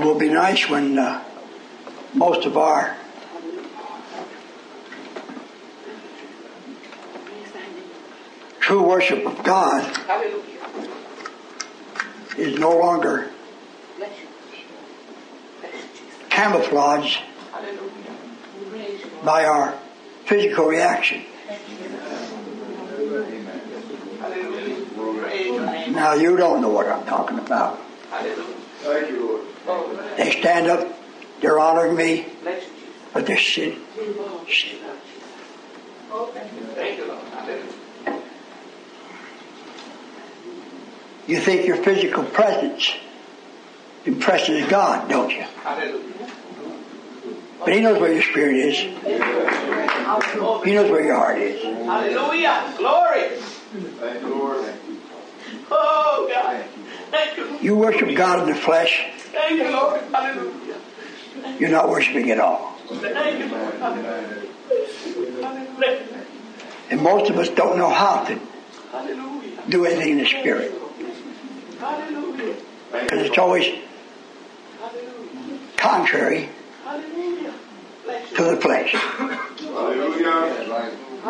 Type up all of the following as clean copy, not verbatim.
will be nice when most of our true worship of God is no longer camouflaged by our physical reaction. Now you don't know what I'm talking about. They stand up, they're honoring me, but they're sin. You think your physical presence impresses God, don't you? But He knows where your spirit is. He knows where your heart is. Hallelujah! Glory! Thank you, Lord. Oh God! Thank you. You worship God in the flesh. Thank you, Lord. Hallelujah. You're not worshiping at all. Thank you, Lord. Hallelujah. And most of us don't know how to Hallelujah. do anything in the spirit. Hallelujah. Because it's always contrary to the flesh. Hallelujah.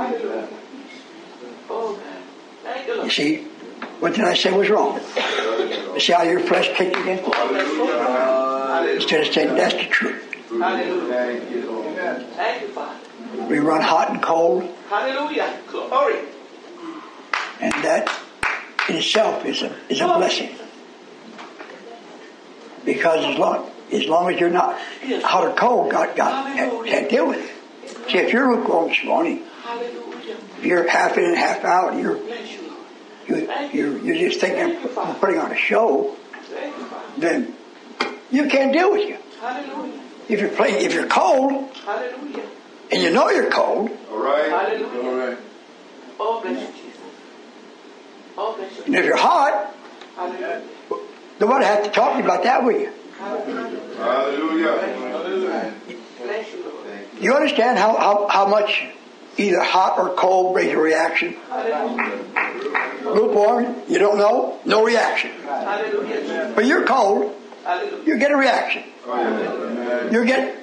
Oh, thank you, Lord. You see, what did I say was wrong? You see how your flesh kicked again? Instead of saying that's the truth. Hallelujah. Thank you, Father. We run hot and cold. Hallelujah. Glory. And that in itself is a blessing. Because as long as you're not hot or cold, God can't deal with it. See, if you're lukewarm this morning, if you're half in and half out, you're just thinking of putting on a show, then you can't deal with you. If you're cold, and you know you're cold, all right. Oh, bless you, Jesus. Oh, bless you. And if you're hot, nobody have to talk to you about that, will you? Hallelujah. Bless you, Lord. You understand how much either hot or cold brings a reaction? Lukewarm, you don't know, no reaction. But you're cold, you get a reaction. You get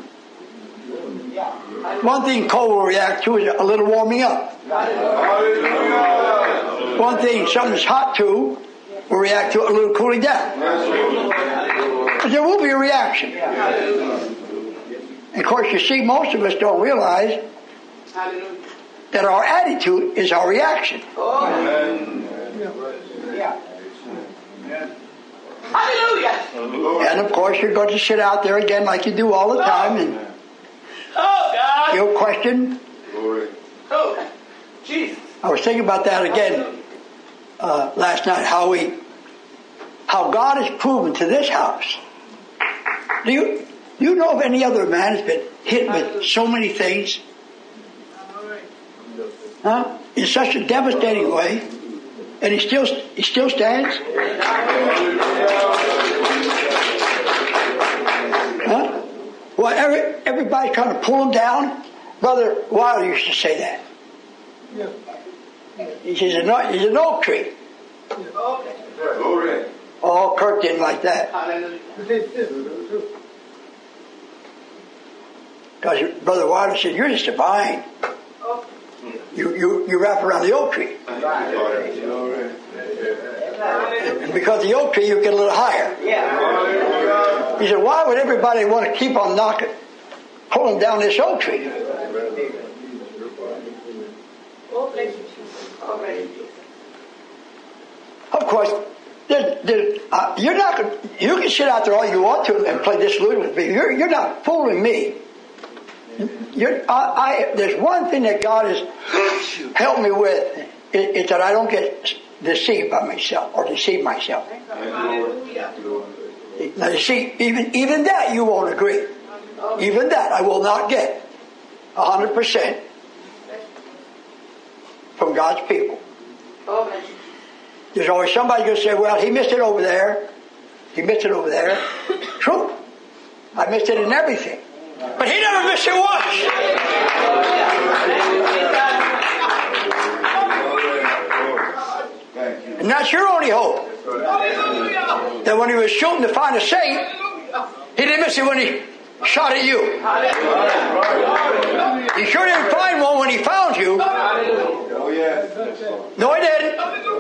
one thing cold will react to is a little warming up. One thing something's hot to will react to a little cooling down. But there will be a reaction. And of course, you see, most of us don't realize that our attitude is our reaction. Hallelujah. And of course, you're going to sit out there again like you do all the time, and God. you'll question. Oh, Jesus. I was thinking about that again last night. How God has proven to this house. Do you know of any other man has been hit with so many things? Huh? In such a devastating way, and he still stands? Huh? Well, everybody's trying to pull him down. Brother Wilder used to say that. He says, he's an oak tree. Oh, Kirk didn't like that. Because Brother Wilder said, you're just a vine. You wrap around the oak tree. And because of the oak tree, you get a little higher. He said, why would everybody want to keep on pulling down this oak tree? Of course, you're not. You can sit out there all you want to and play this lute with me. You're not fooling me. There's one thing that God has helped me with. It's that I don't get deceived by myself or deceive myself. Now you see, even that you won't agree. Even that I will not get 100% from God's people. There's always somebody going to say, well, he missed it over there. He missed it over there. True. I missed it in everything. But he never missed it once. And that's your only hope. That when he was shooting to find a saint, He didn't miss it when he shot at you. He sure didn't find one when he found you. No, he didn't.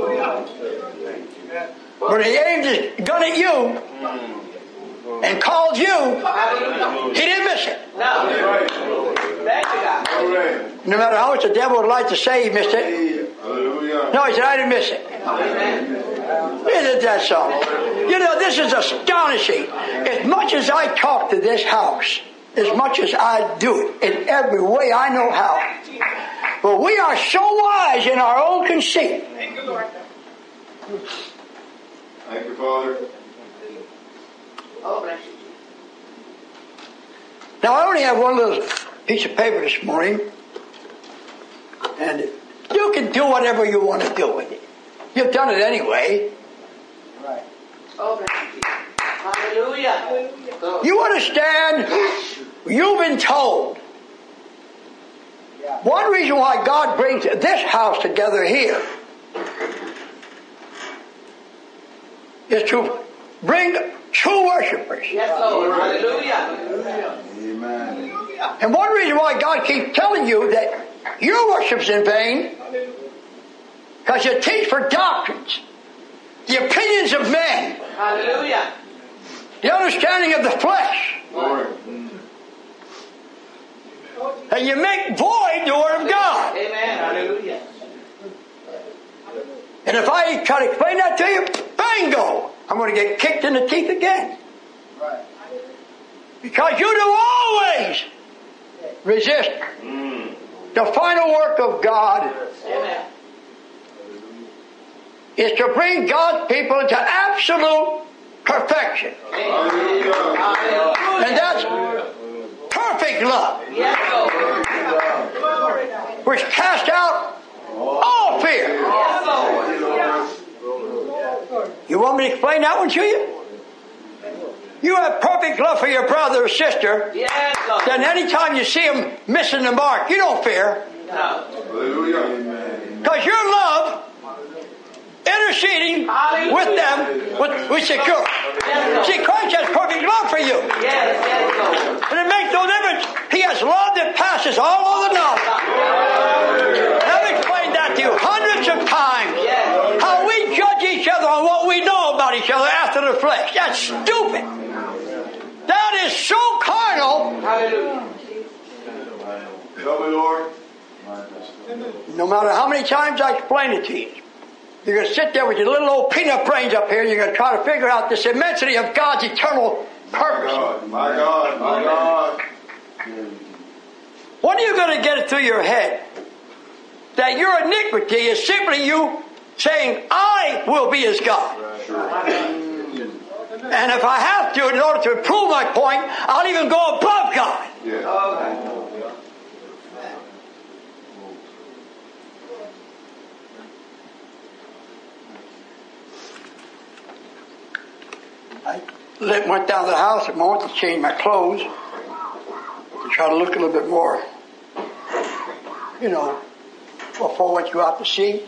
When he aimed his gun at you and called you, he didn't miss it. No matter how much the devil would like to say he missed it. No, he said, I didn't miss it. Isn't that something? You know, this is astonishing. As much as I talk to this house, as much as I do it in every way I know how, but we are so wise in our own conceit. Thank you, Lord. Thank you, Father. Oh, bless you. Now, I only have one little piece of paper this morning, and you can do whatever you want to do with it. You've done it anyway. Right. Oh, bless you. Hallelujah. You understand? You've been told. One reason why God brings this house together here is to bring true worshipers. Yes, Lord. Hallelujah. Amen. And one reason why God keeps telling you that your worship's in vain, because you teach for doctrines, the opinions of men, Hallelujah. the understanding of the flesh, Lord. and you make void the Word of God. Amen. Hallelujah. And if I try to explain that to you, bingo, I'm going to get kicked in the teeth again. Right. Because you do always resist the final work of God. Amen. Is to bring God's people into absolute perfection. And that's perfect love. Yes, Lord. Which casts out all fear. Yes, Lord. You want me to explain that one to you? You have perfect love for your brother or sister. Yes, Lord. Then anytime you see them missing the mark, you don't fear. No. Because your love interceding with them with secure. See, Christ has perfect love for you. Yes, Lord. And it makes no difference. He has love that passes all other knowledge. I've explained that to you hundreds of times. How we judge each other on what we know about each other after the flesh. That's stupid. That is so carnal. Hallelujah. Help me, Lord. No matter how many times I explain it to you. You're going to sit there with your little old peanut brains up here and you're going to try to figure out this immensity of God's eternal purpose. My God, my God. When are you going to get it through your head that your iniquity is simply you saying, I will be as God? And if I have to, in order to prove my point, I'll even go above God. I went down to the house a moment to change my clothes to try to look a little bit more, before what you out to see.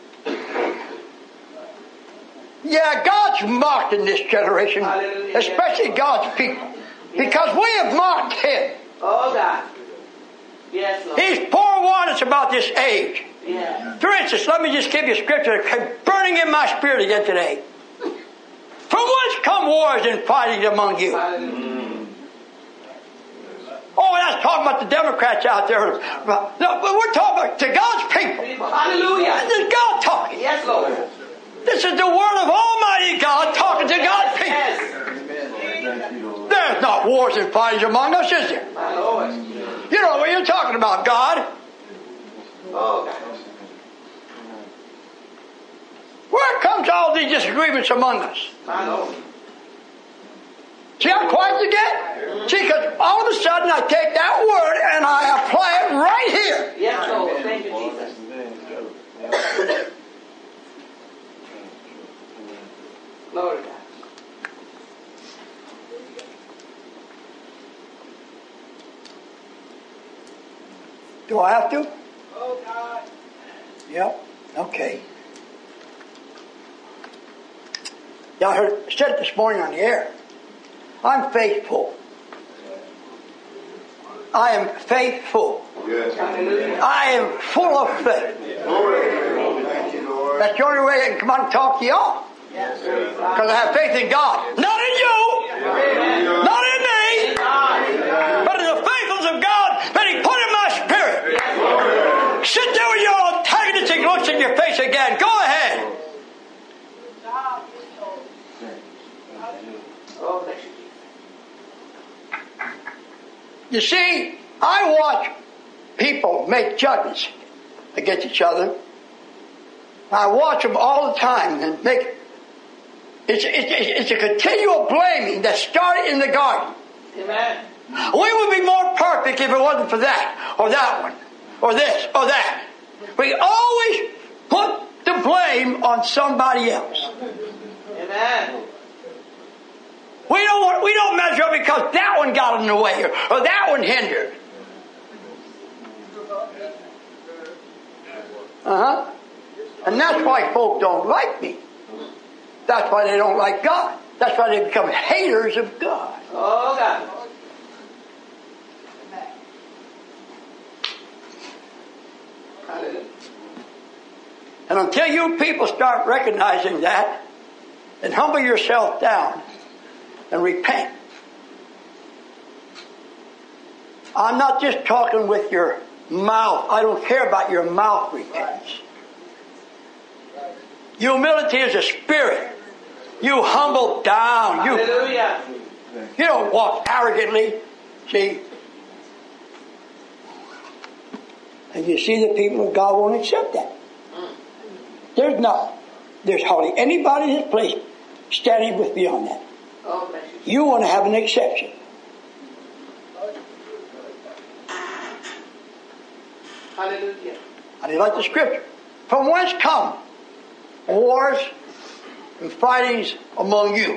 Yeah, God's mocked in this generation, especially God's people, because we have mocked Him. Oh, God. Yes, Lord. He's forewarned us about this age. Yeah. For instance, let me just give you a scripture that's burning in my spirit again today. From whence come wars and fighting among you? Oh, that's talking about the Democrats out there. No, but we're talking about to God's people. Hallelujah. This is God talking. Yes, Lord. This is the word of Almighty God talking to God's people. Yes. There's not wars and fightings among us, is there? My Lord. You know what you're talking about, God. Oh, God. Where comes all these disagreements among us? My Lord. See how quiet you get? See, because all of a sudden I take that word and I apply it right here. Yes, Lord. Thank you, Jesus. Glory to God. Do I have to? Oh, God. Yep. Okay. Yeah, I said it this morning on the air. I'm faithful. I am faithful. Yes. I am full of faith. Glory. Thank you, Lord. That's the only way I can come out and talk to y'all. Because I have faith in God. Not in you. Not in me. But in the faithfulness of God that He put in my spirit. Sit there with your antagonistic looks in your face again. Go ahead. You see, I watch people make judgments against each other. I watch them all the time and make. It's a continual blaming that started in the garden. Amen. We would be more perfect if it wasn't for that, or that one, or this, or that. We always put the blame on somebody else. Amen. We don't measure up because that one got in the way, or that one hindered. And that's why folk don't like me. That's why they don't like God. That's why they become haters of God. Oh, God. Hallelujah. And until you people start recognizing that and humble yourself down and repent. I'm not just talking with your mouth. I don't care about your mouth repentance. Humility is a spirit. You humble down. Hallelujah. You don't walk arrogantly. See? And you see the people of God won't accept that. There's hardly anybody in this place standing with me on that. Oh, bless you. You want to have an exception. Hallelujah. I do like the scripture. From whence come wars and fightings among you?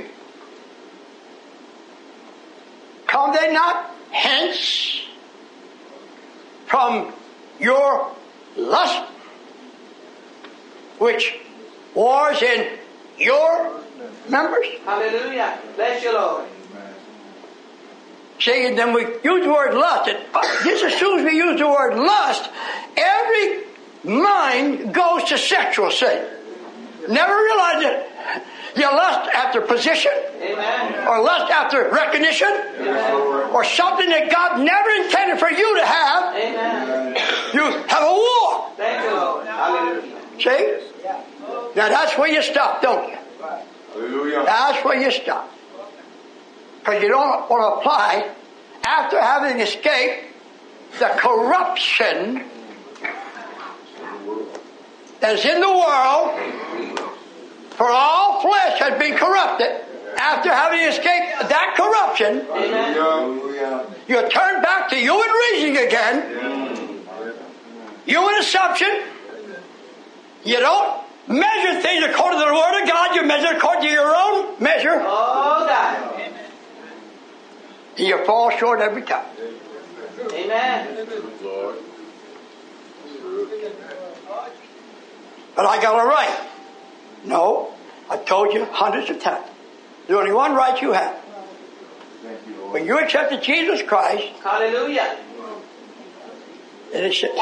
Come they not hence from your lust, which wars in your members? Hallelujah. Bless you, Lord. See, and then we use the word lust. And just as soon as we use the word lust, every mind goes to sexual sin. Never realize it. You lust after position, Amen. or lust after recognition, Amen. or something that God never intended for you to have. Amen. You have a war. Thank you, Lord. Hallelujah. See? Now that's where you stop, don't you? Hallelujah. That's where you stop. Because you don't want to apply, after having escaped the corruption that is in the world, for all flesh has been corrupted. After having escaped that corruption, Hallelujah. you turn back to human reasoning again, human assumption. You don't measure things according to the Word of God, you measure according to your own measure. Oh, God. And you fall short every time. Amen. But I got a right. No, I told you hundreds of times. There's only one right you have. When you accepted Jesus Christ, Hallelujah. and it said,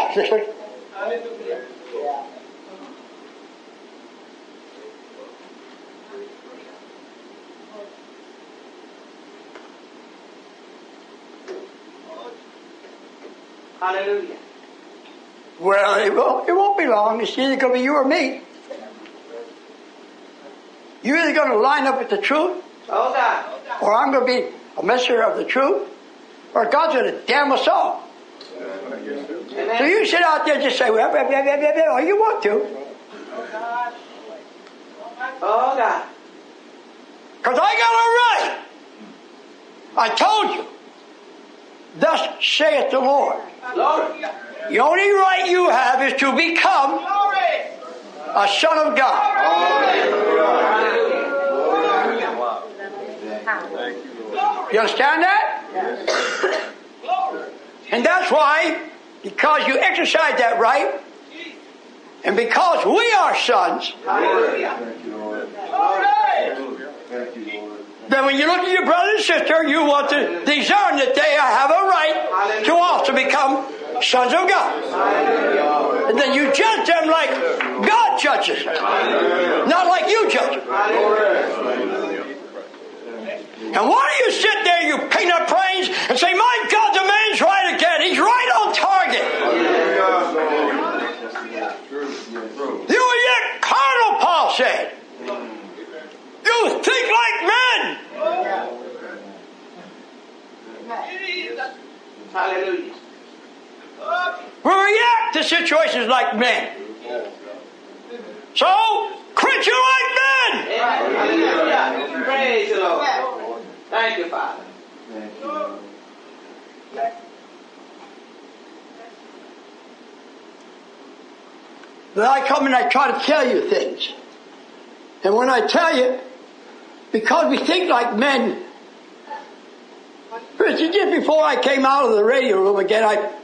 Hallelujah. well, it won't be long. It's either going to be you or me. You're either going to line up with the truth, Oh, God. or I'm going to be a messenger of the truth, or God's going to damn us all. Amen. So you sit out there and just say, well, all you want to. Oh, God. Because I got a right. I told you. Thus saith the Lord. Lord. The only right you have is to become a son of God. You understand that? And that's why, because you exercise that right, and because we are sons, Thank you, Lord. Thank you, Lord. then when you look at your brother and sister, you want to discern that they have a right to also become sons of God. And then you judge them like God judges them, not like you judge them. And why do you sit there, you peanut brains, and say, my God, the man's right again. He's right on target. You are yet carnal, Paul said. You think like men. Hallelujah. We react to situations like men. So, quit you like men. Hallelujah. Praise the Lord. Thank you, Father. Then I come and I try to tell you things. And when I tell you, because we think like men, for instance, just before I came out of the radio room again,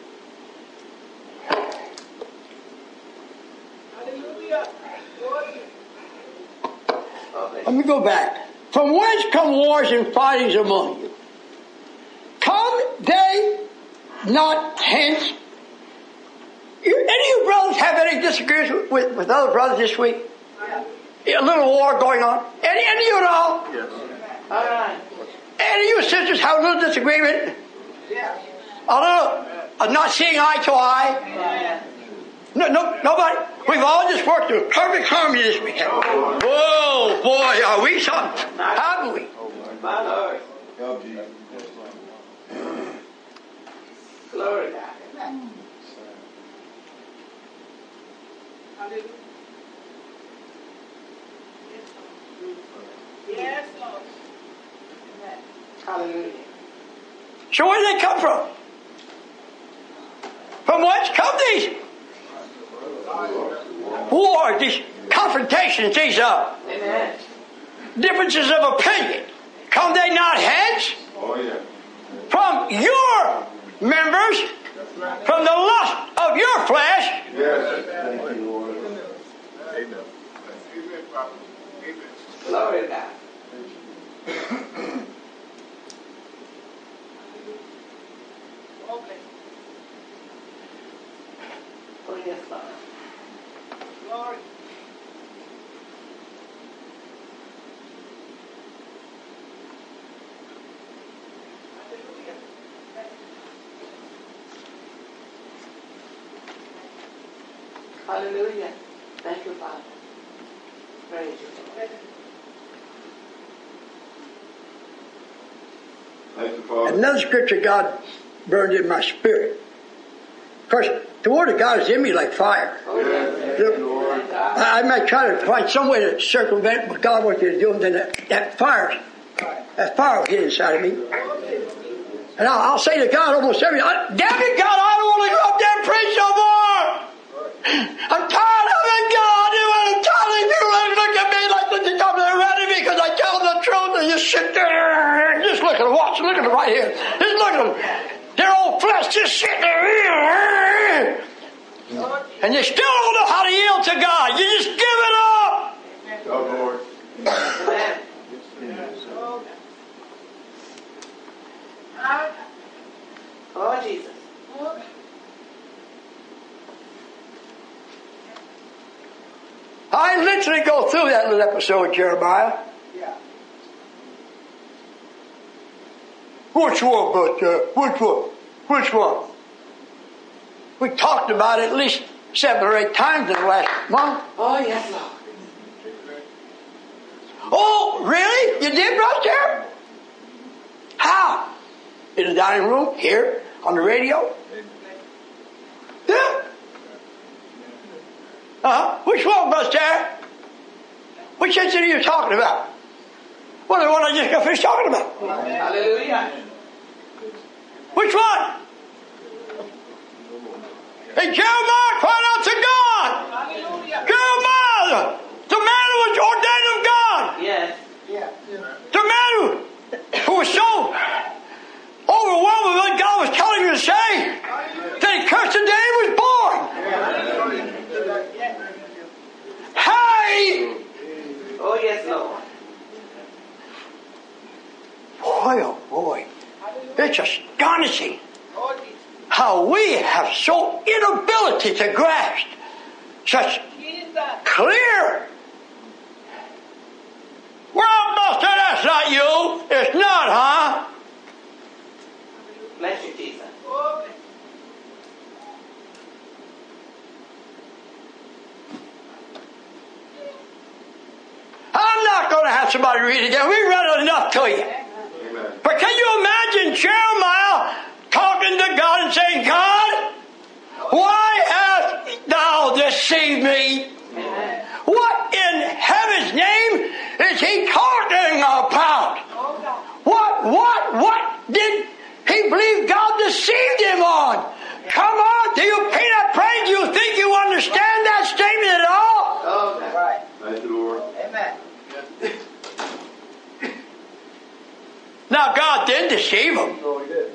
let me go back. From whence come wars and fightings among you? Come they not hence? Any of you brothers have any disagreements with other brothers this week? A little war going on? Any of you at all? Yes. All right. Any of you sisters have a little disagreement? A little not seeing eye to eye? No, nobody. We've all just worked in perfect harmony this weekend. Whoa, boy, are we something? Haven't we? My Lord. Glory to God. Yes, Lord. Hallelujah. So where do they come from? From whence come these wars, these confrontations, these Amen. differences of opinion? Come they not hence? Oh, yeah. From your members, from the lust of your flesh? Yes. Thank you, Lord. Amen. Glory to God. Okay. Oh, yes, Lord. Glory. Hallelujah. Thank you, Father. Praise you, Lord. Thank you, Father. Another scripture God burned in my spirit. Of course, the Word of God is in me like fire. Oh, yes. Thank you, Lord. I might try to find some way to circumvent what God wants you to do, and then that fire will get inside of me. And I'll say to God almost every damn it, God, I don't want to go up there and preach no more. I'm tired of it, God. I'm telling you, look at me like they come to ready because I tell them the truth, and you sit there and just look at them, watch, look at them right here. Just look at them. Their old flesh just sitting there. And you still don't know how to yield to God. You just give it up. Oh, Lord. Amen. Oh, Jesus. I literally go through that little episode, Jeremiah. Which one, which one? Which one? We talked about it at least 7 or 8 times in the last month. Oh, yes, Lord. Oh, really? You did, Brother? How? In the dining room? Here? On the radio? Yeah. Which one, Brother? Which incident are you talking about? Well, the one I just got finished talking about. Hallelujah. Which one? And Jeremiah cried out to God. Jeremiah, the man who was ordained of God. Yes. The man who was so overwhelmed with what God was telling him to say that he cursed the day he was born. Hey! Oh, yes, Lord. It's astonishing how we have so inability to grasp such clear. Well, Buster, that's not you. It's not, huh? Bless you, Jesus. I'm not going to have somebody read it again. We read it enough to you. Amen. But can you imagine Jeremiah talking to God and saying, God, why hast thou deceived me? Amen. What in heaven's name is he talking about? What did he believe God deceived him on? Come on, do you peanut praise? Do you think you understand that statement at all? Okay. Right. Thank you, Lord. Amen. Now God didn't deceive him. No, he did.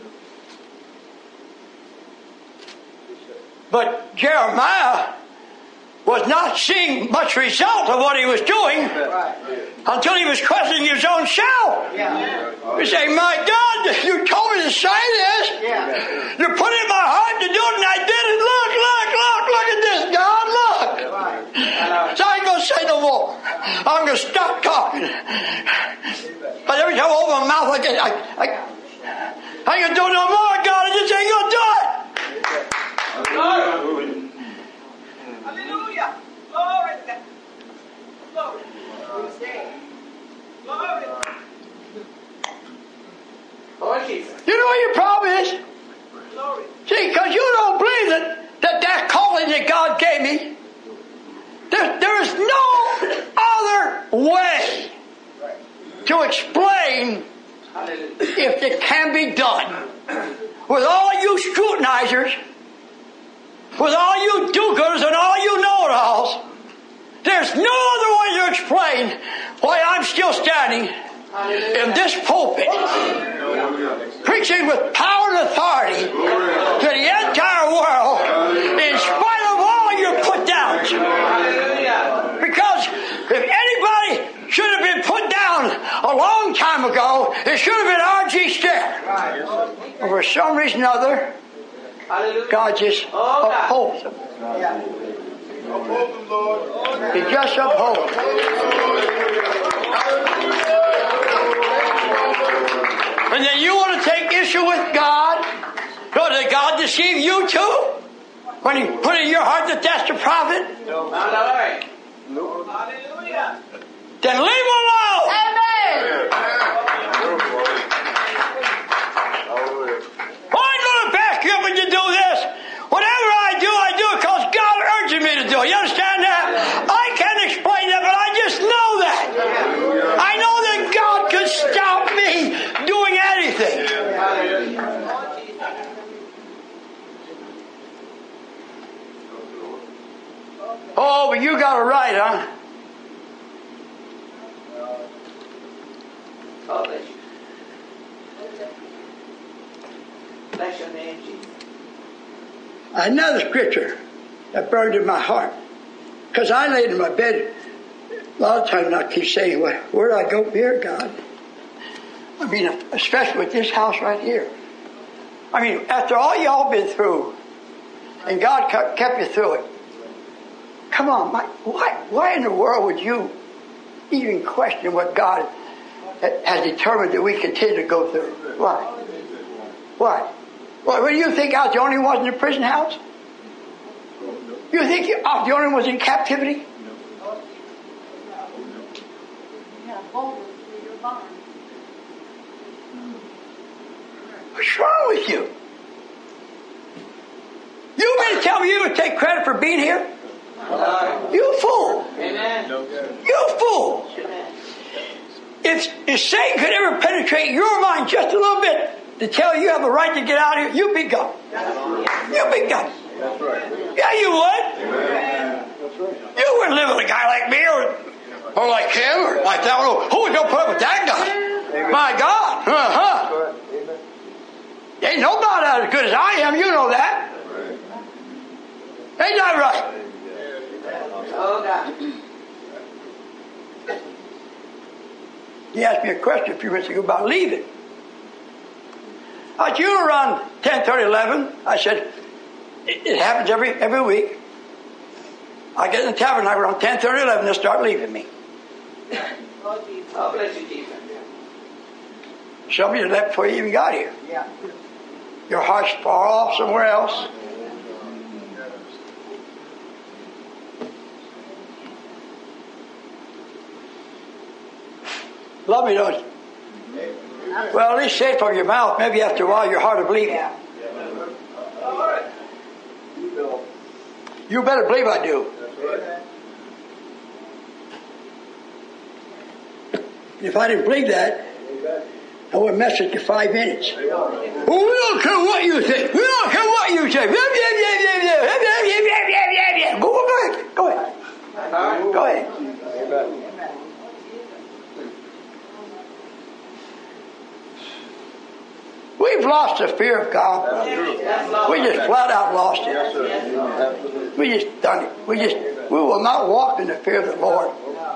But Jeremiah was not seeing much result of what he was doing until he was questioning his own self. Yeah. He say, my God, you told me to say this. Yeah. You put it in my heart to do it, and I did it. Look at this, God, look. Right. So I ain't going to say no more. I'm going to stop talking. But every time I open my mouth, I ain't going to do no more, God. I just ain't going to do it. Hallelujah. Glory to God. Glory. Glory. Oh, Jesus. You know what your problem is? Glory. See, because you don't believe that calling that God gave me, there is no other way to explain Hallelujah. if it can be done. With all you scrutinizers, with all you do-gooders and all you know-it-alls, there's no other way to explain why I'm still standing in this pulpit, preaching with power and authority to the entire world, in spite of all your put-downs. Hallelujah. Because if anybody should have been put down a long time ago, it should have been R.G. Stitt. But for some reason or other, Hallelujah. God just upholds them. Uphold them, Lord. He just upholds them. And then you want to take issue with God? So did God deceive you too? When He put in your heart to test a prophet? Hallelujah. Hallelujah. Then leave him alone. Amen. I ain't going to back you up when you do this. Whatever I do it because God urged me to do it. You understand that? I can't explain that, but I just know that. I know that God could stop me doing anything. Oh, but you got it right, huh? Oh, bless you. Bless your name, Jesus. Another scripture that burned in my heart. Because I laid in my bed, a lot of times I keep saying, well, where do I go from here, God? I mean, especially with this house right here. I mean, after all y'all been through, and God kept you through it. Come on, Mike, why in the world would you even question what God has determined that we continue to go through? Why? Why? Well, what do you think I was the only one in the prison house? You think I was the only one was in captivity? What's wrong with you? You mean to tell me you're going to take credit for being here? You fool! Amen. You fool! Amen. If Satan could ever penetrate your mind just a little bit to tell you have a right to get out of here, you'd be gone. You'd be gone. That's right. Yeah, you would. Amen. That's right. You wouldn't live with a guy like me or like him or like that one. Who would go put up with that guy? My God. Uh-huh. Amen. Ain't nobody as good as I am. You know that. Ain't that right? Oh, God. He asked me a question a few minutes ago about leaving. I was usually around 10:30, 11. I said, it happens every week. I get in the tabernacle around 10:30, 11. They'll start leaving me. Oh, bless you, Jesus. Some of you left before you even got here. Yeah. Your heart's far off somewhere else. Love me, don't you? Well, at least say it from your mouth. Maybe after a while your heart will believe it. You better believe I do. If I didn't believe that, I would mess with you 5 minutes. Well, we don't care what you think. We don't care what you say. Go ahead. Go ahead. We've lost the fear of God. We just flat out lost it. We just done it. We will not walk in the fear of the Lord.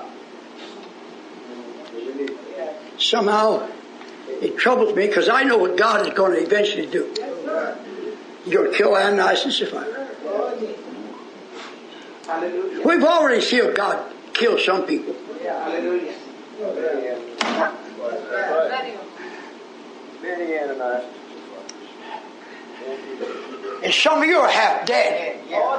Somehow it troubles me because I know what God is going to eventually do. He's going to kill Ananias and Sapphira. We've already seen God kill some people. Hallelujah. And some of you are half dead.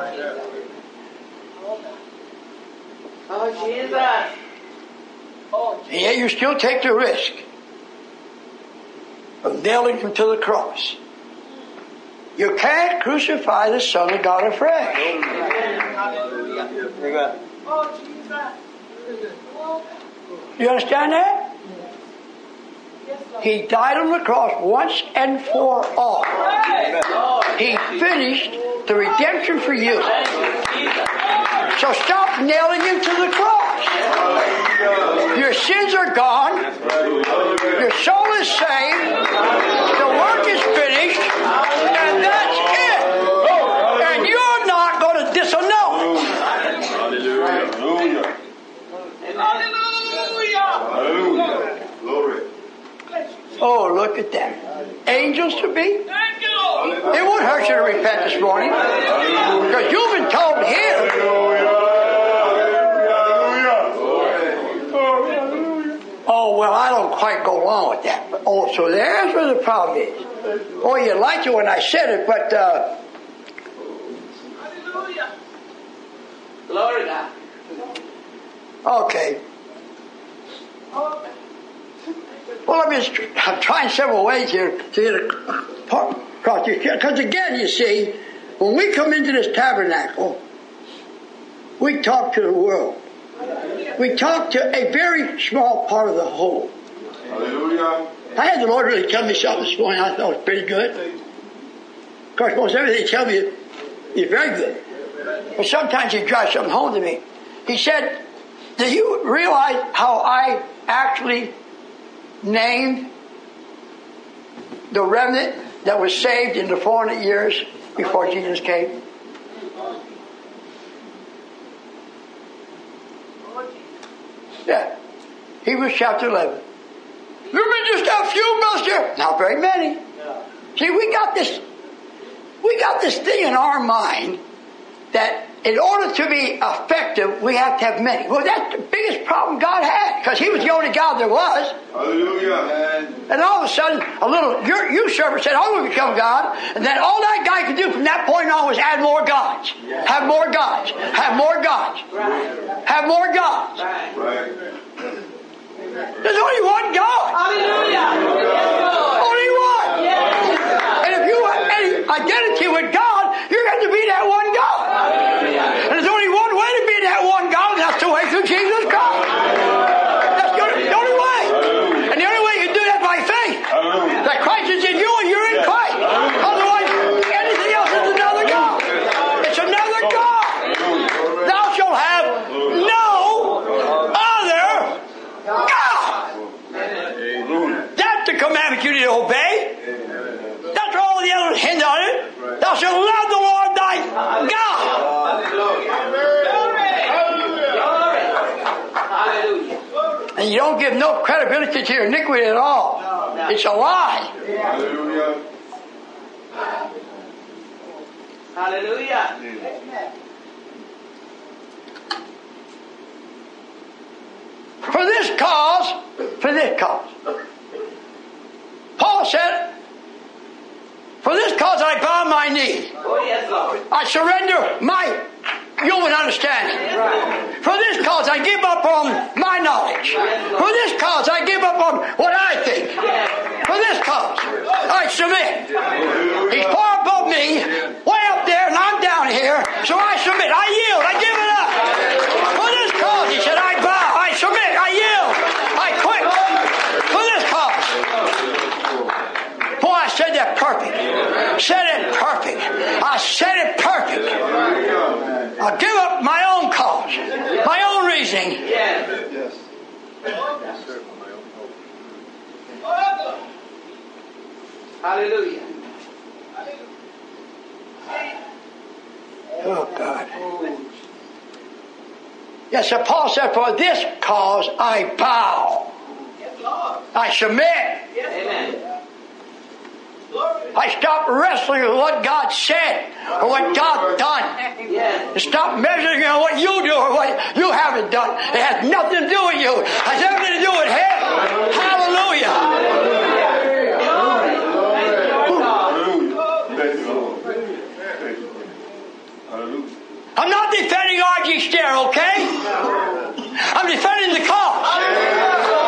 Oh, Jesus. And yet you still take the risk of nailing him to the cross. You can't crucify the Son of God afresh. Hallelujah. Oh, Jesus. You understand that? He died on the cross once and for all. He finished the redemption for you. So stop nailing him to the cross. Your sins are gone. Your soul is saved. The work is finished. And that's it. And you're not going to disannul. Hallelujah. Hallelujah. Glory. Oh, look at them. Angels to be? It won't hurt you to repent this morning. Because you've been told here. Oh, well, I don't quite go along with that. But, oh, so there's where the problem is. Oh, you liked it when I said it, but... Hallelujah. Glory to God. Okay. Well, I'm trying several ways here to get across this. Because again, you see, when we come into this tabernacle, we talk to the world. We talk to a very small part of the whole. Hallelujah. I had the Lord really tell me something this morning I thought was pretty good. Of course, most everything he tells me is very good. But sometimes he drives something home to me. He said, do you realize how I actually named the remnant that was saved in the 400 years before Jesus came? Yeah. Hebrews chapter 11. There were just a few, Buster. Not very many. See, we got this thing in our mind that in order to be effective, we have to have many. Well, that's the biggest problem God had, because he was the only God there was. Hallelujah. And all of a sudden, a little usurper said, I will become God. And then all that guy could do from that point on was add more gods. Have more gods. Have more gods. Have more gods. Right. There's only one God. Hallelujah. Only one. And if you have any identity with God, you're going to be that one God. And there's only one way to be that one God, and that's the way through Jesus Christ. That's the only way. And the only way you can do that by faith. That Christ is in you and you're in Christ. Otherwise, anything else is another God. It's another God. Thou shalt have no other God. That's the commandment you need to obey. That's all the others hinge on it. Thou shalt love the Lord thy God. Hallelujah. And you don't give no credibility to your iniquity at all. It's a lie. Hallelujah. Hallelujah. For this cause, Paul said, for this cause I bow my knee. Oh, yes, Lord. I surrender my human understanding. For this cause I give up on my knowledge. For this cause I give up on what I think. For this cause I submit. He's far above me, way up there, and I'm down here, so I submit. I yield. I give it up. For this cause, he said, I bow. I submit. I yield. I quit. For this cause. Boy, I said that perfect. Said it perfect. I said it perfect. I'll give up my own cause, my own reasoning. Yes. Hallelujah. Oh, God. Yes, so Paul said, for this cause I bow. I submit. Amen. I stop wrestling with what God said or what God done. Yes. Stop measuring on what you do or what you haven't done. It has nothing to do with you. It has everything to do with Him. Hallelujah. I'm not defending R.G. Stair, okay? I'm defending the cause.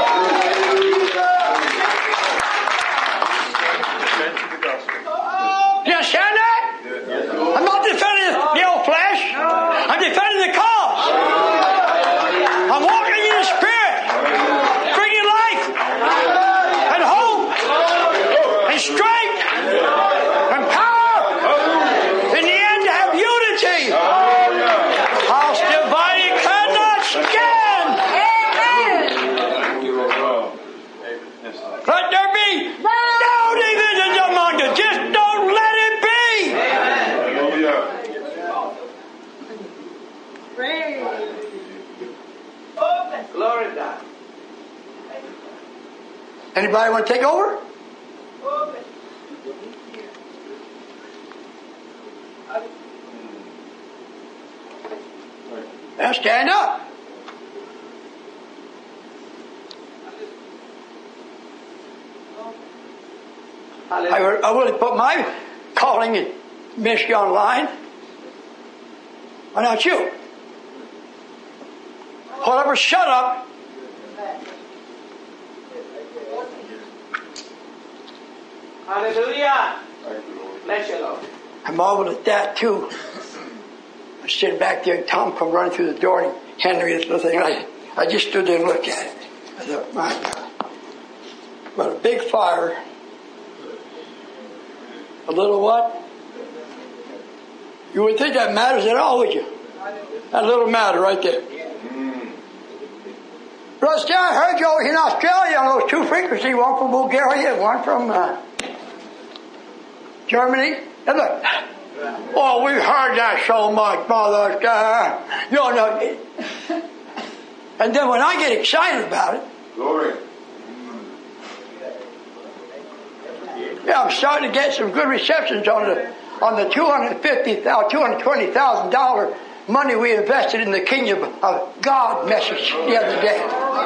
You understand that? I'm not defending the old flesh. I'm defending the cause. I'm walking in the Spirit, bringing life and hope and strength and power. In the end, to have unity. House divided cannot stand. Let there be no divisions among you. Just don't let it be. Glory to God. Anybody want to take over? Now stand up. Hallelujah. I would have put my calling in ministry online. Why not you? Whatever, shut up. Hallelujah. Bless you, Lord. I marveled at that too. I was sitting back there and Tom come running through the door and handed me this little thing. I just stood there and looked at it. I thought, my God. But a big fire. A little what? You would think that matters at all, would you? That little matter right there. Rusty, I heard you over here in Australia on those two frequencies, one from Bulgaria, one from Germany. And look, oh, we've heard that so much, Mother. You don't know. And then when I get excited about it, Glory. yeah, I'm starting to get some good receptions on the $220,000 money we invested in the Kingdom of God message the other day.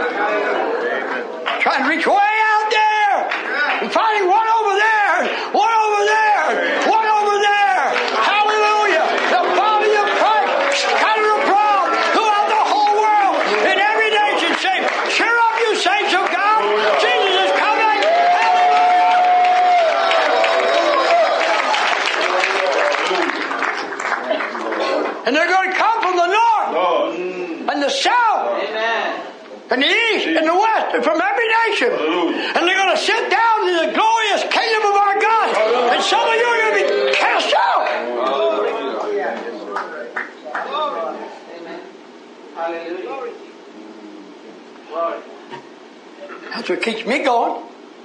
Trying to reach way out there and finding one over there, one over there, one over there. Hallelujah! The body of Christ scattered abroad throughout the whole world in every nation. Say, cheer up, you saints of God! Jesus is coming. And they're going to come from the north and the south and the east and the west and from every nation. And they're going to sit down in the glorious kingdom of our God. And some of you are going to be cast out. Amen. Hallelujah. Glory. That's what keeps me going.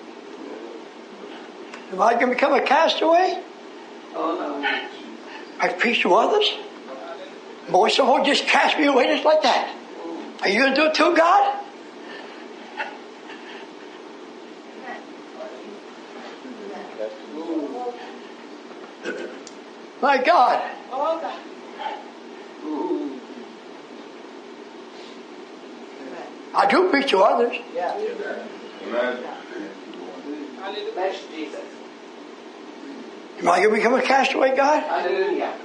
Am I going to become a castaway? Oh, no. I preach to others? Boy, someone just cast me away just like that. Are you going to do it too, God? My God. Oh, God. I do preach to others. Amen. Bless Jesus. Am I going to become a castaway, God? Hallelujah.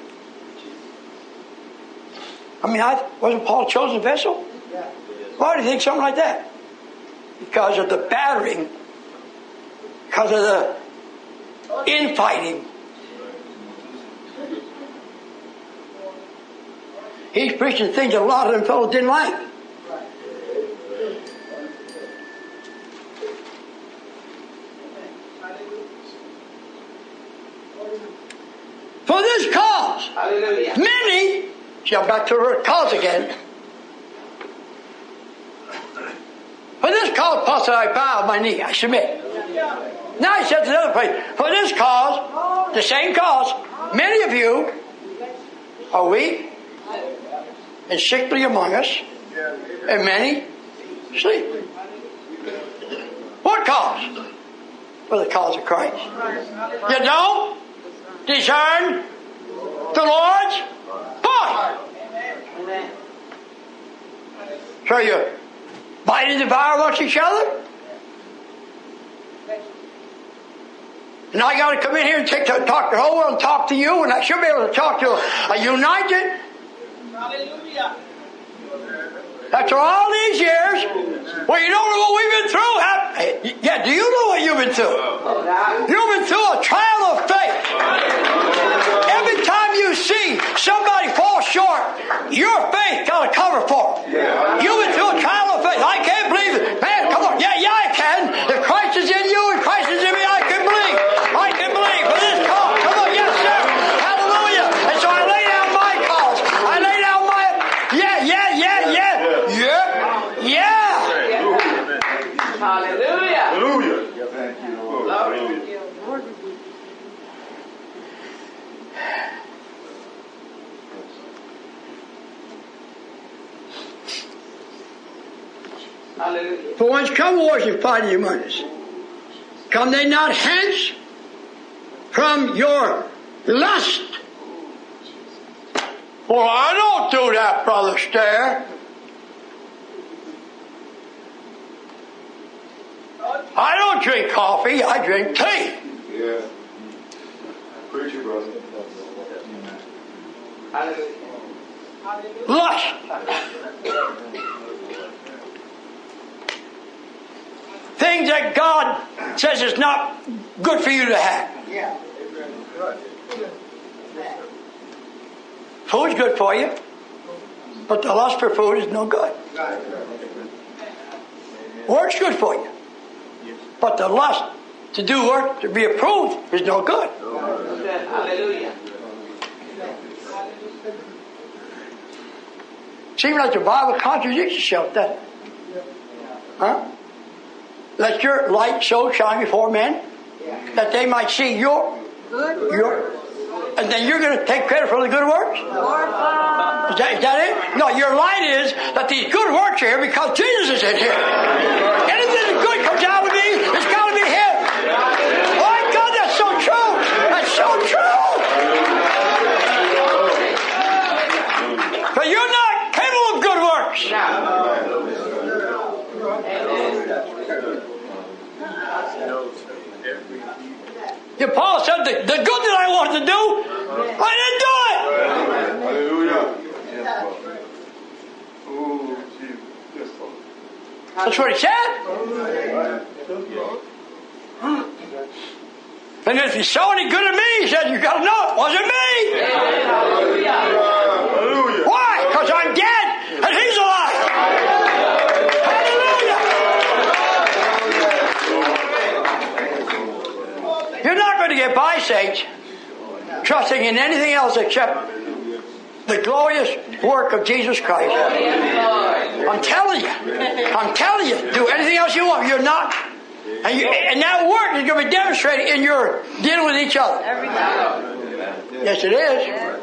I mean, wasn't Paul a chosen vessel? Why do you think something like that? Because of the battering, because of the infighting. He's preaching things that a lot of them fellows didn't like. For this cause, Hallelujah. many, see, I'm back to her cause again. For this cause, Paul said, I bow my knee, I submit. Now he says another place, for this cause, the same cause, many of you are weak and sickly among us, and many sleep. What cause? For the cause of Christ. You don't discern the Lord's voice. So you bite and devour amongst each other? And I got to come in here and talk the whole world and talk to you, and I should be able to talk to a united. Hallelujah. After all these years, well, you don't know what we've been through. Yeah, do you know what you've been through? You've been through a trial of faith. Every time you see somebody fall short, your faith got to cover for them. You've been through a trial of faith. I can't believe it. Man, come on. Yeah, I can. If Christ is in you and Christ is in me, I can believe. I can believe. For this cause. Come on, yes, sir. Hallelujah. And so I lay down my cause. I lay down my... Hallelujah. Hallelujah. Thank you, Lord. Hallelujah. Hallelujah. For whence come wars and fighting among us? Come they not hence from your lust? Well, I don't do that, Brother Stair. I don't drink coffee, I drink tea. Yeah. Preach it, brother. Hallelujah. Lust. Things that God says is not good for you to have. Food's good for you, but the lust for food is no good. Work's good for you, but the lust to do work, to be approved, is no good. Hallelujah. Seems like the Bible contradicts itself, doesn't it? Huh? Let your light so shine before men that they might see your, and then you're going to take credit for the good works? Is that it? No, your light is that these good works are here because Jesus is in here. Anything that good comes out of me, it's got to be Him. Oh my God, that's so true. That's so true. But you're not capable of good works. Yeah, Paul said the good that I wanted to do, I didn't do it. Hallelujah. Yes, Lord. Oh, Jesus. Yes, Lord. That's what he said. And if you saw any good in me, he said, you got to know it wasn't me. Hallelujah. Why? Because I'm dead and he's alive. Hallelujah. You're not going to get by, saints, trusting in anything else except the glorious work of Jesus Christ. I'm telling you, do anything else you want. You're not. And that work is going to be demonstrated in your dealing with each other. Yes, it is.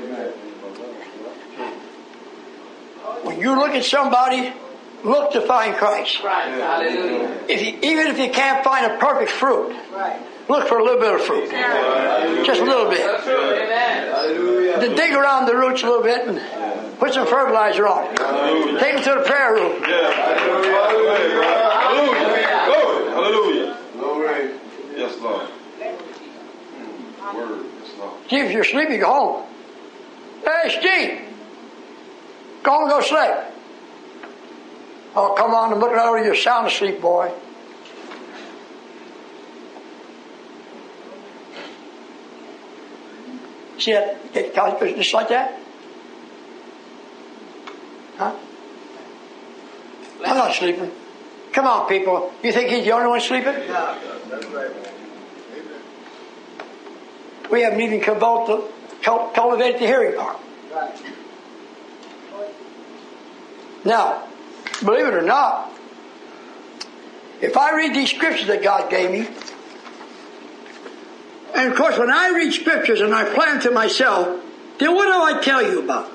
When you look at somebody, look to find Christ. Hallelujah. Even if you can't find a perfect fruit, look for a little bit of fruit. Just a little bit. Amen. To dig around the roots a little bit and put some fertilizer on it. Take them to the prayer room. Hallelujah. Glory. Yes, Lord. Word. Yes, Lord. Steve, if you're sleepy, go home. Hey, Steve. Go home and go sleep. Oh, come on, I'm looking over, you're sound asleep, boy. See that? Get just like that? Huh? I'm not sleeping. Come on, people. You think he's the only one sleeping? Yeah, that's right. We haven't even cultivated the hearing part. Right. Now, believe it or not, if I read these scriptures that God gave me, and of course when I read scriptures and I plan to myself, then what do I tell you about?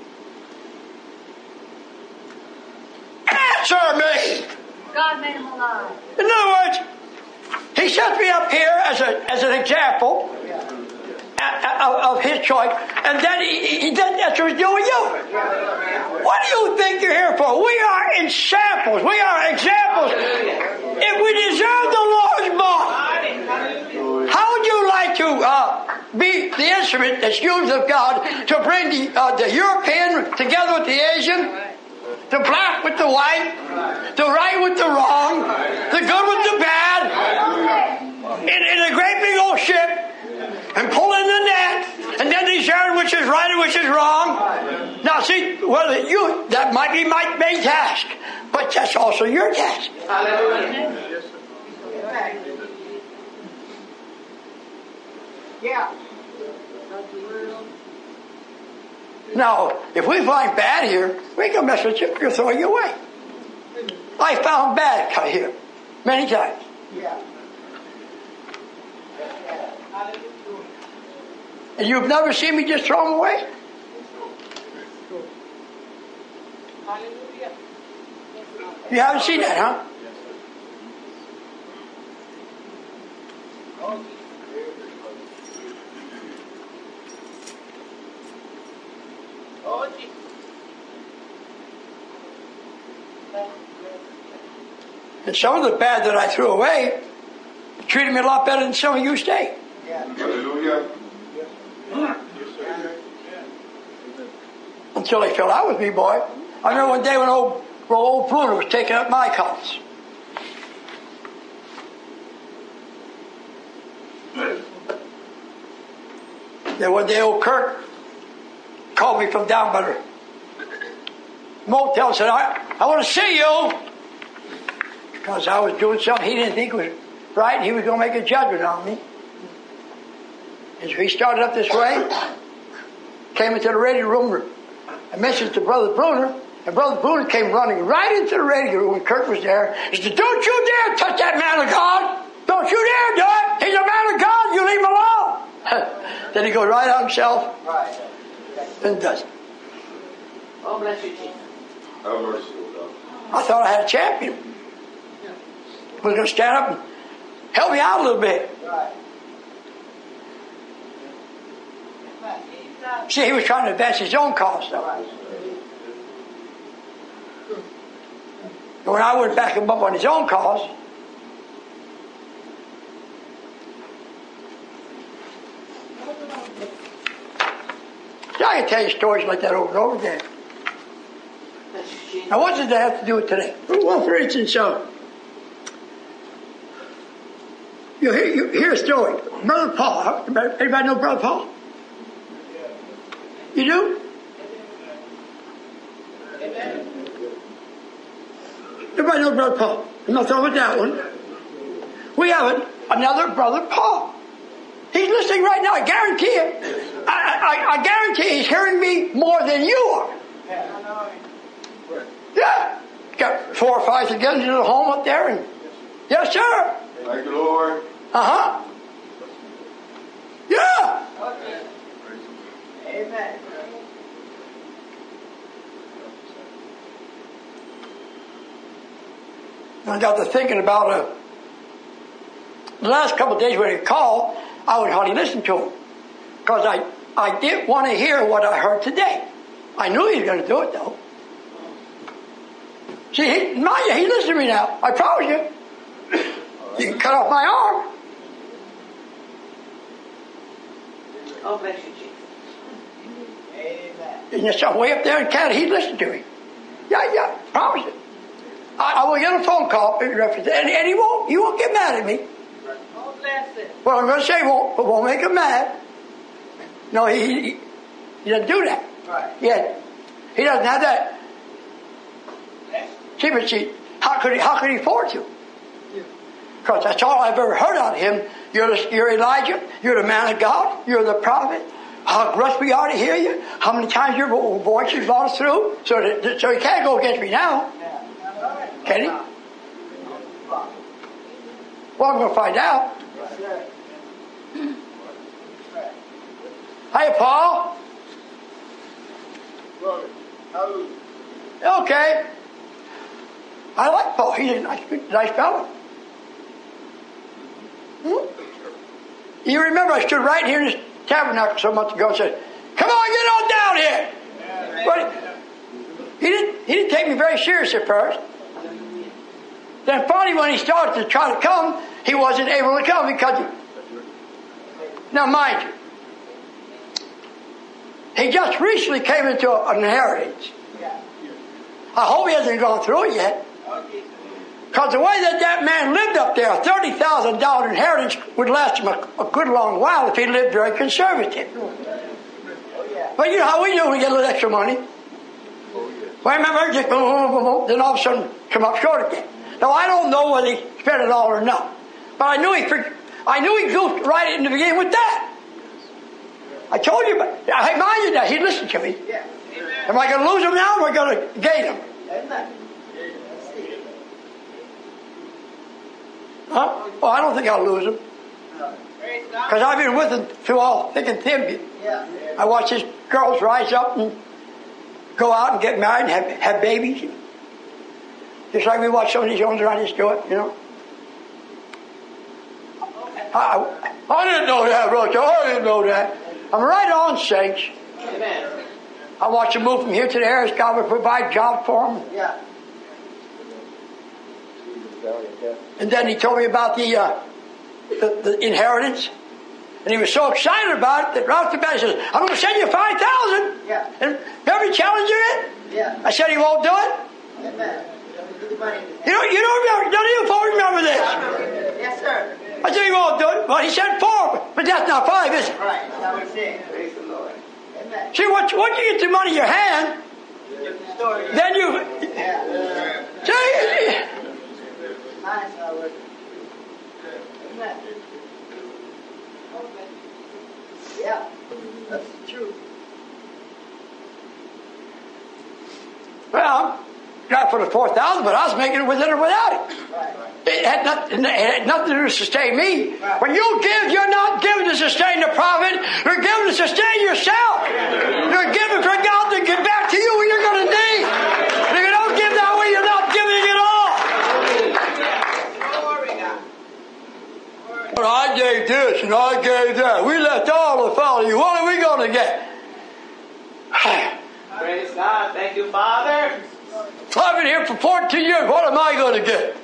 Answer me! God made him alive. In other words, he sets me up here as an example of his choice, and then he does that's what he's doing with you. What do you think you're here for? We are in samples. We are examples. If we deserve the Lord's mark, how would you like to be the instrument that's used of God to bring the European together with the Asian? The black with the white, the right with the wrong, the good with the bad, in a great big old ship, and pull in the net, and then discern which is right and which is wrong. Now see, that might be my main task, but that's also your task. Yeah. Now, if we find bad here, we can mess with you. We'll throw you away. I found bad here many times. Yeah. And you've never seen me just throw them away? You haven't seen that, huh? And some of the bad that I threw away treated me a lot better than some of you stayed. Hallelujah. Until they fell out with me, boy. I remember one day when old Bruner was taking up my cause. Then one day old Kirk called me from down by the motel and said, I want to see you. Because I was doing something he didn't think was right, and he was going to make a judgment on me. And so he started up this way, came into the radio room, and mentioned to Brother Bruner, and Brother Bruner came running right into the radio room when Kurt was there. He said, don't you dare touch that man of God! Don't you dare do it! He's a man of God, you leave him alone! Then he goes right out himself, and does it. Oh, bless you, Jesus. Have mercy, O God. I thought I had a champion. Was going to stand up and help me out a little bit. See, he was trying to advance his own cause, though. And when I wouldn't back him up on his own cause, see, I can tell you stories like that over and over again. Now, what does that have to do with today? Well, for instance, you hear a story. Brother Paul. Everybody know Brother Paul? You do? Everybody knows Brother Paul. I'm not talking about that one. We have another Brother Paul. He's listening right now. I guarantee it. I guarantee he's hearing me more than you are. Yeah. Got 4 or 5 together in the home up there. And yes, sir. Thank you, Lord. Uh-huh. Yeah. Amen. I got to thinking about the last couple of days when he called, I would hardly listen to him. Because I didn't want to hear what I heard today. I knew he was going to do it, though. See, he listens to me now. I promise you. You can cut off my arm. Oh, bless you, Jesus. Amen. And just way up there in Canada, he'd listen to me. Yeah, promise it. I will get a phone call in reference to and he won't get mad at me. Oh, bless it. Well, I'm going to say won't make him mad. No, he doesn't do that. Right. Yeah, he doesn't have that. See, how could he afford to? Because that's all I've ever heard out of him. You're Elijah. You're the man of God. You're the prophet. How much we ought to hear you. How many times your voice has brought us through. So he can't go against me now. Can he? Well, I'm going to find out. Hey, Paul. Okay. I like Paul. He's a nice fellow. You remember I stood right here in this tabernacle some months ago and said, "Come on, get on down here." But he didn't take me very serious at first. Then finally when he started to try to come, he wasn't able to come because now mind you, he just recently came into an inheritance. I hope he hasn't gone through it yet. Because the way that man lived up there, a $30,000 inheritance would last him a good long while if he lived very conservative. But you know how we do when we get a little extra money? Well, remember, just boom, boom, boom, boom, then all of a sudden come up short again. Now, I don't know whether he spent it all or not. But I knew he goofed right in the beginning with that. I told you, but I mind you that he listened to me. Am I going to lose him now or am I going to gain him? Huh? Well, I don't think I'll lose him. Because I've been with him through all thick and thin. I watch his girls rise up and go out and get married and have babies. Just like we watch some of these young Johnnies do it, you know. I didn't know that, Roger. I didn't know that. I'm right on, saints. Amen. I watch them move from here to there as God would provide jobs for them. Yeah. And then he told me about the inheritance. And he was so excited about it that right off the bat he says, "I'm going to send you 5,000. Yeah. And remember challenging it? Yeah. I said he won't do it. Amen. You don't remember, none of you folks remember this. Yes, sir. I said he won't do it. Well, he said 4, but that's not 5, is it? Right. That was it. Praise the Lord. Amen. See, once you get the money in your hand, then you... See? Nice, Howard. Amen. Yeah, that's true. Well, not for the 4,000, but I was making it with it or without it. Right. It had nothing to do to sustain me. When you give, you're not giving to sustain the prophet. You're giving to sustain yourself. You're giving for God to give back to you what you're going to need. If you don't give that way, you're not giving at all. But I gave this and I gave that. We left all to follow you. What are we going to get? Praise God. Thank you, Father. I've been here for 14 years. What am I going to get?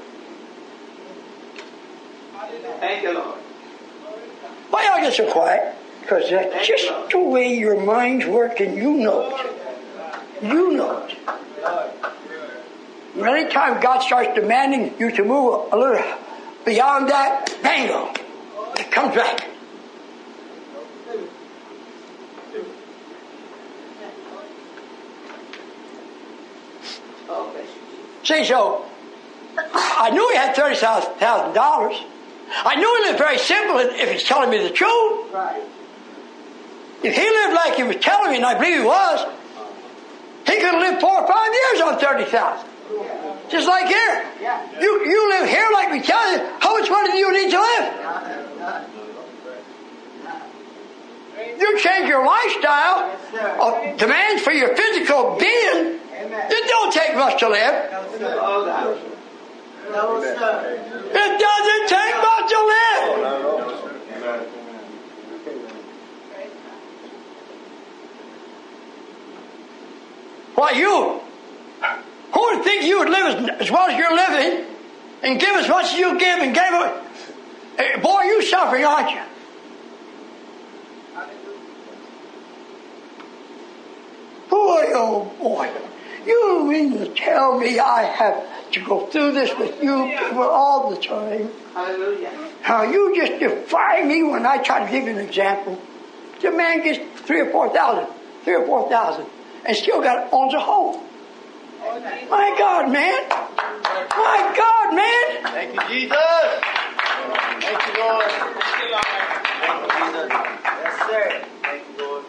Thank you, Lord. Why y'all get so quiet? Because that's just the way your mind's working. You know it. You know it. Anytime God starts demanding you to move a little beyond that, bingo, it comes back. See, so I knew he had $30,000. I knew he lived very simple if he's telling me the truth. Right. If he lived like he was telling me, and I believe he was, he could have lived 4 or 5 years on $30,000. Just like here. Yeah. You live here like we tell you. How much money do you need to live? You change your lifestyle of demands for your physical being. It don't take much to live. No, sir. It doesn't take much to live. Why, who would think you would live as well as you're living and give as much as you give and gave it? Boy, you're suffering, aren't you? Boy, oh boy. You mean to tell me I have to go through this with you people all the time? Hallelujah. How you just defy me when I try to give you an example. The man gets 3,000 or 4,000, and still owns a home. My God, man! My God, man! Thank you, Jesus. Thank you, Lord. Thank you, Jesus. Yes, sir. Thank you, Lord.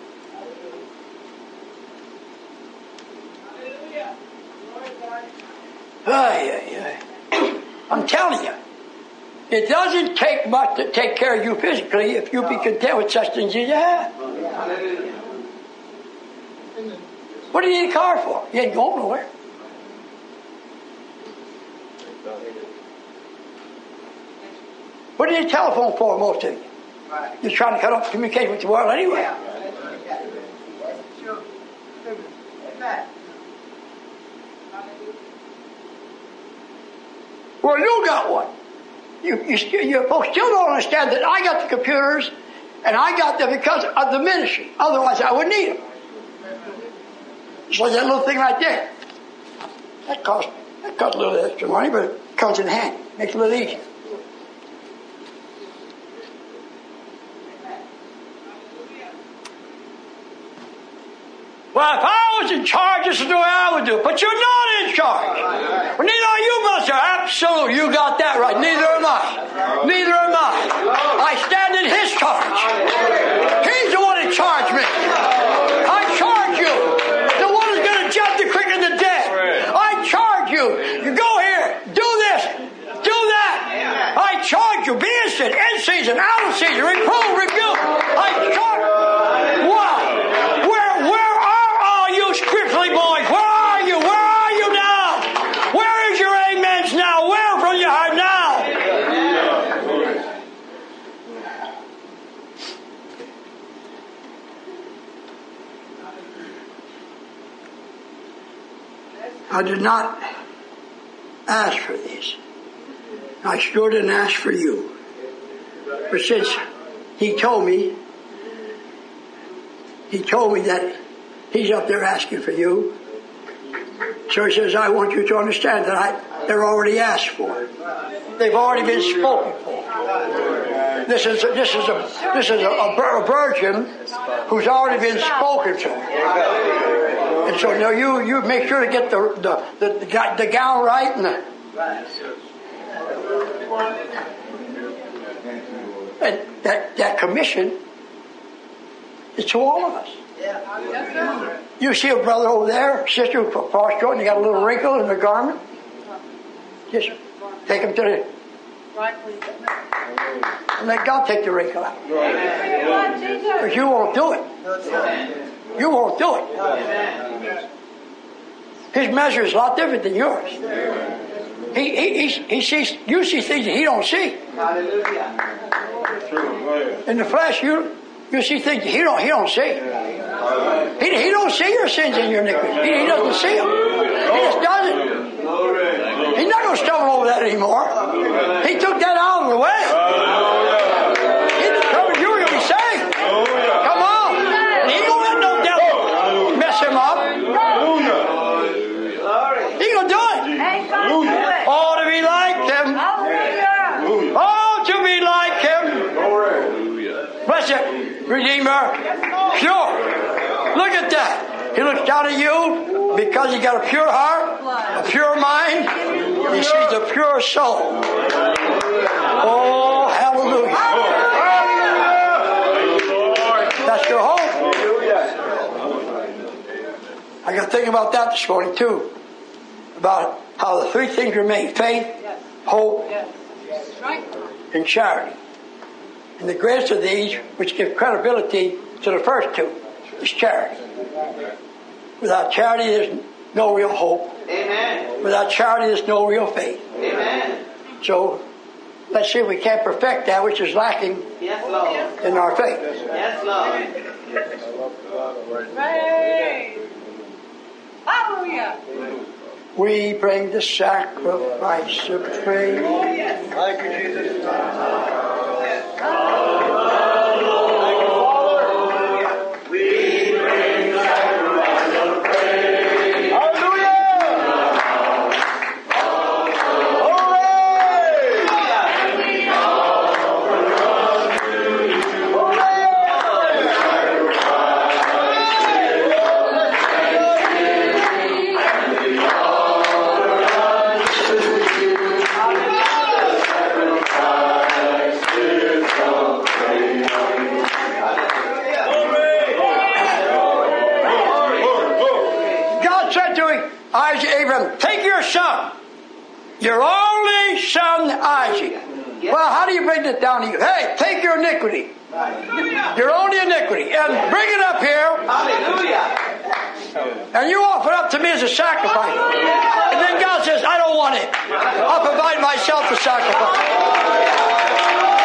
I'm telling you, it doesn't take much to take care of you physically if you be content with such things as you have. What do you need a car for? You ain't going nowhere. What do you need a telephone for, most of you? You're trying to cut off communication with the world anyway. Well, you got one. You folks still don't understand that I got the computers, and I got them because of the ministry. Otherwise, I wouldn't need them. So that little thing right there, that costs a little extra money, but it comes in handy. Makes it a little easier. Well, if I was in charge, this is the way I would do it. But you're not in charge. Well, neither are you, Buster. Absolutely, you got that right. Neither am I. Neither am I. I stand in His charge. He's the one that charged me. I charge you. The one who's going to judge the quick and the dead. I charge you. You go here. Do this. Do that. I charge you. Be instant, in season, out of season. Reprove, rebuke. I charge. Wow. Scripturally, boys, where are you? Where are you now? Where is your amens now? Where from your heart now? I did not ask for these. I sure didn't ask for you. But since He told me that He's up there asking for you. So He says, I want you to understand that they're already asked for. They've already been spoken for. This is a virgin who's already been spoken to. And so now you make sure to get the gown right and that commission is to all of us. You see a brother over there, sister who falls short and they got a little wrinkle in their garment? Just take them to the... And let God take the wrinkle out. Because you won't do it. You won't do it. His measure is a lot different than yours. He sees, you see things that He don't see. In the flesh, you see things that He don't see. He don't see your sins and your iniquities. He doesn't see them. He just doesn't. He's not going to stumble over that anymore. He took that out of the way. He determined you were going to be saved. Come on. And He ain't going to let no devil mess him up. He going to do it. Oh, to be like Him. Oh, to be like Him. Blessed Redeemer. Pure. Look at that. He looks down at you because you got a pure heart, a pure mind. He sees a pure soul. Oh, hallelujah. That's your hope. I got to think about that this morning too. About how the three things remain: faith, hope, and charity. And the greatest of these, which give credibility to the first two, is charity. Without charity, there's no real hope. Amen. Without charity, there's no real faith. Amen. So let's see if we can't perfect that which is lacking Yes, Lord. in our faith. Yes, Lord. Praise. Hallelujah. We bring the sacrifice of praise. Thank you, Jesus. Abraham, take your son, your only son Isaac. Well, how do you bring this down to you? Hey, take your iniquity, your only iniquity, and bring it up here. Hallelujah. And you offer it up to me as a sacrifice. And then God says, I don't want it. I'll provide myself the sacrifice.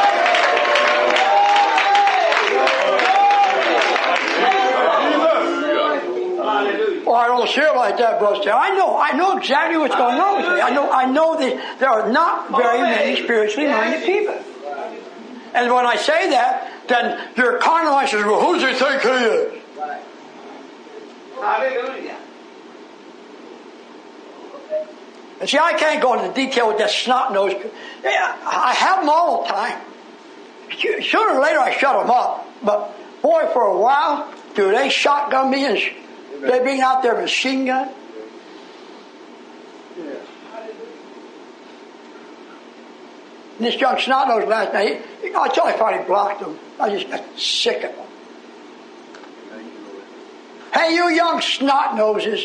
Well, I don't see it like that, Brother. I know exactly what's going on with me. I know that there are not very many spiritually minded people. And when I say that, then your carnal mind says, well, who does he think he is? Hallelujah. And see, I can't go into detail with that snot nose. I have them all the time. Sooner or later I shut them up. But boy, for a while, dude, they shotgun me and they bring out their machine gun. And this young snot nose last night, until I finally blocked him, I just got sick of him. Hey, you young snot noses.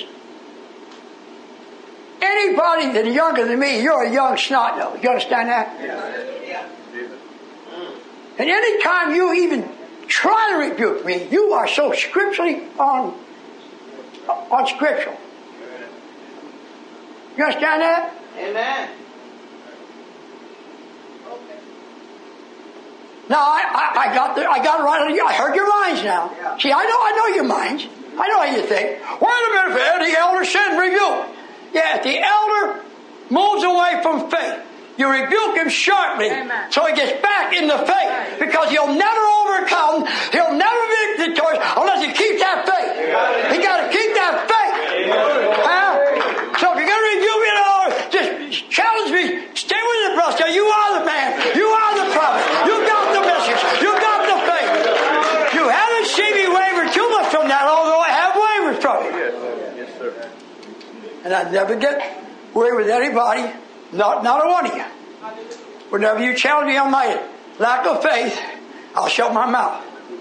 Anybody that's younger than me, you're a young snot nose. You understand that? Yeah. And any time you even try to rebuke me, you are so scripturally unscriptural. You understand that? Amen. Now I got it right. I heard your minds now. Yeah. See, I know your minds. I know how you think. Wait a minute, the elder said rebuke. Yeah, if the elder moves away from faith, you rebuke him sharply. Amen. So he gets back in the faith, because he'll never overcome, he'll never be victorious unless he keeps that faith. He got to keep that faith. So if you're going to rebuke me, just challenge me. Stay with it, brother. You are the man. You are the prophet. You got the message. You got the faith. You haven't seen me waver too much from that, although I have wavered from it. Yes, sir. And I never get away with anybody, not a one of you. Whenever you challenge me on my lack of faith, I'll shut my mouth.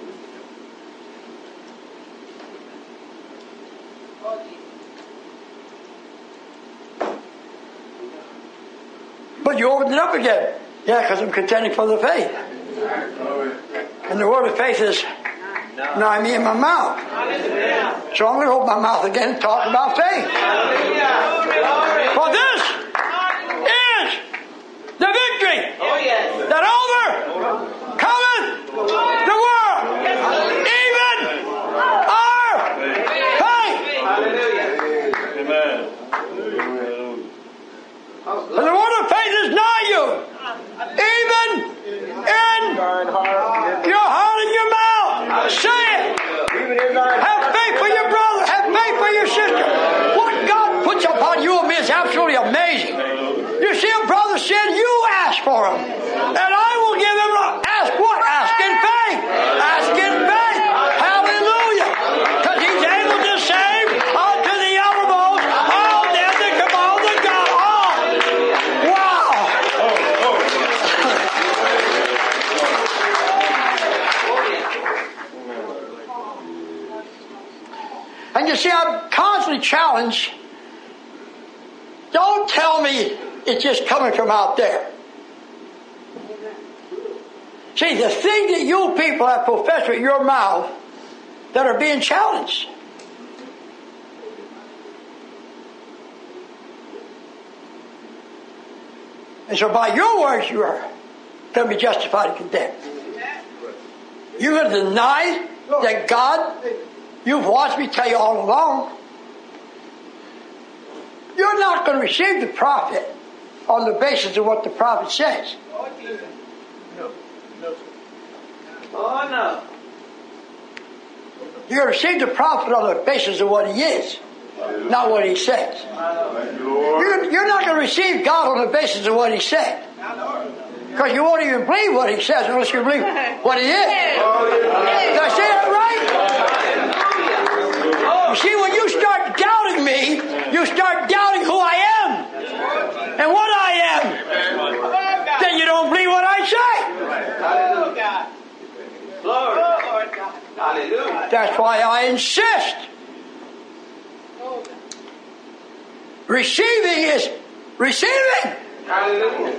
But you opened it up again. Yeah, because I'm contending for the faith. And the word of faith is nigh me in my mouth. So I'm going to open my mouth again and talk about faith. For this is the victory that overcometh the world, even our faith. Amen. And the word of faith is nigh you, even in your heart and your mouth. Say it. Have faith for your brother. Have faith for your sister. What God puts upon you and me is absolutely amazing. You see, a brother said, you ask for him, and I will give him. Ask what? Ask in faith. Ask in faith. Hallelujah. Because he's able to save unto the uttermost all them that come on to God. Wow. And you see, I'm constantly challenged. Don't tell me it's just coming from out there. See, the thing that you people have professed with your mouth that are being challenged. And so by your words you are going to be justified and condemned. You're going to deny that God, you've watched me tell you all along, you're not going to receive the prophet on the basis of what the prophet says. Oh, no. You're going to receive the prophet on the basis of what he is, not what he says. You're not going to receive God on the basis of what he said. Because you won't even believe what he says unless you believe what he is. Did I say that right? You see, when you start doubting me, you start doubting who I am and what I am. Then you don't believe what I say. Hallelujah. Glory. Hallelujah. That's why I insist. Receiving is receiving. Hallelujah.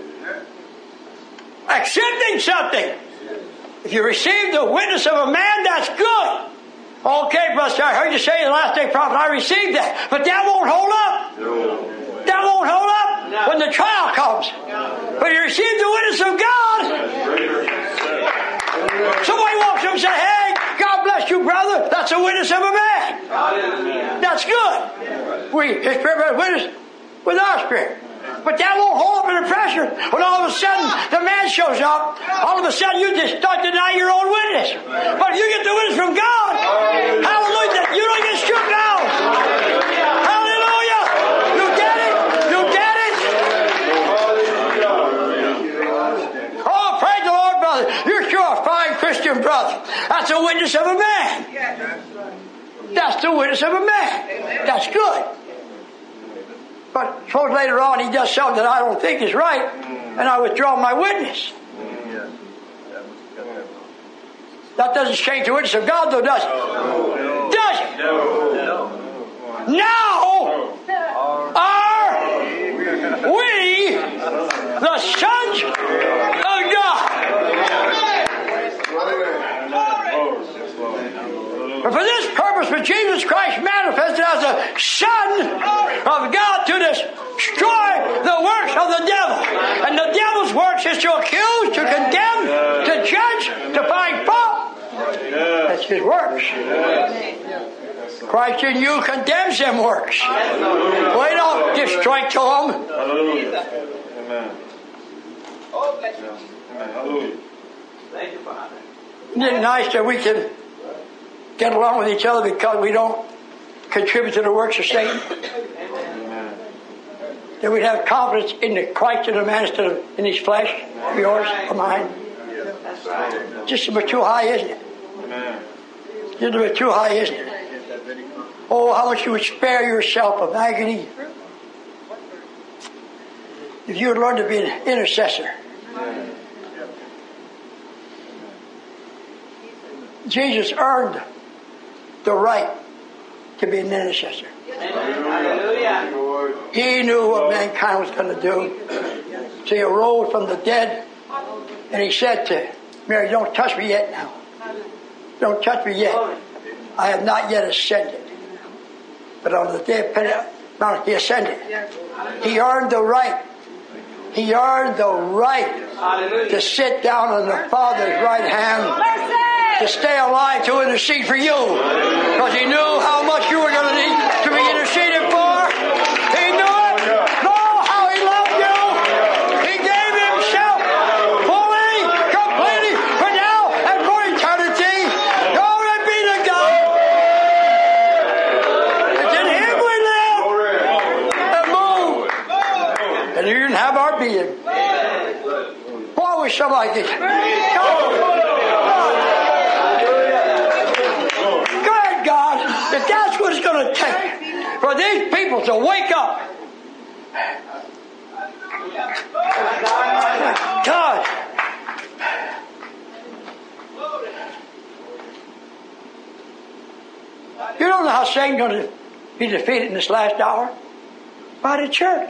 Accepting something. If you receive the witness of a man, that's good. Okay, Buster, I heard you say the last day prophet, I received that. But that won't hold up. That won't hold up when the trial comes. But you receive the witness of God. Somebody walks up and says, hey, God bless you, brother. That's a witness of a man. That's good. His spirit has witness with our spirit. But that won't hold up under pressure when all of a sudden the man shows up. All of a sudden you just start denying your own witness. But if you get the witness from God, hallelujah, you don't get struck down. Hallelujah. You get it? You get it? Oh, praise the Lord, brother. You're sure a fine Christian brother. That's a witness of a man. That's the witness of a man. That's good. But suppose later on he does something that I don't think is right, and I withdraw my witness. That doesn't change the witness of God, though, does it? Does it? Now are we the sons of God. But for this purpose was Jesus Christ manifested as the Son of God to destroy the works of the devil. And the devil's works is to accuse, to condemn, to judge, to find fault. That's his works. Christ in you condemns them works. We don't give strength to them. Amen. Thank you, Father. Isn't it nice that we can get along with each other because we don't contribute to the works of Satan? That we'd have confidence in the Christ in the man instead of in his flesh, yours or mine. That's right. Just a bit too high, isn't it? Just a bit too high, isn't it? Oh, how much you would spare yourself of agony if you would learn to be an intercessor. Jesus earned the right to be an intercessor. Hallelujah. He knew what mankind was going to do. So he arose from the dead and he said to Mary, don't touch me yet now. Don't touch me yet. I have not yet ascended. But on the day of Pentecost, he ascended. He earned the right. He earned the right to sit down on the Father's right hand, to stay alive, to intercede for you. Because he knew how much you were going to need to be interceded for. He knew it. Oh, how he loved you. He gave himself fully, completely, for now and for eternity. Glory be to God. It's in him we live and move. And you didn't have our being. Boy, I wish somebody could. God, if that's what it's going to take for these people to wake up. God. You don't know how Satan's going to be defeated in this last hour? By the church.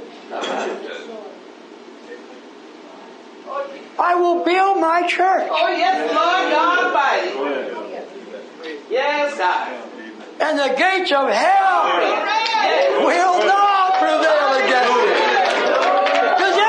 I will build my church. Oh, yes, Lord God Almighty. Yes, God. And the gates of hell will not prevail against it. Does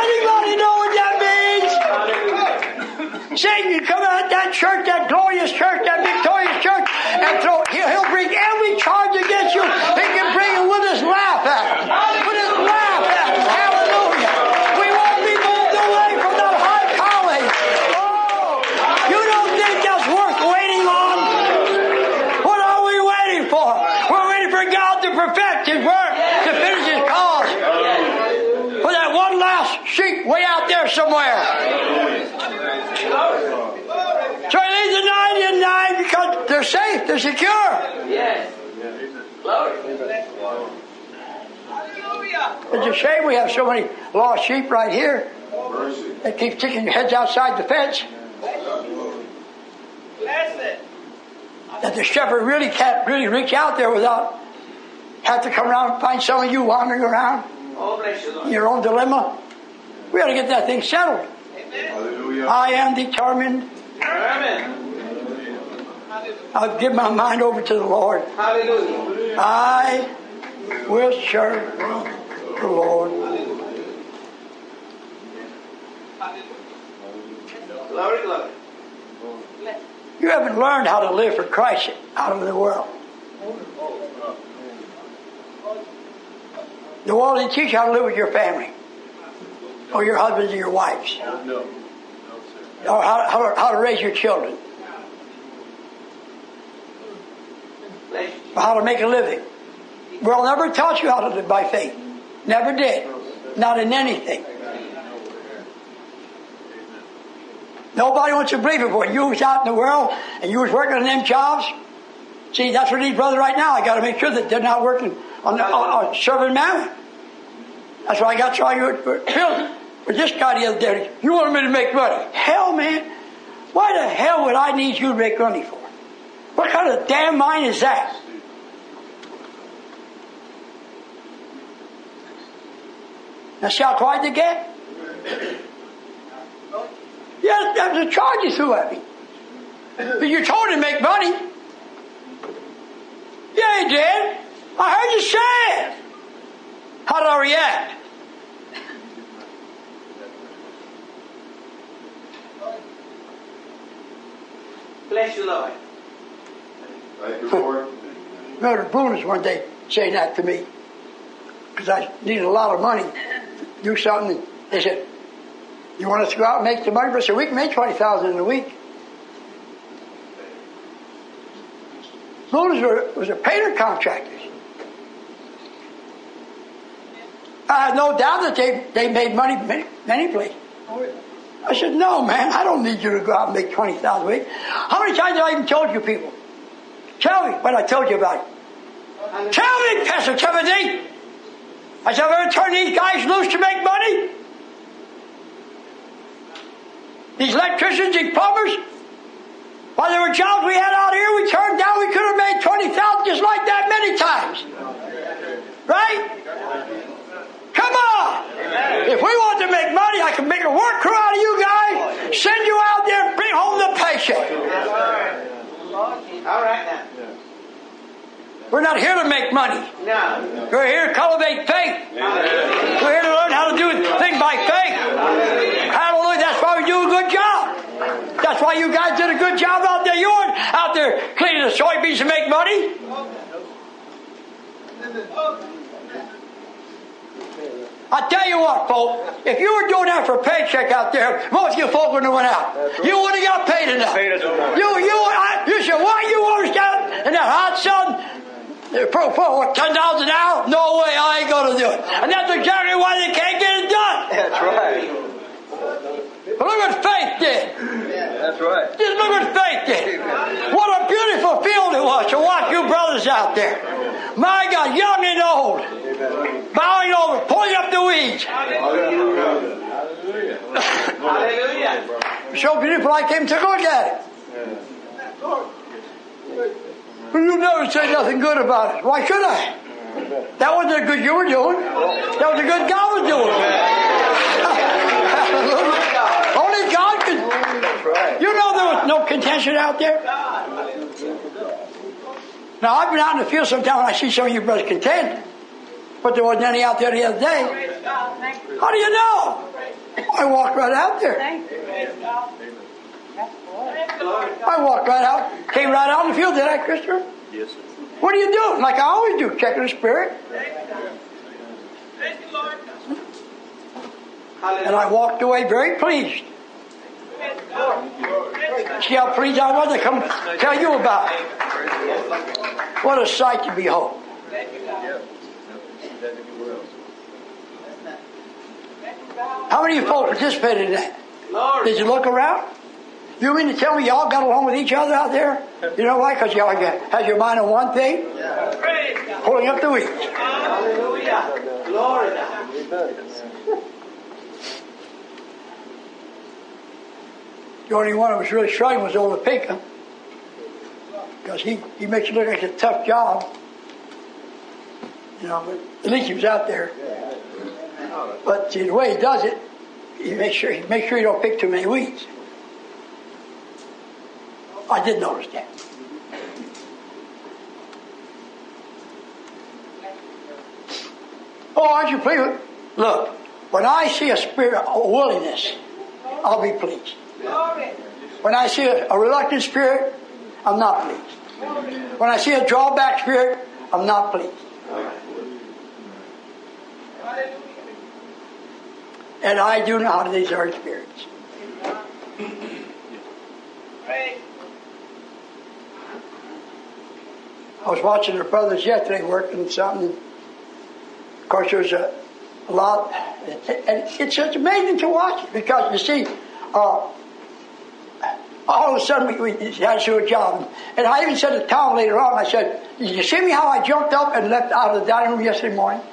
church, that glorious church, that victorious church, and he'll bring every charge against you. He can bring it with his laugh at it. With his laugh at it. Hallelujah. We won't be moved away from that high calling. Oh, you don't think that's worth waiting on? What are we waiting for? We're waiting for God to perfect His work, to finish His cause. For that one last sheep way out there somewhere. So he leaves the 99 because they're safe, they're secure. Yes. Glory. It's a shame we have so many lost sheep right here. They keep sticking their heads outside the fence. That the shepherd really can't really reach out there without have to come around and find some of you wandering around. Oh, bless you, Lord. Your own dilemma. We ought to get that thing settled. Hallelujah. I am determined. Amen. I'll give my mind over to the Lord. Hallelujah. I will serve the Lord. Glory, glory. You haven't learned how to live for Christ out of the world. The world didn't teach you how to live with your family, or your husbands or your wives, or how to raise your children, or how to make a living. The world never taught you how to live by faith. Never did. Not in anything. Nobody wants to believe it. When you was out in the world and you was working on them jobs, see, that's what these brothers right now. I got to make sure that they're not working on serving mammon. That's why I got to try you with this guy the other day. You wanted me to make money. Hell, man. Why the hell would I need you to make money for? What kind of damn mind is that? Now see how quiet they get? Yeah, that was a charge you threw at me. But you told him to make money. Yeah, he did. I heard you say it. How did I react? Bless you, Lord. Thank you, Lord. Brother Brunis one day saying that to me. Because I needed a lot of money to do something. And they said, you want us to go out and make the money? I said, we can make $20,000 in a week. Brunis was a painter contractor. I had no doubt that they made money many places. I said, no, man, I don't need you to go out and make $20,000 a week. How many times have I even told you people? Tell me what I told you about it. Tell me, Pastor Timothy. I said, I've ever turned these guys loose to make money? These electricians, these plumbers? While there were jobs we had out here we turned down, we could have made $20,000 just like that many times. Right? Come on! If we want to make money, I can make a work crew out of you guys, send you out there and bring home the paycheck. All right now. We're not here to make money. No. We're here to cultivate faith. We're here to learn how to do things by faith. Hallelujah. That's why we do a good job. That's why you guys did a good job out there. You weren't out there cleaning the soybeans to make money. I tell you what, folks, if you were doing that for a paycheck out there, most of you folk wouldn't have went out. You wouldn't have got paid enough. You said, why you want to stand in that hot sun for what, $10 an hour? No way, I ain't going to do it. And that's exactly why they can't get it done. That's right. But look what faith did. That's right. Just look what faith did. What a beautiful field it was to watch you brothers out there. My God, young and old. Bowing over, pulling up the weeds. Hallelujah. Hallelujah. So beautiful I came to look at it. But you never said nothing good about it. Why should I? That wasn't a good you were doing. That was a good God was doing. Only God could. You know there was no contention out there. Now I've been out in the field sometime and I see some of you brothers contend. But there wasn't any out there the other day. How do you know? I walked right out there. I walked right out, came right out in the field, did I, Christopher? Yes, sir. What are you doing? Like I always do, checking the spirit. And I walked away very pleased. See how pleased I was to come tell you about it. What a sight to behold. How many of you folks participated in that? Did you look around? You mean to tell me y'all got along with each other out there? You know why? Because y'all had your mind on one thing? Pulling up the weeds. Hallelujah. Glory to God. The only one who was really struggling was old Pinkham. Because he makes it look like it's a tough job. You know, but at least he was out there. But see, the way he does it, he makes sure you don't pick too many weeds. I did notice that. Oh, aren't you pleased? Look, when I see a spirit of willingness, I'll be pleased. When I see a reluctant spirit, I'm not pleased. When I see a drawback spirit, I'm not pleased. And I do know how to discern spirits. I was watching the brothers yesterday working something. Of course, there's a lot, and it's just amazing to watch it because you see, all of a sudden we had to do a job. And I even said to Tom later on, I said, did you see me how I jumped up and left out of the dining room yesterday morning?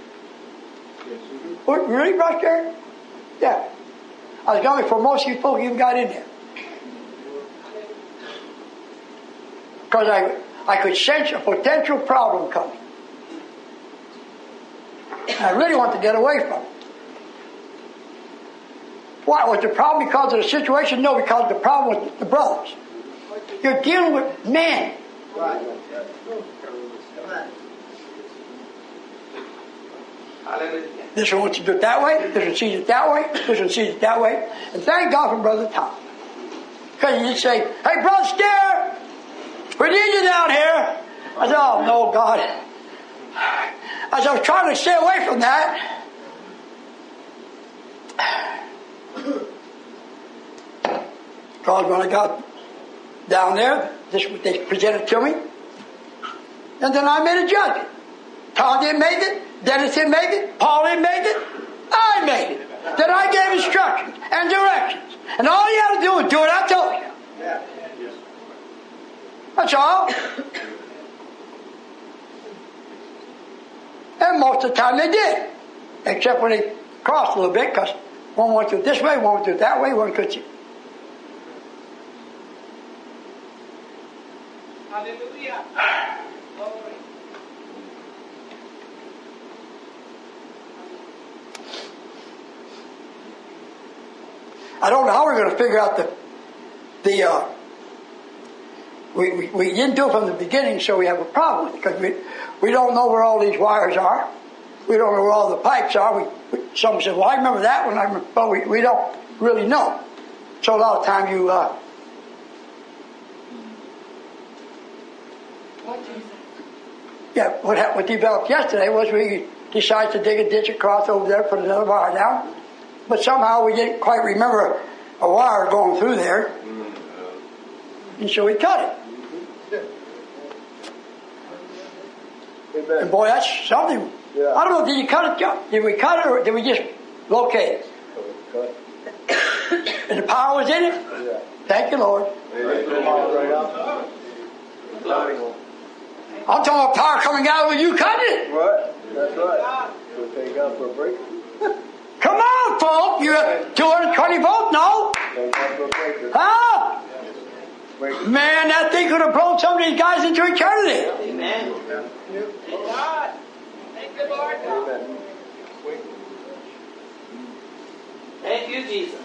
What, really, Brother Jerry? Yeah. I was gone before most of you folk even got in there. Because I could sense a potential problem coming. And I really wanted to get away from it. Why? Was the problem because of the situation? No, because the problem was the brothers. You're dealing with men. This one wants to do it that way. This one sees it that way. This one sees it that way. And thank God for Brother Tom. Because he'd say, hey, Brother Stair, we need you down here. I said, oh, no, God. As I was trying to stay away from that, because when I got down there, this is what they presented to me. And then I made a judgment. Tom didn't make it. Dennis didn't make it. Paul didn't make it. I made it. Then I gave instructions and directions. And all you had to do was do what I told you. That's all. And most of the time they did. Except when they crossed a little bit, because one went through it this way, one went through it that way, one could see. Hallelujah. I don't know how we're going to figure out we didn't do it from the beginning, so we have a problem because we don't know where all these wires are. We don't know where all the pipes are. Someone said, well, I remember that one, but we don't really know. So a lot of time you... what developed yesterday was we decided to dig a ditch across over there, put another wire down. But somehow we didn't quite remember a wire going through there. And so we cut it. And boy, that's something. Yeah. I don't know, did you cut it, John? Did we cut it or did we just locate it? And the power was in it? Yeah. Thank you, Lord. I'm talking about power coming out when you cut it. Right, that's right. We'll take out for a break. Come on, folk. You're at 220 volts, no? Huh? Man, that thing could have blown some of these guys into eternity. Amen. Thank God. Thank the Lord. Amen. Thank you, Jesus.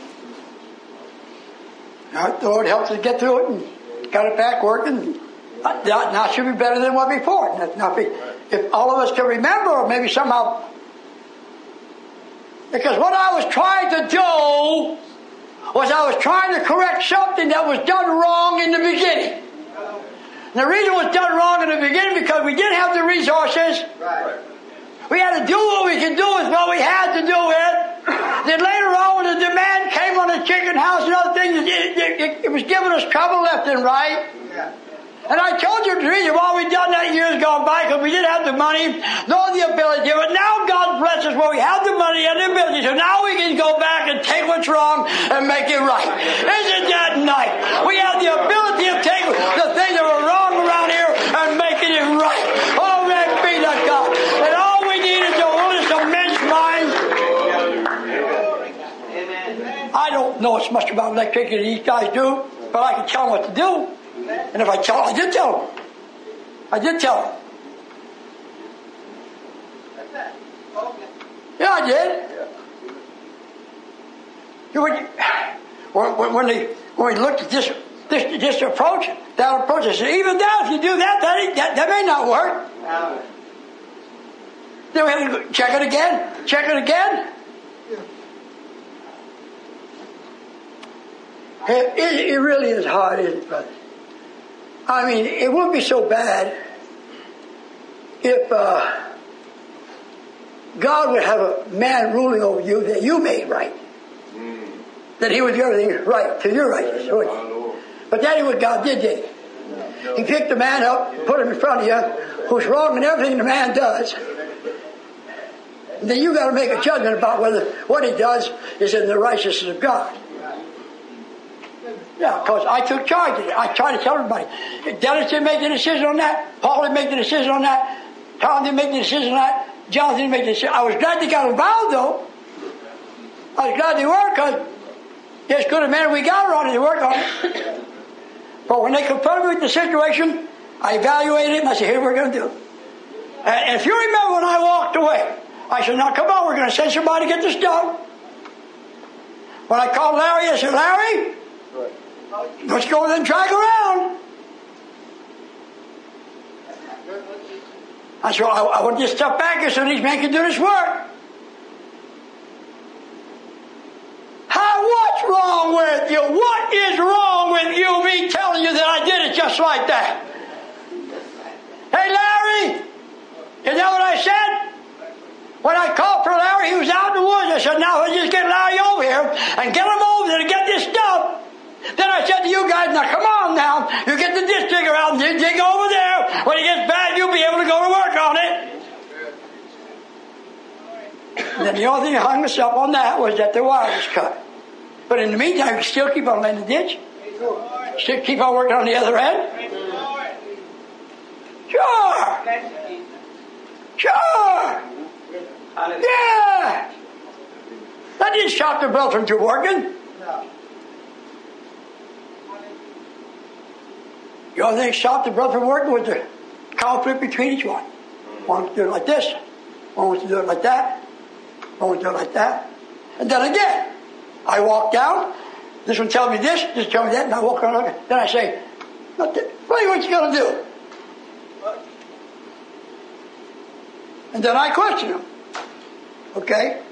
Now, the Lord helped us get through it and got it back working. Now it should be better than what before. Now, if all of us can remember, or maybe somehow... Because what I was trying to do was I was trying to correct something that was done wrong in the beginning. And the reason it was done wrong in the beginning because we didn't have the resources. Right. We had to do what we could do with what we had to do with. Then later on, when the demand came on the chicken house and other things, it was giving us trouble left and right. Yeah. And I told you the reason why we done that years gone by, because we didn't have the money nor the ability. But now God bless us where we have the money and the ability. So now we can go back and take what's wrong and make it right. Isn't that nice? We have the ability to take the things that were wrong around here and making it right. Oh, man, be that God. And all we need is the willingness of men's minds. I don't know as much about electricity as these guys do, but I can tell them what to do. And if I tell them, I did tell them. I did tell them. Yeah, I did. When we looked at this approach, that approach, I said, even now, if you do that may not work. Then we have to check it again. It really is hard, isn't it, brother? I mean, it wouldn't be so bad if God would have a man ruling over you that you made right. That he would do everything right to your righteousness. But that ain't what God did he? He picked a man up, put him in front of you, who's wrong in everything the man does. And then you got to make a judgment about whether what he does is in the righteousness of God. Yeah, because I took charge of it. I tried to tell everybody. Dennis didn't make the decision on that. Paul didn't make the decision on that. Tom didn't make the decision on that. John didn't make the decision. I was glad they got involved, though. I was glad they were, because as good a man we got around it to work on it. But when they confronted me with the situation, I evaluated it and I said, here's what we're going to do. And if you remember when I walked away, I said, now come on, we're going to send somebody to get this done. When I called Larry, I said, Larry, let's go and drag around. I said, I want this stuff back here so these men can do this work. What's wrong with you? What is wrong with you, me telling you that I did it just like that? Hey, Larry, is that what I said? When I called for Larry, he was out in the woods. I said, now let's just get Larry over here and get him over there to get this stuff. Then I said to you guys, now come on now. You get the ditch digger out and dig over there. When it gets bad, you'll be able to go to work on it. And then the only thing that hung us up on that was that the wire was cut. But in the meantime, you still keep on laying the ditch. Still keep on working on the other end. Sure. Yeah. That didn't stop the belt from working. The only thing that stopped the brother from working was the conflict between each one. One was to do it like this. One was to do it like that. One was to do it like that. And then again, I walk down. This one tells me this tells me that, and I walk around. Then I say, what you going to do? And then I question him. Okay?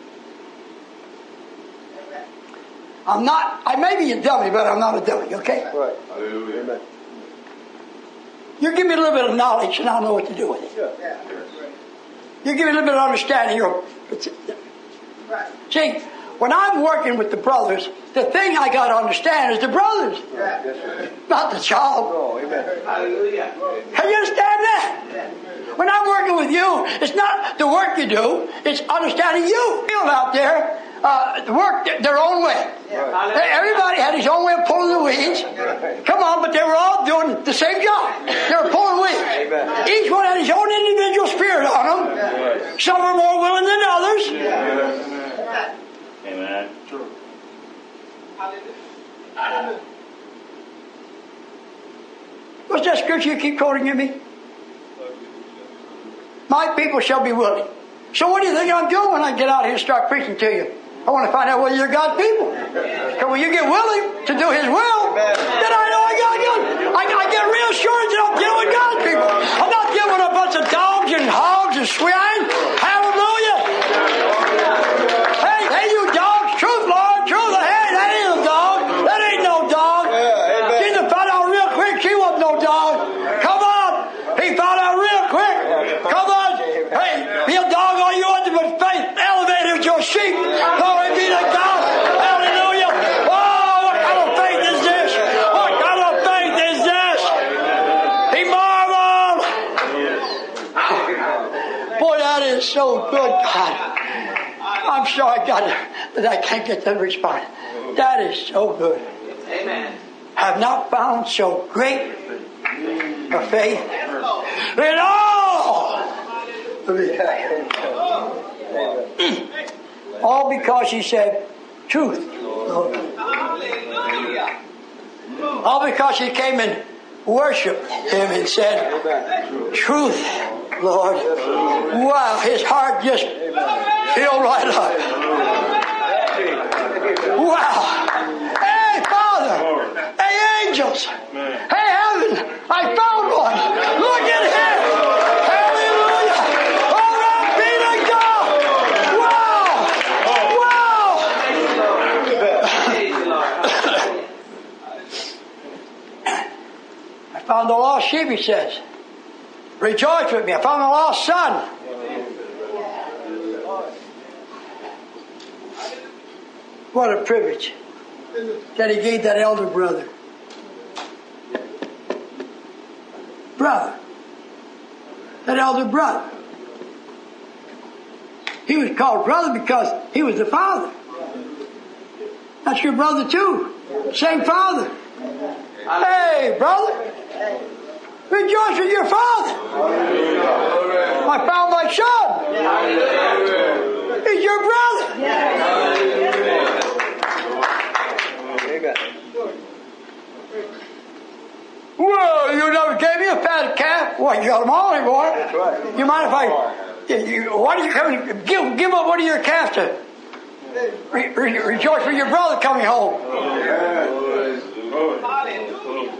I may be a dummy, but I'm not a dummy, okay? Right. Hallelujah. Amen. You give me a little bit of knowledge and I'll know what to do with it. Yeah. You give me a little bit of understanding. Right. See, when I'm working with the brothers, the thing I got to understand is the brothers, not the child. Oh, amen. Hallelujah. Can you understand that? When I'm working with you, it's not the work you do, it's understanding you. Feel out there, work their own way. Everybody had his own way of pulling the weeds. Come on, but they were all doing the same job. They were pulling weeds. Each one had his own individual spirit on them. Some were more willing than others. Amen. True. What's that scripture you keep quoting at me? My people shall be willing. So what do you think I'm doing when I get out here and start preaching to you? I want to find out whether you're God's people. Because when you get willing to do His will, then I know I get reassurance that I'm dealing with God's people. I'm not dealing with a bunch of dogs and hogs and swine. Hallelujah. Hey, you dogs, truth, Lord, truth. Hey, that ain't a dog. She wasn't no dog. Come on. He found out real quick. Come on. Hey, be a dog all you want to, but faith elevated your sheep. Glory be to God. Hallelujah. Oh, what kind of faith is this? What kind of faith is this? He marveled. Boy, that is so good, God. I'm sorry, God, that I can't get them to respond. That is so good. Amen. Have not found so great a faith in all. All because he said truth. All because he came and worshiped him and said truth, Lord. Wow, his heart just filled right up. Wow. Hey, Father. Hey, angels. Hey, heaven. I found one. Look at him. Hallelujah. All right, be to God. Wow. Wow. I found the lost sheep, he says. Rejoice with me. I found the lost son. What a privilege that he gave that elder brother. That elder brother. He was called brother because he was the father. That's your brother too. Same father. Hey, brother. Rejoice with your father. I found my son. He's your brother. Whoa, you never gave me a fat calf? Well, you got them all anymore. That's right. You mind if why do you come and give up one of your calves to rejoice with your brother coming home? Hallelujah.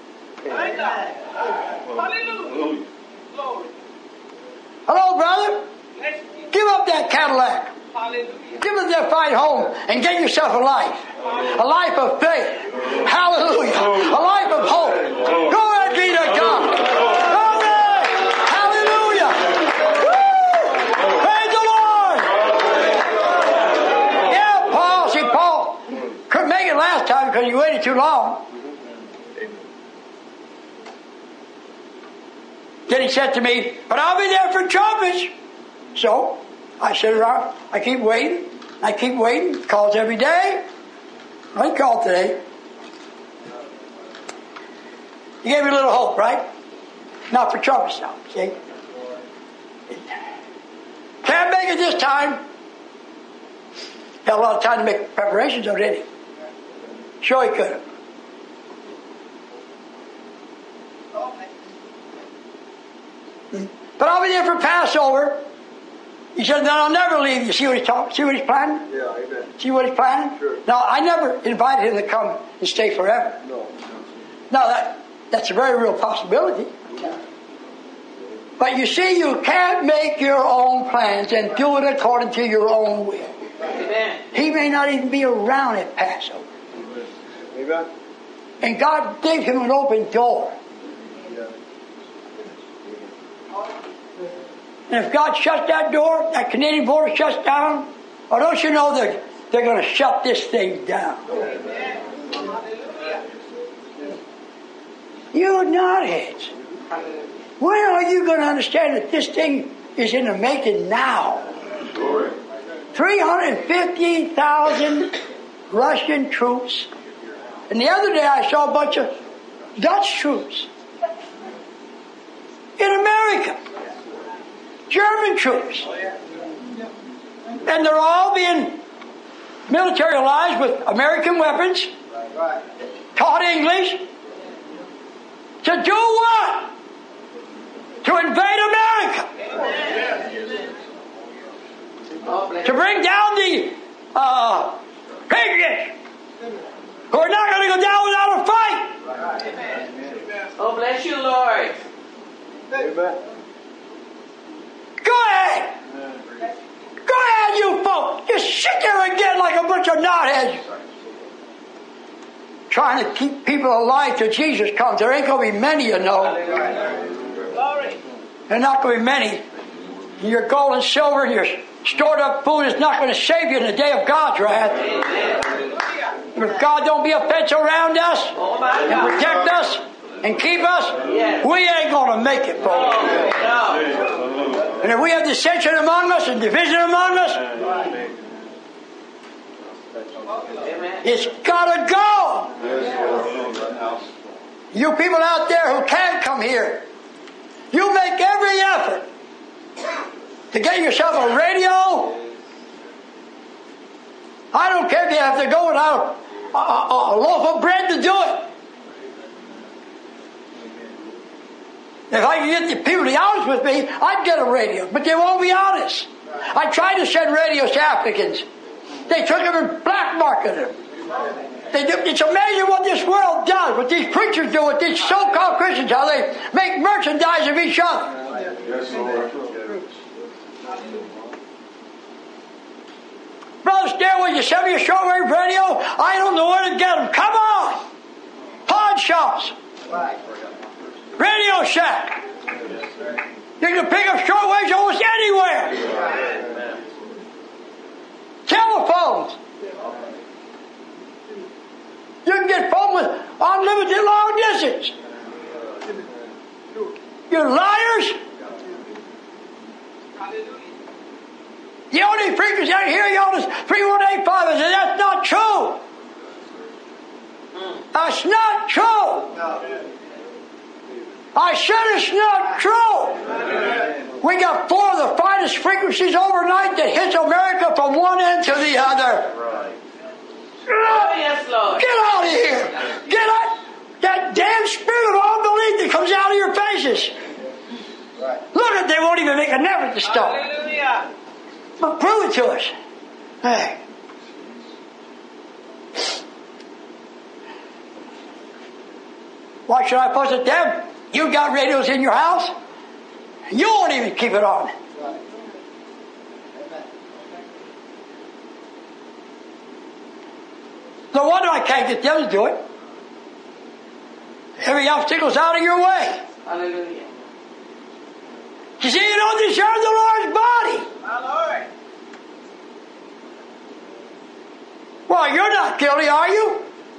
Hallelujah. Glory. Hello, brother. Give up that Cadillac. Hallelujah. Give us that fine home and get yourself a life of faith. Hallelujah. A life of hope. Glory be to God. Glory. Hallelujah. Woo! Praise the Lord. Yeah, Paul couldn't make it last time because you waited too long. Then he said to me, but I'll be there for trumpets. So I sit around, I keep waiting, calls every day. I called today. He gave me a little hope, right? Not for trumpets now, see? Can't make it this time. Had a lot of time to make preparations of it, didn't he? Sure he could have. But I'll be there for Passover. He said, then I'll never leave you. See what he's talking? See what he's planning? Yeah, amen. See what he's planning? Sure. No, I never invited him to come and stay forever. No. No, that's a very real possibility. But you see, you can't make your own plans and do it according to your own will. Amen. He may not even be around at Passover. Amen. And God gave him an open door. Yeah. And if God shuts that door, that Canadian border shuts down, or don't you know that they're going to shut this thing down? You knotheads. When are you going to understand that this thing is in the making now? 350,000 Russian troops. And the other day I saw a bunch of Dutch troops in America. German troops. And they're all being militarized with American weapons, taught English. To do what? To invade America. To bring down the patriots who are not going to go down without a fight. Oh, bless you, Lord. Amen. Go ahead. Go ahead, you folks. Just sit there again like a bunch of knotheads. trying to keep people alive till Jesus comes. There ain't going to be many, you know. Glory. There are not going to be many. Your gold and silver and your stored up food is not going to save you in the day of God's wrath. If God don't be a fence around us and protect us and keep us, we ain't going to make it, folks. And if we have dissension among us and division among us, it's got to go. You people out there who can't come here, you make every effort to get yourself a radio. I don't care if you have to go without a loaf of bread to do it. If I could get the people to be honest with me, I'd get a radio, but they won't be honest. I tried to send radios to Africans. They took them and black marketed them. It's amazing what this world does, what these preachers do, what these so-called Christians, how they make merchandise of each other. Yes, Lord. Brother Stairway, you send me a shortwave radio? I don't know where to get them. Come on! Pawn shops. Radio Shack. You can pick up shortwaves almost anywhere. Telephones. You can get phone with unlimited long distance. You liars! The only frequency I hear you on is 3185. I said, that's not true. That's not true. I said it's not true. We got 4 of the finest frequencies overnight that hits America from one end to the other. Yes, Lord. Get out of here. Get out. That damn spirit of unbelief that comes out of your faces. Look at, they won't even make an effort to stop. Hallelujah. But prove it to us. Hey. Why should I fuss at them? You got radios in your house. You won't even keep it on. No wonder I can't get them to do it. Every obstacle's out of your way. Hallelujah. You see, you don't deserve the Lord's body. My Lord. Well, you're not guilty, are you?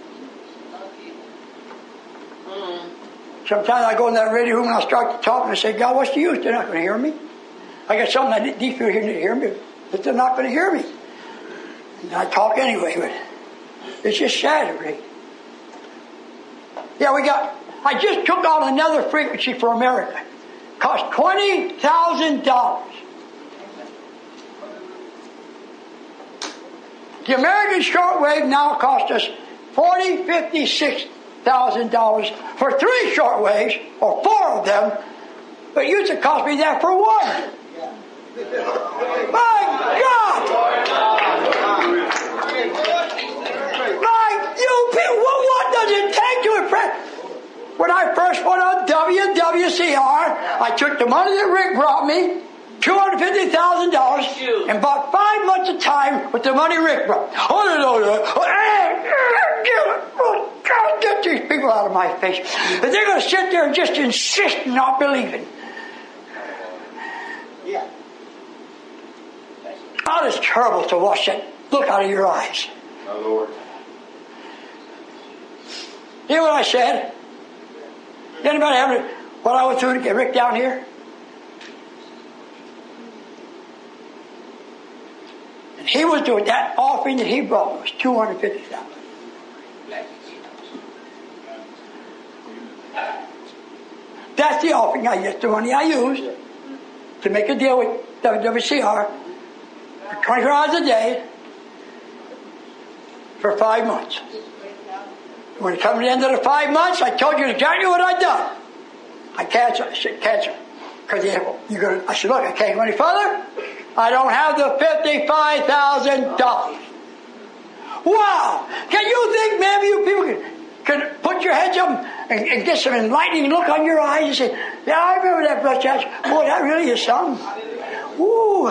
Sometimes I go in that radio room and I start to talk and I say, God, what's the use? They're not going to hear me. I got something that these people here need to hear me, but they're not going to hear me. And I talk anyway, but it's just sad, really. Yeah, I just took on another frequency for America. Cost $20,000. The American shortwave now costs us $40,000, $56,000 for 3 shortwaves, or 4 of them, but it used to cost me that for 1. My God! You people, what does it take to impress? When I first went on WWCR, I took the money that Rick brought me, $250,000, and bought 5 months of time with the money Rick brought. God, get these people out of my face. But they're going to sit there and just insist and not believing. Yeah. God, it's terrible to watch that look out of your eyes. My Lord. You know what I said? Anybody have what I went through to get Rick down here? And he was doing that offering that he brought was $250,000. That's the offering. That's the money I used to make a deal with WWCR for 24 hours a day for 5 months. When it comes to the end of the 5 months, I told you exactly what I'd done. I canceled. I said, cancel. Because I said, look, I can't go any further. I don't have the $55,000. Wow! Can you think maybe you people can put your heads up and get some enlightening look on your eyes and say, yeah, I remember that blood church. Boy, that really is something. Woo!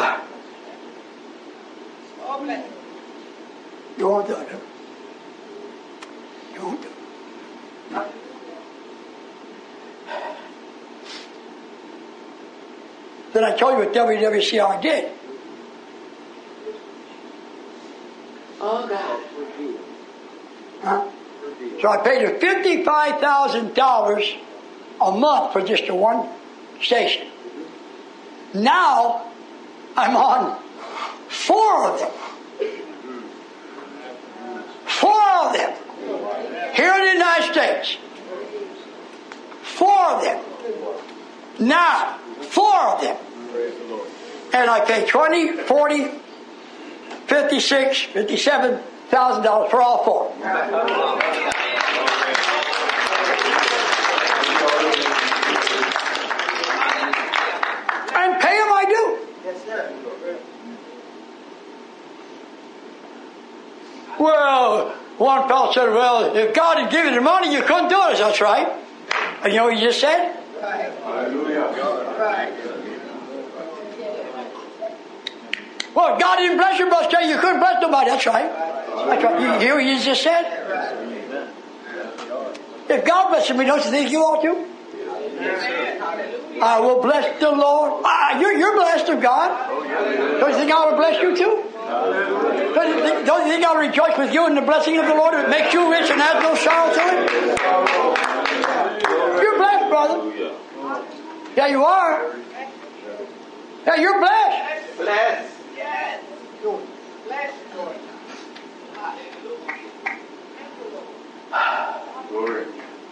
You won't do it. You won't do it. Then I told you what WWCR did. Oh, God. Huh? So I paid her $55,000 a month for just the one station. Now I'm on 4 of them. 4 of them. Here in the United States. 4 of them. Now, 4 of them. And I pay $20, $40, $56, $57,000 for all 4. And pay them I do. Yes, sir. Well, one fellow said, well, if God had given you the money, you couldn't do it. That's right. And you know what he just said? Right. Hallelujah. Right. Well, if God didn't bless you, Brother Jay, you couldn't bless nobody. That's right. That's right. You hear what he just said? If God blesses me, don't you think you ought to? I will bless the Lord. You're blessed of God. Don't you think I will bless you too? Don't you think I'll rejoice with you in the blessing of the Lord that makes you rich and has no sorrow to it? You're blessed, brother. Yeah, you are. Yeah, you're blessed. Bless. Yes. Bless the Lord. Glory.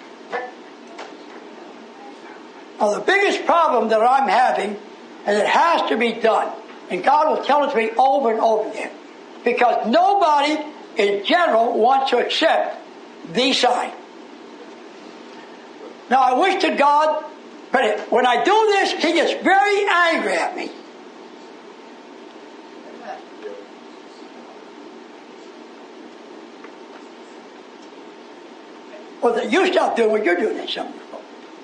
Now, the biggest problem that I'm having, and it has to be done, and God will tell it to me over and over again, because nobody in general wants to accept the sign. Now, I wish to God, but when I do this, He gets very angry at me. Well, you stop doing what you're doing then, some people.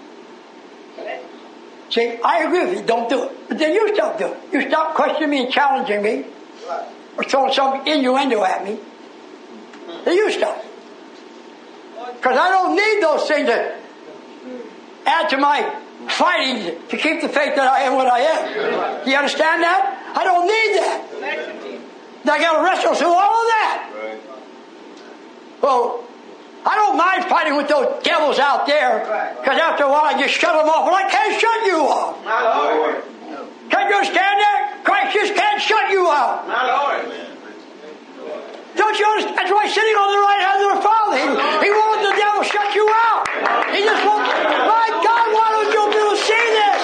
See, I agree with you, don't do it. But then you stop doing it. You stop questioning me and challenging me, or throwing some innuendo at me. Then you stop. Because I don't need those things to add to my fighting to keep the faith that I am what I am. Do you understand that? I don't need that. And I got to wrestle through all of that. Right. Well, I don't mind fighting with those devils out there, because after a while I just shut them off. Well, I can't shut you off. My Lord. Can't you understand that? Christ just can't shut you out. My Lord. Don't you understand? That's why he's sitting on the right hand of the Father. He won't let the devil shut you out. He just won't. My God, why don't you be able to see this?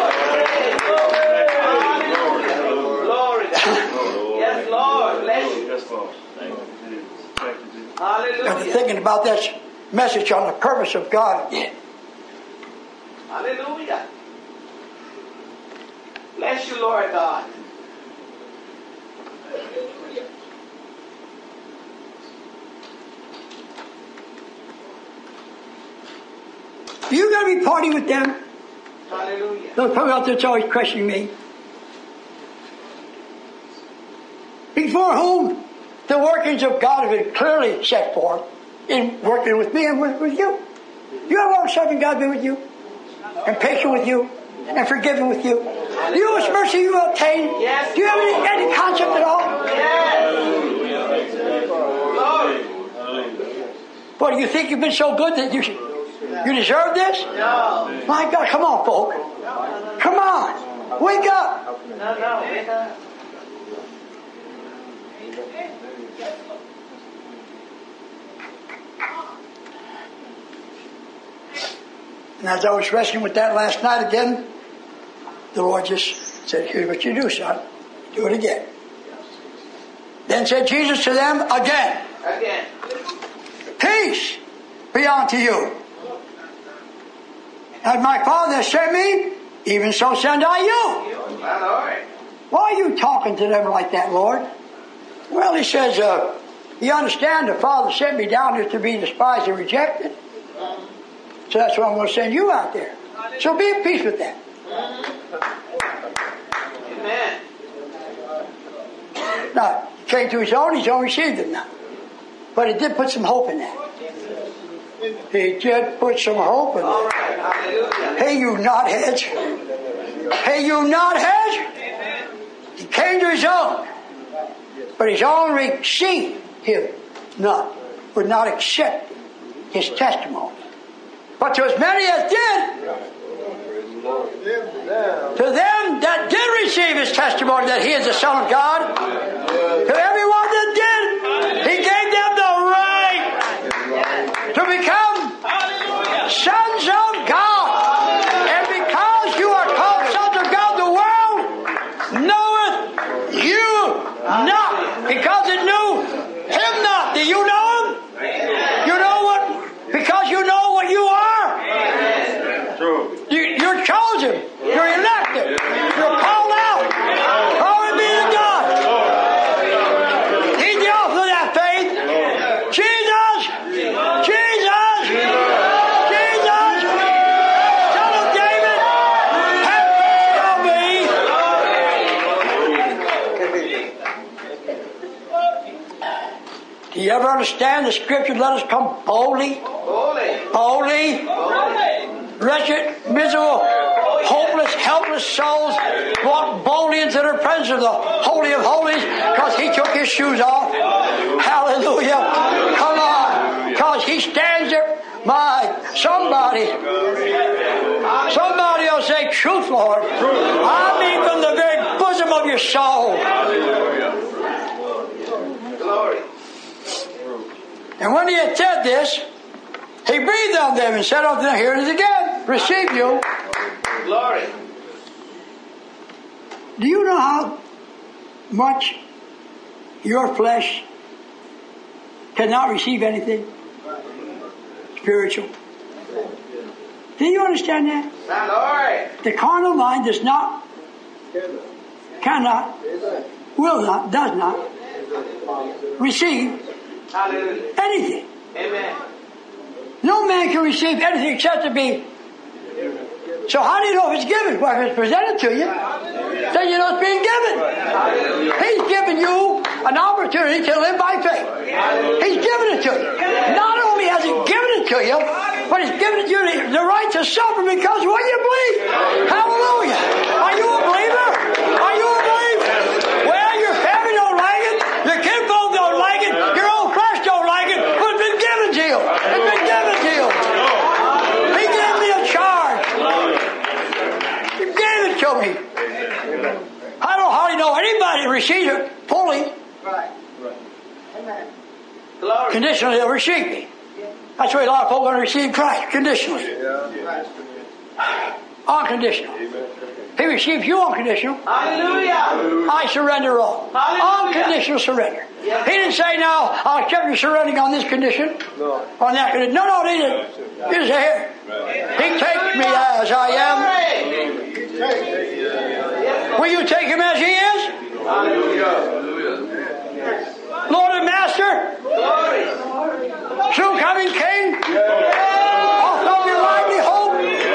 Glory. Yes, Lord. Bless you. Yes, Lord. Thank you, Jesus. Thank you, Jesus. I'm Hallelujah. thinking about this message on the purpose of God again. Hallelujah. Bless you, Lord God. You got to be partying with them. Hallelujah. Those people out there that's always questioning me. Before whom the workings of God have been clearly set forth in working with me and with you. You have all serving God be with you, and patient with you, and forgiving with you. Do you have mercy you obtain? Yes. Do you have any concept at all? Yes. Lord. What, do you think you've been so good that you deserve this? No. My God, come on, folk. Come on. Wake up. No. And as I was wrestling with that last night again, the Lord just said, here's what you do, son. Do it again. Then said Jesus to them again, peace be unto you. As my Father sent me, even so send I you. My Lord. Why are you talking to them like that, Lord? Well, he says, you understand the Father sent me down here to be despised and rejected. So that's why I'm going to send you out there. So be at peace with that. Amen. Now, he came to his own received it now. But it did put some hope in that. He did put some hope in All that. right. Hallelujah. Hey, you knotheads. He you not has. He came to his own, but his own received him not, would not accept his testimony. But to as many as did, to them that did receive his testimony that he is the Son of God, to everyone that did, he gave them the right to become sons of God. And because you are called sons of God, the world knoweth you not, because it knew him not. Do you know him? You know what? Because you know what you are. You're chosen. You're elected. You're called out. Glory be to God. He's the author of that faith. Jesus. Jesus. Jesus. Son of David. Have mercy on me. Do you ever understand the scripture? Let us come boldly. Boldly. Wretched, miserable, hopeless, helpless souls walk boldly into the presence of the Holy of Holies because he took his shoes off. Hallelujah. Come on. Because he stands there. Somebody will say, truth, Lord. I mean from the very bosom of your soul. And when he had said this, he breathed on them and said unto them, here it is again, receive you. Glory. Do you know how much your flesh cannot receive anything spiritual? Do you understand that? Lord. The carnal mind does not, cannot, will not, does not receive anything. Amen. No man can receive anything except to be. So how do you know if it's given? Well, if it's presented to you, then you know it's being given. He's given you an opportunity to live by faith. He's given it to you. Not only has he given it to you, but he's given you the right to suffer because what you believe. Hallelujah. Are you a believer? Are you a believer? Well, your family don't like it. Your kinfolk don't like it. Your own flesh don't like it. But it's been given to you. It's been given to you. He gave me a charge. He gave it to me. I don't hardly know anybody that receives it fully. Right. Amen. Conditionally, they'll receive me. That's why a lot of folk are going to receive Christ conditionally. Unconditional. He receives you unconditional. Hallelujah. I surrender all. Hallelujah. Unconditional surrender. Yes. He didn't say, now, I'll accept your surrendering on this condition. On that condition. No, he didn't. He just said, here. He takes me as I am. Will you take him as he is? Hallelujah. Lord and Master. True coming King. Also your lively hope.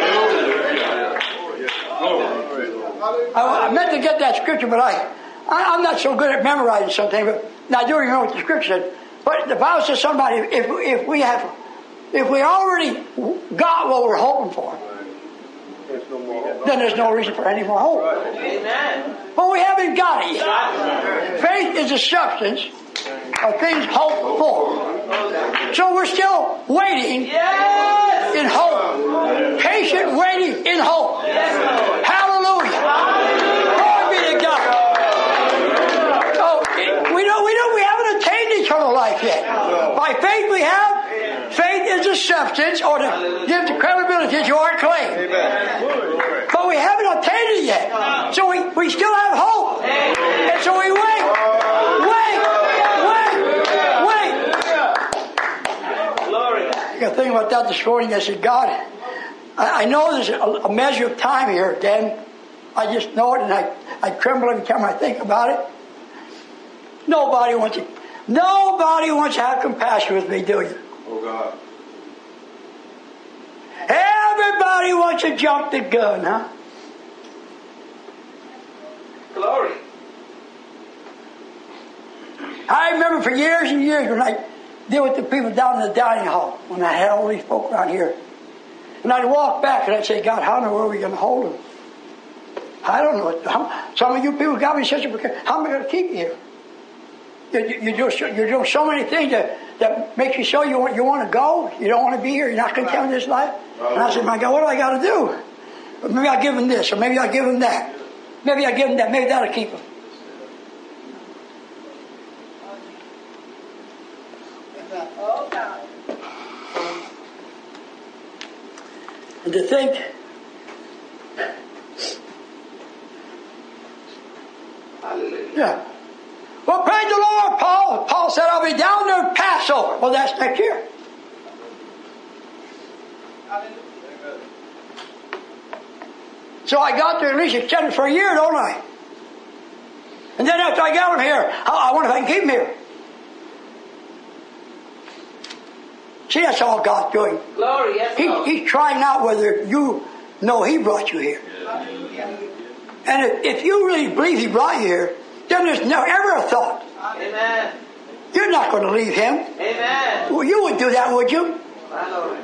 I meant to get that scripture, but I'm not so good at memorizing something. But I do remember what the scripture said. But the Bible says somebody, if we already got what we're hoping for, then there's no reason for any more hope. Amen. But we haven't got it yet. Faith is the substance of things hoped for. So we're still waiting in hope. Patient waiting in hope. Hallelujah. Glory be to God. So we haven't attained eternal life yet. By faith we have. Faith is the substance, or to give the credibility to our claim. But we haven't obtained it yet. So we still have hope. And so we wait. I got to think about that this morning. I said, God, I know there's a measure of time here, Dan. I just know it, and I tremble every time I think about it. Nobody wants to have compassion with me, do you? Oh God. Everybody wants to jump the gun, huh? Glory. I remember for years and years when I deal with the people down in the dining hall, when I had all these folk around here. And I'd walk back and I'd say, God, how in the world are we going to hold them? I don't know. Some of you people got me such a precarious. How am I going to keep you here? You're doing so many things that makes you so you want to go. You don't want to be here. You're not content with this life. And I said, my God, what do I got to do? Or maybe I'll give him this, or maybe I'll give him that. Maybe I'll give him that. Maybe that'll keep him. Oh, God. And to think, yeah. Well, praise the Lord, Paul. Paul said, I'll be down there at Passover. Well, that's next year. So I got to at least extend it for a year, don't I? And then after I get him here, I wonder if I can keep him here. See, that's all God's doing. Glory, yes, Lord. He's trying out whether you know He brought you here. And if you really believe He brought you here, then there's never ever a thought. Amen. You're not going to leave Him. Amen. Well, you would do that, would you? My Lord.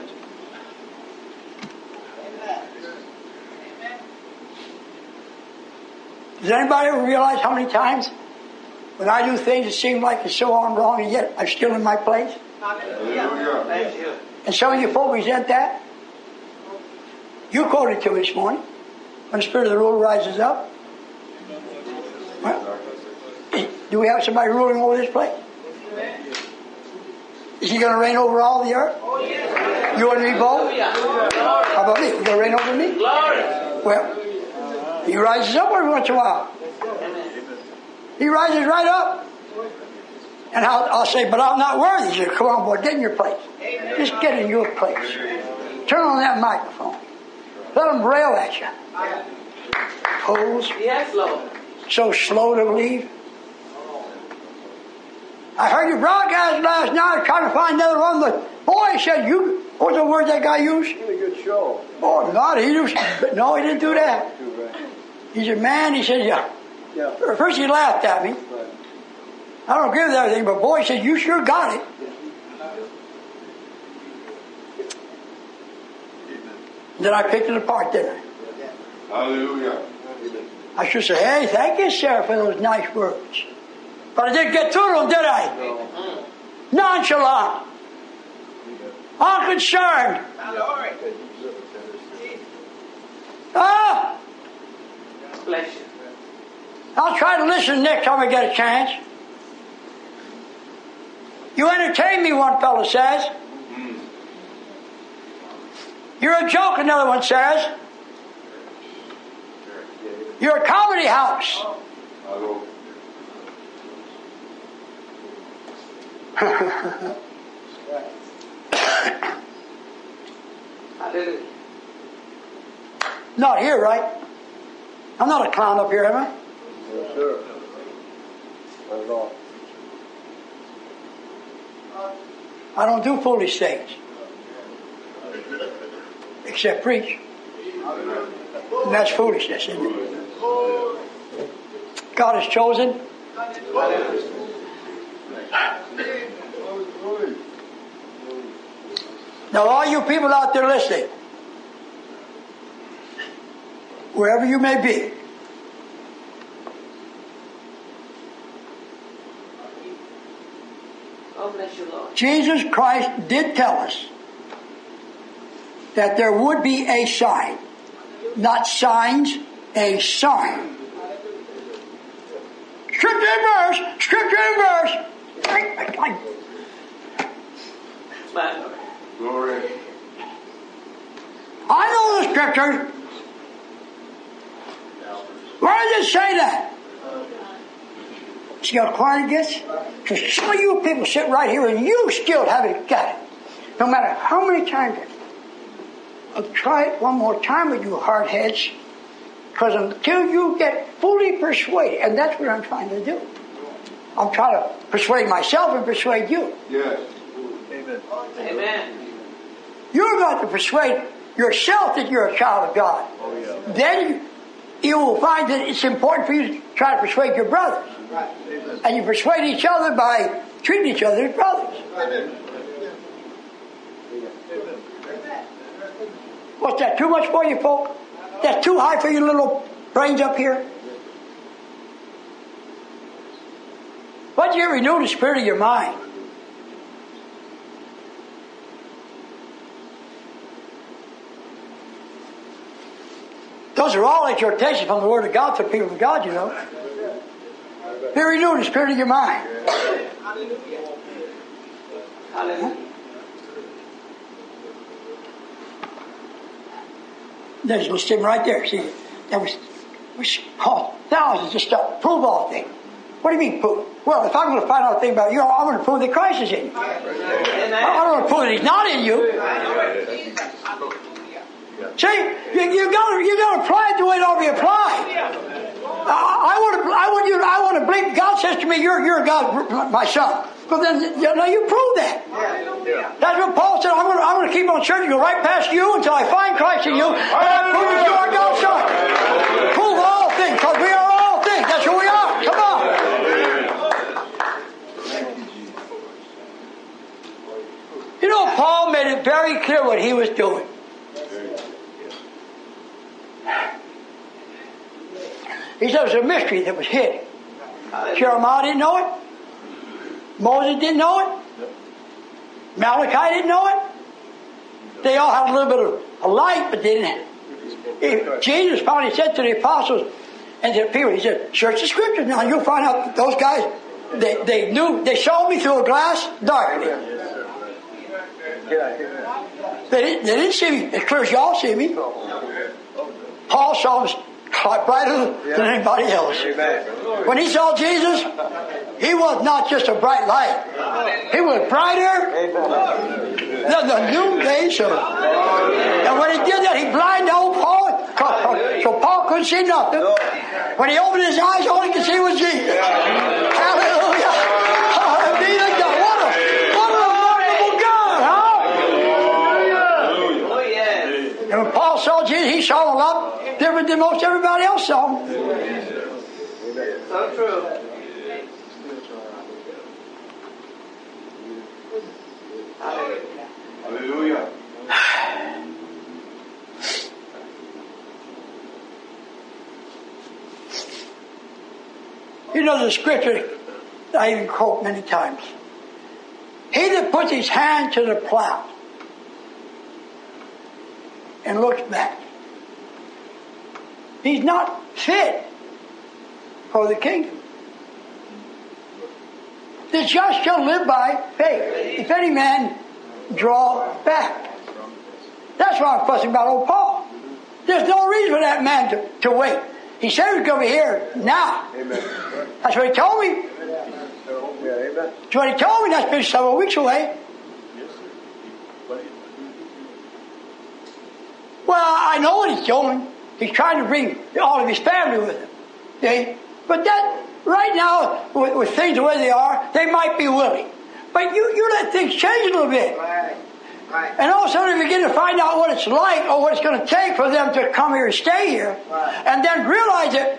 Does anybody ever realize how many times when I do things that seem like it's so on wrong and yet I'm still in my place? Hallelujah. Thank you. And some of you folk resent that. You quoted to me this morning. When the Spirit of the Lord rises up. Well, do we have somebody ruling over this place? Is He going to reign over all the earth? You and me both? How about me? You going to reign over me? Well, He rises up every once in a while. He rises right up. And I'll say, but I'm not worthy. He said, come on, boy, get in your place. Just get in your place. Turn on that microphone. Let them rail at you. Fools. Yes, Lord. So slow to believe. I heard you broadcast last night trying to find another one, but boy, he said, what was the word that guy used? Really good show. Oh, no, he didn't do that. He said, man, he said, yeah. First he laughed at me. I don't agree with everything, but boy, he said, you sure got it. Then I picked it apart, didn't I? Hallelujah. I should say, hey, thank you, sir, for those nice words. But I didn't get through them, did I? Nonchalant. Unconcerned. Bless you. I'll try to listen next time I get a chance. You entertain me, one fellow says. You're a joke, another one says. You're a comedy house. Hallelujah. Not here, right? I'm not a clown up here, am I? Yes, sir. Not at all. I don't do foolish things. Except preach. And that's foolishness, isn't it? God has chosen. Now all you people out there listening, wherever you may be, Oh, bless you, Lord. Jesus Christ did tell us that there would be a sign. Not signs, a sign. Scripture and verse, scripture and verse. My Lord. Glory. I know the scriptures. Where does it say that? See how quiet it gets? Because some of you people sit right here and you still haven't got it. No matter how many times. I'll try it one more time with you hard heads. Because until you get fully persuaded, and that's what I'm trying to do. I'm trying to persuade myself and persuade you. Yes. Amen. Amen. You're going to persuade yourself that you're a child of God. Oh, yeah. Then you will find that it's important for you to try to persuade your brothers. Right. And you persuade each other by treating each other as brothers. Amen. What's that, too much for you folk? That's too high for you little brains up here? Why don't you renew the spirit of your mind? Those are all exhortations from the Word of God to the people of God, you know. Be renewed in the spirit of your mind. Hallelujah. There's sitting right there. See, that was cost thousands of stuff. Prove all things. What do you mean prove? Well, if I'm going to find out a thing about you, I'm going to prove that Christ is in you. I don't want to prove that He's not in you. See, you got to apply it the way it ought to be applied. I want to believe. God says to me, "You're God, my son." But then, you prove that. That's what Paul said. I'm going to keep on searching, go right past you until I find Christ in you, and I prove that you are God's son. Prove all things, because we are all things. That's who we are. Come on. You know, Paul made it very clear what he was doing. He said it was a mystery that was hid. Jeremiah didn't know it. Moses didn't know it. Malachi didn't know it. They all had a little bit of a light, but they didn't. Jesus finally said to the apostles and to the people, He said, "Search the Scriptures. Now you'll find out that those guys, they saw me through a glass darkly. They didn't see me as clear as y'all see me. Paul saw me brighter than anybody else. When he saw Jesus, he was not just a bright light. He was brighter than the noonday sun. And when he did that, he blinded old Paul, so Paul couldn't see nothing. When he opened his eyes, all he could see was Jesus. Hallelujah! Hallelujah! What a remarkable God, huh? Oh, yes. And when Paul saw Jesus, he saw a lot different than most everybody else saw. So true. Hallelujah. You know the scripture I even quote many times. He that puts his hand to the plow and looks back, he's not fit for the kingdom. The just shall live by faith. If any man draw back. That's why I'm fussing about old Paul. There's no reason for that man to wait. He said he was going to be here now. Amen. That's what he told me. That's what he told me. That's been several weeks away. Well, I know what he's doing. He's trying to bring all of his family with him. See? But that, right now, with things the way they are, they might be willing. But you let things change a little bit. Right. And all of a sudden you begin to find out what it's like or what it's going to take for them to come here and stay here. Right. And then realize it.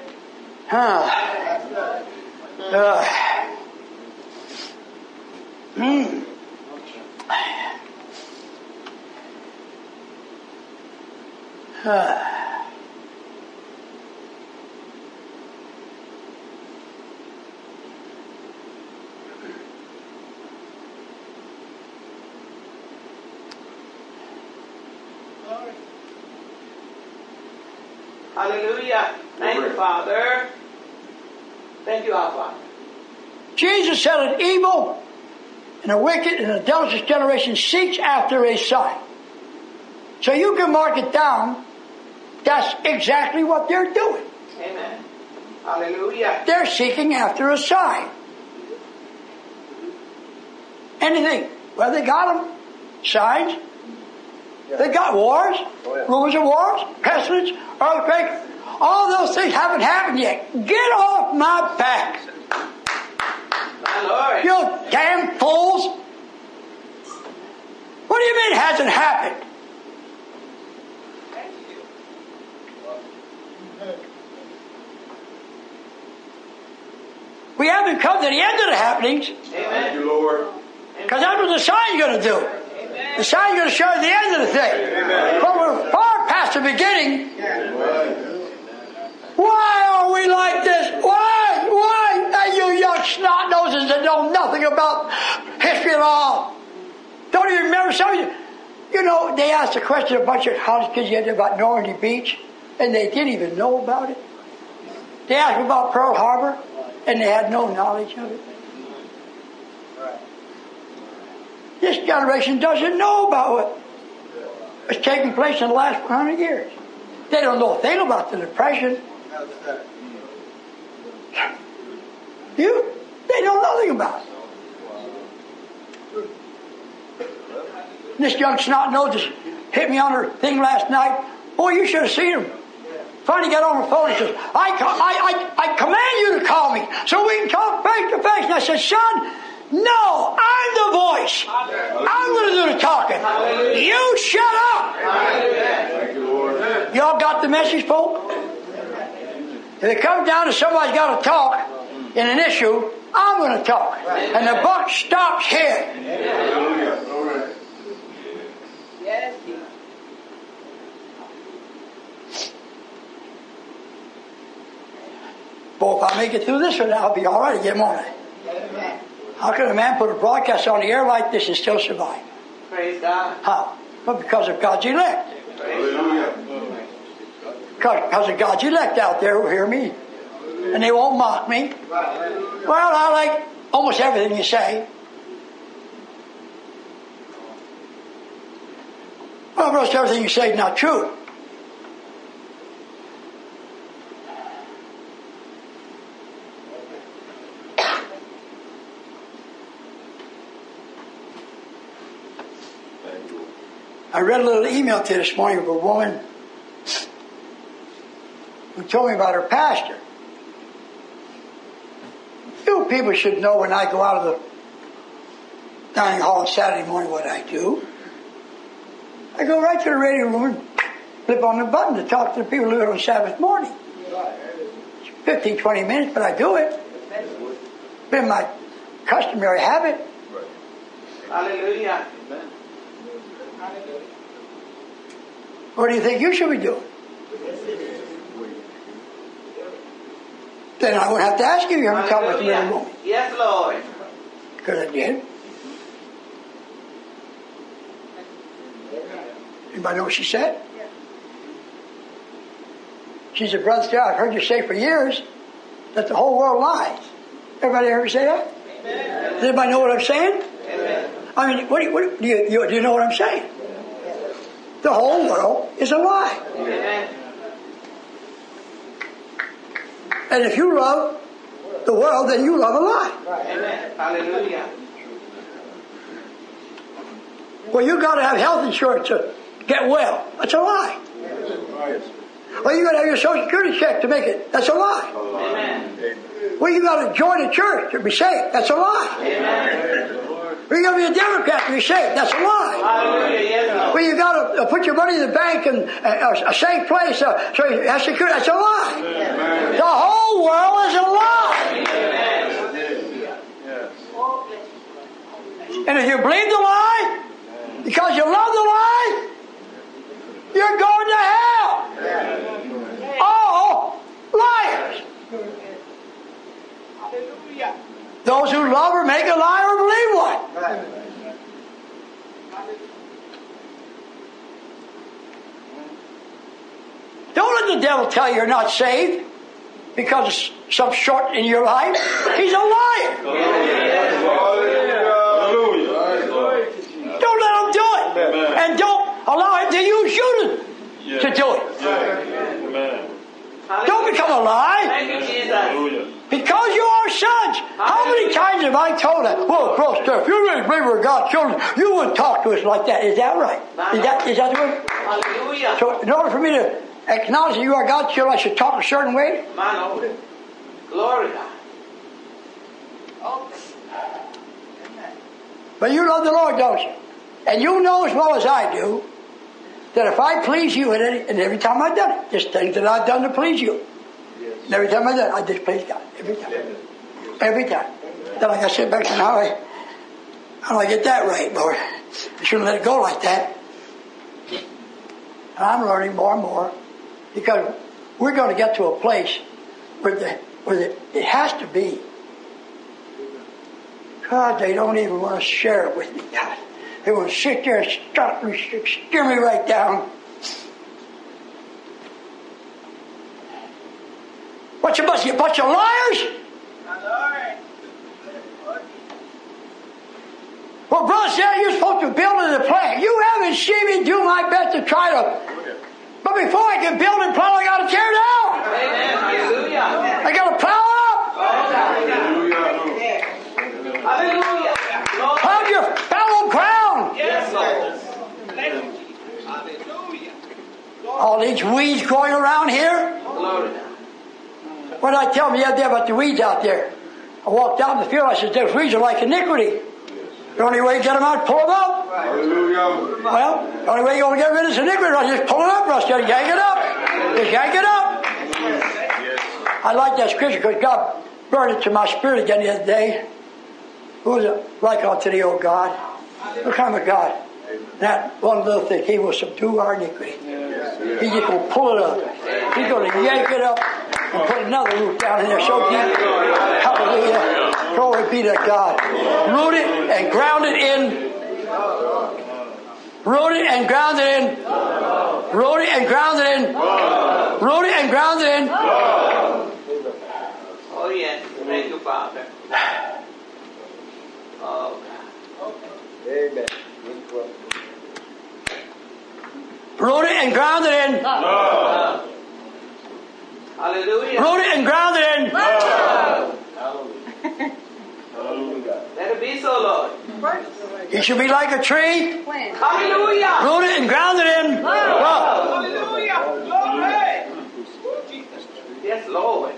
Hallelujah. Thank you, Father. Thank you, our Father. Jesus said an evil and a wicked and adulterous generation seeks after a sign. So you can mark it down. That's exactly what they're doing. Amen. Hallelujah. They're seeking after a sign. Anything. Well, they got them. Signs. They got wars, rumors of wars, pestilence, earthquake. All those things haven't happened yet. Get off my back. My Lord. You damn fools. What do you mean it hasn't happened? We haven't come to the end of the happenings. Thank you, Lord. Because that's what the sign's going to do. The sign's going to show you the end of the thing. But we're far past the beginning. Why are we like this? Why? Why? And you young snot noses that know nothing about history at all. Don't even remember something. You know, they asked a question a bunch of college kids yesterday about Normandy Beach, and they didn't even know about it. They asked about Pearl Harbor, and they had no knowledge of it. This generation doesn't know about what has taken place in the last 100 years. They don't know a thing about the Depression. They know nothing about it. This young snot nose just hit me on her thing last night. Boy, you should have seen him. Finally got on the phone and says, I command you to call me so we can talk face to face. And I said, son, no, I'm the voice. I'm going to do the talking. You shut up. Y'all got the message, folks? If it comes down to somebody's got to talk in an issue, I'm going to talk. And the buck stops here. Yes. Boy, if I make it through this one, I'll be all right again, won't I? How can a man put a broadcast on the air like this and still survive? Praise God. How? Well, because of God's elect. Because of God's elect out there who hear me. And they won't mock me. Well, I like almost everything you say. Well, almost everything you say is not true. I read a little email to you this morning of a woman who told me about her pastor. You people should know when I go out of the dining hall on Saturday morning what I do. I go right to the radio room and flip on the button to talk to the people who do it on Sabbath morning. It's 15, 20 minutes, but I do it. It's been my customary habit. Hallelujah. What do you think you should be doing? Then I wouldn't have to ask you. You haven't come with me in a moment. Yes, Lord. Because I did. Anybody know what she said? She said, Brother Starr, I've heard you say for years that the whole world lies. Everybody ever say that? Amen. Does anybody know what I'm saying? Amen. I mean, do you know what I'm saying? The whole world is a lie. Amen. And if you love the world, then you love a lie. Amen. Hallelujah. Well, you got to have health insurance to get well. That's a lie. Well, you got to have your Social Security check to make it. That's a lie. Amen. Well, you got to join a church to be saved. That's a lie. Amen. Well, you got to be a Democrat to be saved. That's a lie. Hallelujah. Yes, Lord. Well, you got to put your money in the bank and a safe place so you have security. That's a lie. Amen. The whole world is a lie. Amen. And if you believe the lie, because you love the lie, you're going to hell. All liars. Hallelujah. Those who love her make a lie or believe one. Don't let the devil tell you you're not saved because of some short in your life. He's a liar. Don't let him do it. And don't allow him to use you to do it. Don't become a lie. Thank you, Jesus. Because you are sons. How many times have I told her, well, Pastor, if you really believe we're God's children, you wouldn't talk to us like that. Is that right? Is that the way? Hallelujah. So in order for me to acknowledge that you are God's children, I should talk a certain way? My Lord. Glory to God. But you love the Lord, don't you? And you know as well as I do that if I please you, and every time I've done it, just things that I've done to please you. And every time I've done it, I just please God. Every time. Every time. Then I got to sit back and how do I get that right, Lord? I shouldn't let it go like that. And I'm learning more and more because we're going to get to a place where it has to be. God, they don't even want to share it with me, God. They want to sit there and stop me, steer me right down. What's a bunch of liars? Well, Brother said you're supposed to build in the plan. You haven't seen me do my best to try to. But before I can build and plow, I got to tear down. Amen. Hallelujah. I got to plow up. Hallelujah. Plow your fallow ground. Yes, Lord. All these weeds growing around here. Glory. What did I tell them the other day about the weeds out there? I walked out in the field. I said, those weeds are like iniquity. The only way you get them out, pull them up. Hallelujah. Well, the only way you're going to get rid of this iniquity is just pull it up, Rusty. Yank it up. Just yank it up. I like that scripture because God burned it to my spirit again the other day. Who is it? Like unto thee, O God. What kind of a God? That one little thing, He will subdue our iniquity. He's just going to pull it up. He's going to yank it up and put another root down in there so deep. Hallelujah. Glory be to God. Root it and ground it in. Root it and ground it in. Root it and ground it in. Root it and ground it in. Oh, yes. Thank you, Father. Oh, God. Amen. Root it and ground it in. Hallelujah. Root it and ground it in. Let it be so, Lord. You should be like a tree. Hallelujah. Root it and ground it in. Well, Hallelujah. Glory. Yes, Lord.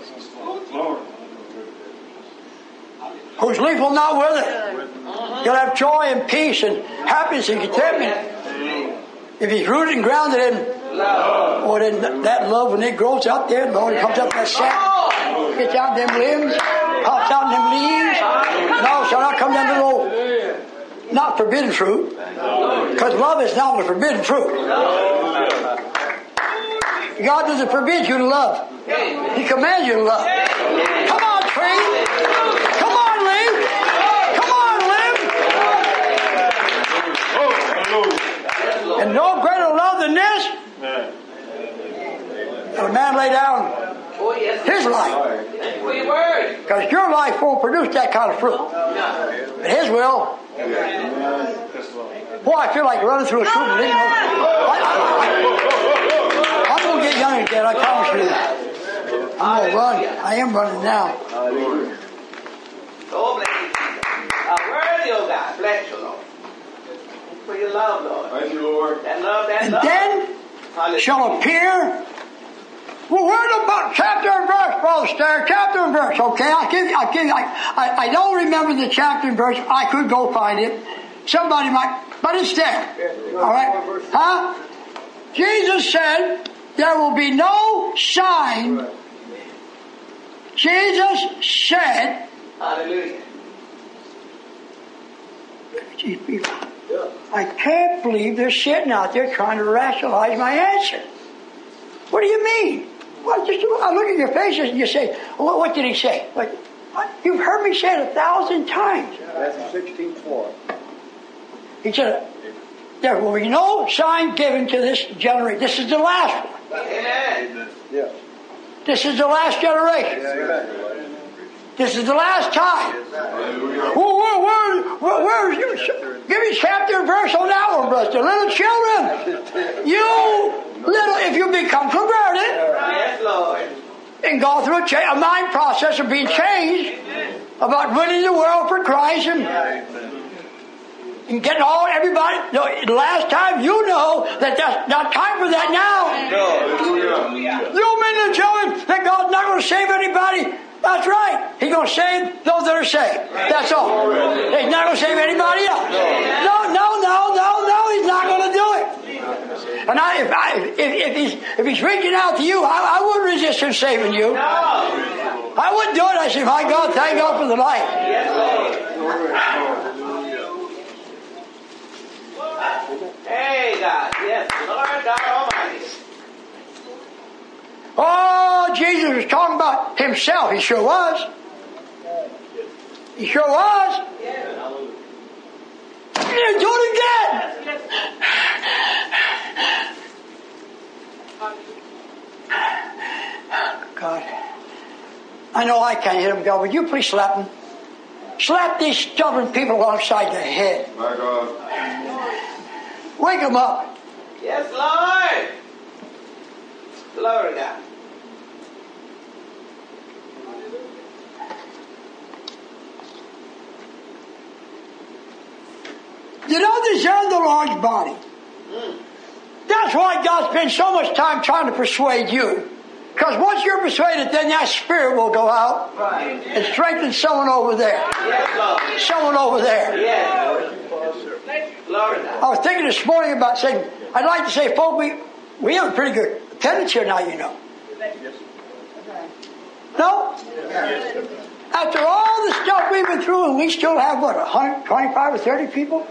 whose leaf will not wither. You'll have joy and peace and happiness and contentment. If he's rooted and grounded in love, then that love, when it grows out there, Lord, it comes up that sap, gets out them limbs, pops out them leaves. No, shall not come down to the not forbidden fruit, because love is not a forbidden fruit. God doesn't forbid you to love. He commands you to love. Come on, tree. Come on, leaf. Come on, limb. And no greater love than this. And a man lay down his life. Because your life won't produce that kind of fruit. But his will. Boy, I feel like running through a shoot and leaving. I'm going to get young again, I promise you. I'm going to run. I am running now. Oh, bless you, Jesus. Worthy, oh God. Bless you, Lord. For your love, Lord. Thank you, Lord. That love, that And love. then shall appear. Well, where about chapter and verse, Brother Stair? Chapter and verse, okay? I don't remember the chapter and verse. I could go find it. Somebody might, but it's there. All right? Huh? Jesus said, there will be no sign. Jesus said, hallelujah. Gee, people, I can't believe they're sitting out there trying to rationalize my answer. What do you mean? Well, just I look at your faces and you say, well, what did he say? Like, you've heard me say it 1,000 times. That's 16:4. He said, there will be no sign given to this generation. This is the last one. Amen. Yeah. This is the last generation. Amen. This is the last time. Well, where is you? Give me chapter and verse on that one, brother. Little children, if you become converted, Yes, Lord. and go through a mind process of being changed about winning the world for Christ and getting everybody. The last time, you know that that's not time for that now. You mean to tell me that God's not going to save anybody? That's right. He's going to save those that are saved. That's all. He's not going to save anybody else. No. He's not going to do it. And if he's reaching out to you, I wouldn't resist him saving you. I wouldn't do it. I say, my God, thank God for the light. Hey, God. Yes, Lord God Almighty. Oh, Lord Jesus was talking about himself. He sure was. He sure was. You do it again. God. I know I can't hit him, God. Would you please slap him? Slap these stubborn people alongside the head. My God. Wake them up. Yes, Lord. Glory to God. You don't deserve the Lord's body. That's why God spends so much time trying to persuade you. Because once you're persuaded, then that spirit will go out and strengthen someone over there. Yes, Lord. Someone over there. Yes. Glory to God. I was thinking this morning about saying, I'd like to say, folks, we have a pretty good attendance here now, you know. No? After all the stuff we've been through, and we still have, what, 125 or 30 people?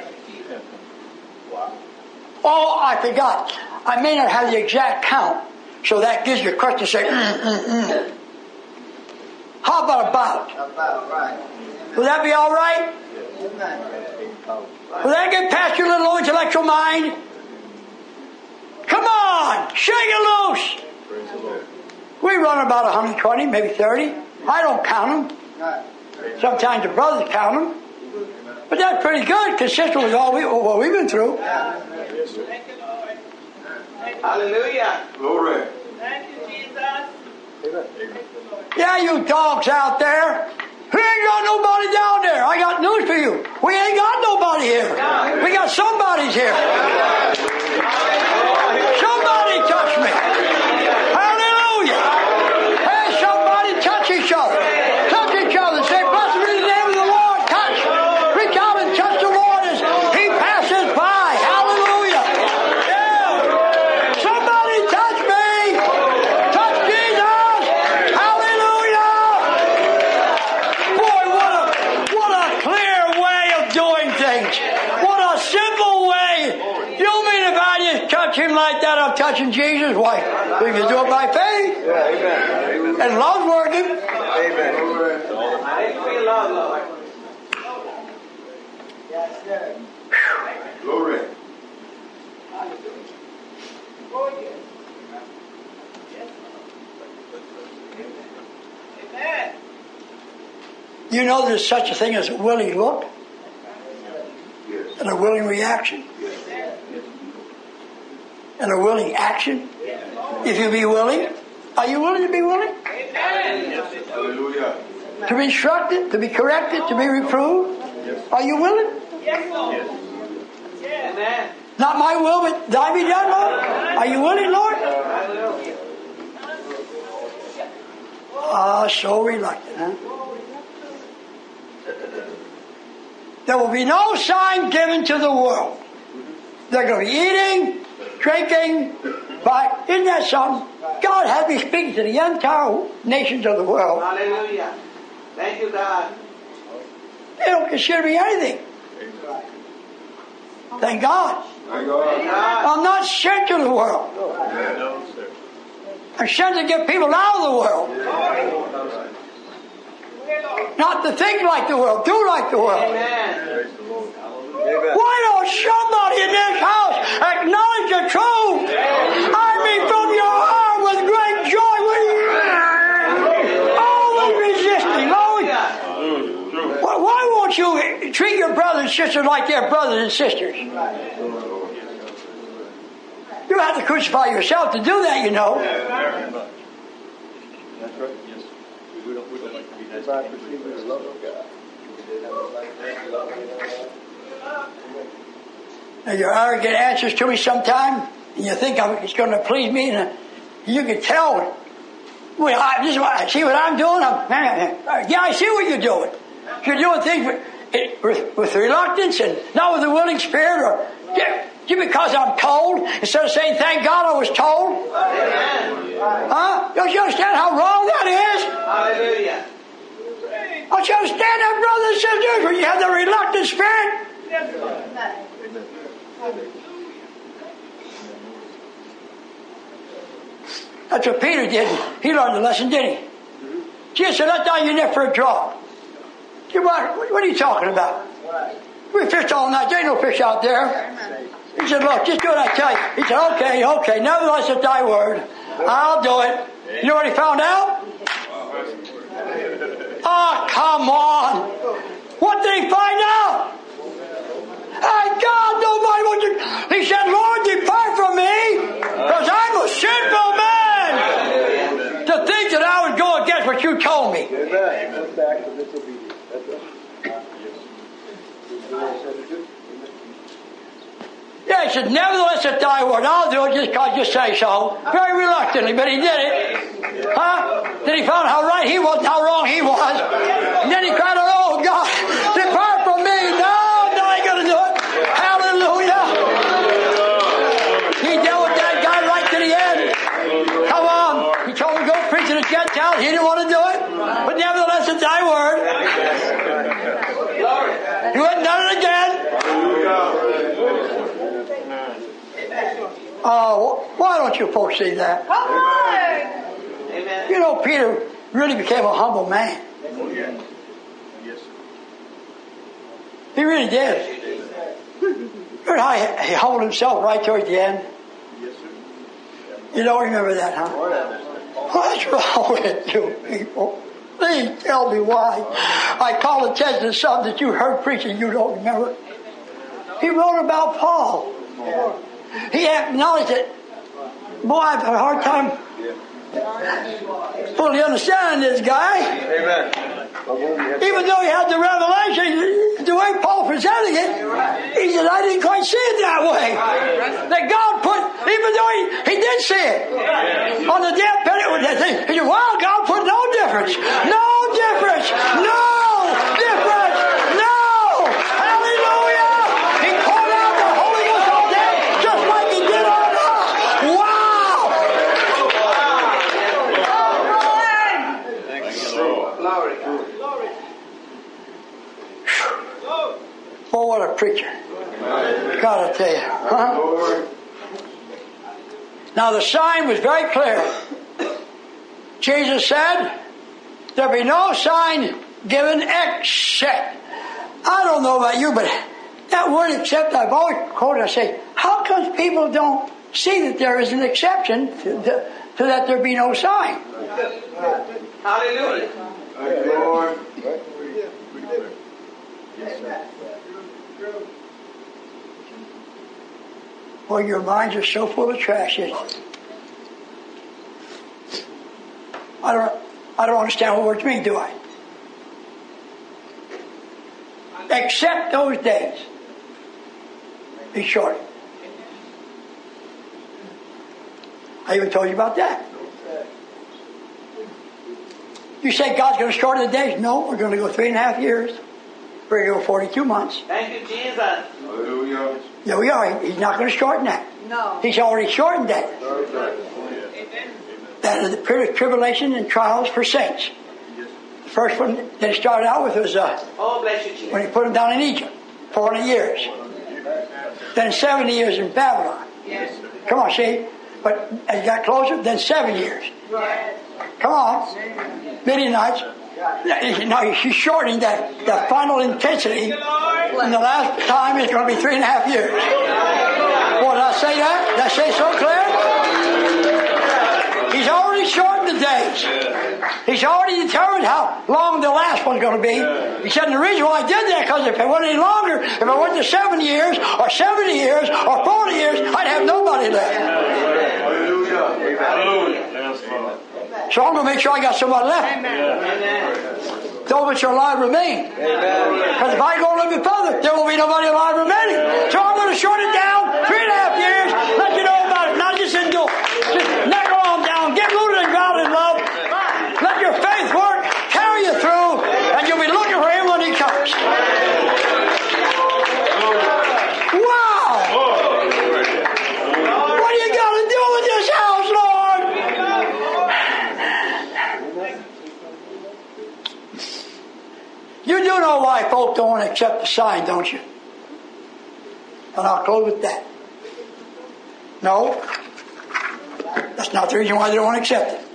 Oh, I forgot. I may not have the exact count, so that gives you a question to say, How about? About right. Will that be all right? Will that get past your little intellectual mind? Come on, shake it loose. We run about 120, maybe 30. I don't count them. Sometimes the brothers count them. But that's pretty good, consistent with what we've been through. Thank you, Lord. Hallelujah. Glory. Thank you, Jesus. Yeah, you dogs out there. We ain't got nobody down there. I got news for you. We ain't got nobody here. We got somebody's here. Somebody touch me. Hallelujah. Hey, somebody touch each other. Touch each other. Say, blessed be the name of the Lord. Touch. Reach out and touch the Lord as He passes by. Hallelujah. Yeah. Somebody touch me. Touch Jesus. Hallelujah. Boy, what a clear way of doing things. What a simple way. You mean if I just touch Him like that, I'm touching Jesus? Why? We can do it by faith. Yeah, amen. And love's working. Amen. I didn't feel love, Lord. Yes, sir. Glory. Oh, yes. Amen. You know there's such a thing as a willing look Yes. and a willing reaction and a willing action. If you be willing, are you willing to be willing? Amen. Hallelujah. To be instructed, to be corrected, to be reproved? Are you willing? Yes, Lord. Yes. Amen. Not my will, but thy be done, Lord. Are you willing, Lord? Hallelujah. Ah, so reluctant, huh? There will be no sign given to the world. They're going to be eating, drinking, but isn't that something? God had me speaking to the entire nations of the world. Hallelujah. Thank you, God. They don't consider me anything. Thank God. My God. God. I'm not sent to the world. No, sir. I'm sent to get people out of the world. Not to think like the world, do like the world. Amen. Why don't somebody in this house acknowledge the truth? I mean, from your heart with great joy. Always resisting. Always. Why won't you treat your brothers and sisters like they're brothers and sisters? You have to crucify yourself to do that, you know. That's right. Yes. We don't like to be nice. By perceiving the love of God. Now, your arrogant answers to me sometime, and you think it's going to please me, and you can tell. Well, this is what, see what I'm doing? Yeah, I see what you're doing. You're doing things with reluctance and not with a willing spirit, or just because I'm told, instead of saying, thank God I was told. Huh? Don't you understand how wrong that is? Hallelujah. Don't you understand that, brothers and sisters, when you have the reluctant spirit? That's what Peter did. He learned the lesson, didn't he? Jesus said, let down your net for a draught. He said, what are you talking about? We fished all night. There ain't no fish out there. He said, look, just do what I tell you. He said, okay. Nevertheless, at thy word, I'll do it. You know what he found out? Oh, come on. What did he find out? Hey, God, nobody wants to... He said, Lord, depart from me, because I'm a sinful man. To think that I would go against what you told me. Amen. Back to disobedience. That's it. Yeah, he said, nevertheless at thy word, I'll do it just because you say so. Very reluctantly, but he did it. Huh? Then he found how right he was and how wrong he was. And then he cried out, oh God, depart from me. No, I ain't going to do it. Hallelujah. He dealt with that guy right to the end. Come on. He told him to go preach to the Gentiles. He didn't want to do it. But nevertheless at thy word. You hadn't done it again. Why don't you folks see that? Come on! You know, Peter really became a humble man. He really did. You know how he humbled himself right towards the end? You don't remember that, huh? What's wrong with you people? Please tell me why. I call attention to something that you heard preaching you don't remember. He wrote about Paul. He acknowledged it. Boy, I've had a hard time fully understanding this guy. Amen. Even though he had the revelation, the way Paul presented it, he said, I didn't quite see it that way. That God put, even though he did see it, on the death penalty, he said, wow, God put no difference. No difference. No difference. No. Hallelujah. He poured out the Holy Ghost on them just like he did on us. Wow. Glory. Oh, what a preacher. Gotta tell you. Huh? Now the sign was very clear. Jesus said, there be no sign given except. I don't know about you, but that word except, I've always quoted, I say, how come people don't see that there is an exception to that there be no sign? Hallelujah. Thank you, Lord. Well, your minds are so full of trash. I don't understand what words mean, do I? Except those days. Be short. I even told you about that. You say God's going to shorten the days? No, we're going to go 3.5 years. We're going to go 42 months. Thank you, Jesus. Hallelujah. There we are. He's not going to shorten that. No. He's already shortened that. That is the period of tribulation and trials for saints. The first one that he started out with was Oh, bless you, Jesus. when he put them down in Egypt, 400 years. Then 70 years in Babylon. Yes. Come on, see? But as he got closer, then 7 years. Come on. Midianites. Now he's shortening that final intensity. And the last time is going to be 3.5 years. Well, did I say that? Did I say so clear? He's already shortened the days. He's already determined how long the last one's going to be. He said, the reason why I did that, because if it went any longer, if I went to 7 years, or 70 years, or 40 years, I'd have nobody left. Hallelujah. So I'm going to make sure I got somebody left. Those which are alive remain. Because if I go a little bit further, there won't be nobody alive remaining. So I'm going to short it down 3.5 years, let you know about it. Not just endure. Just neck on down. Get rooted and grounded in love. Let your faith work. Carry you through. And you'll be looking for him when he comes. Wow! What are you going to do with this house, Lord? You do know why folk don't want to accept the sign, don't you? And I'll close with that. No. That's not the reason why they don't accept it.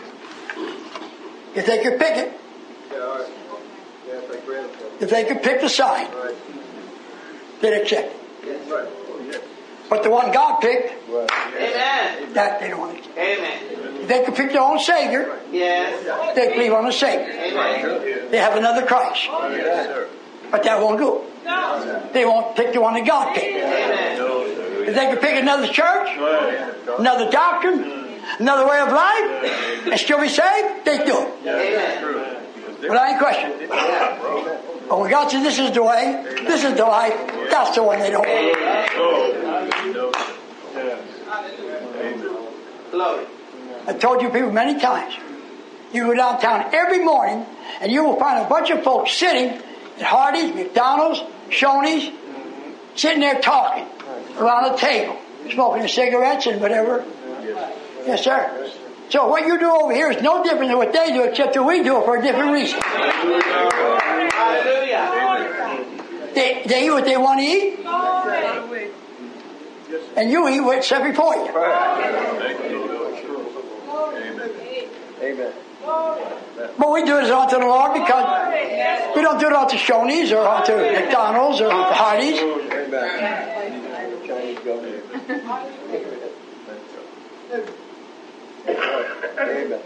If they could pick it, Yeah, all right. Yeah, if they grant it. if they could pick the sign, Right. they'd accept it. Right. Oh, yes. But the one God picked, Right. Amen. that they don't want to accept. Amen. If they could pick their own Savior, Yes. they believe on the Savior. Amen. They have another Christ. Yes, sir. But that won't do it. They won't pick the one that God picked. Amen. No, sir. If they could pick another church, another doctrine, another way of life, and still be saved, they do it. Amen. But I ain't questioning. But when God says this is the way, this is the life, that's the one they don't want. Glory. I told you people many times, you go downtown every morning and you will find a bunch of folks sitting at Hardee's, McDonald's, Shoney's, sitting there talking around a table, smoking their cigarettes and whatever. Yes, sir. So what you do over here is no different than what they do, except that we do it for a different reason. Hallelujah. They eat what they want to eat, and you eat what's set before you. Amen. But we do it unto the Lord because we don't do it unto Shoney's or unto McDonald's or unto Hardee's. Amen. Chinese government. Amen.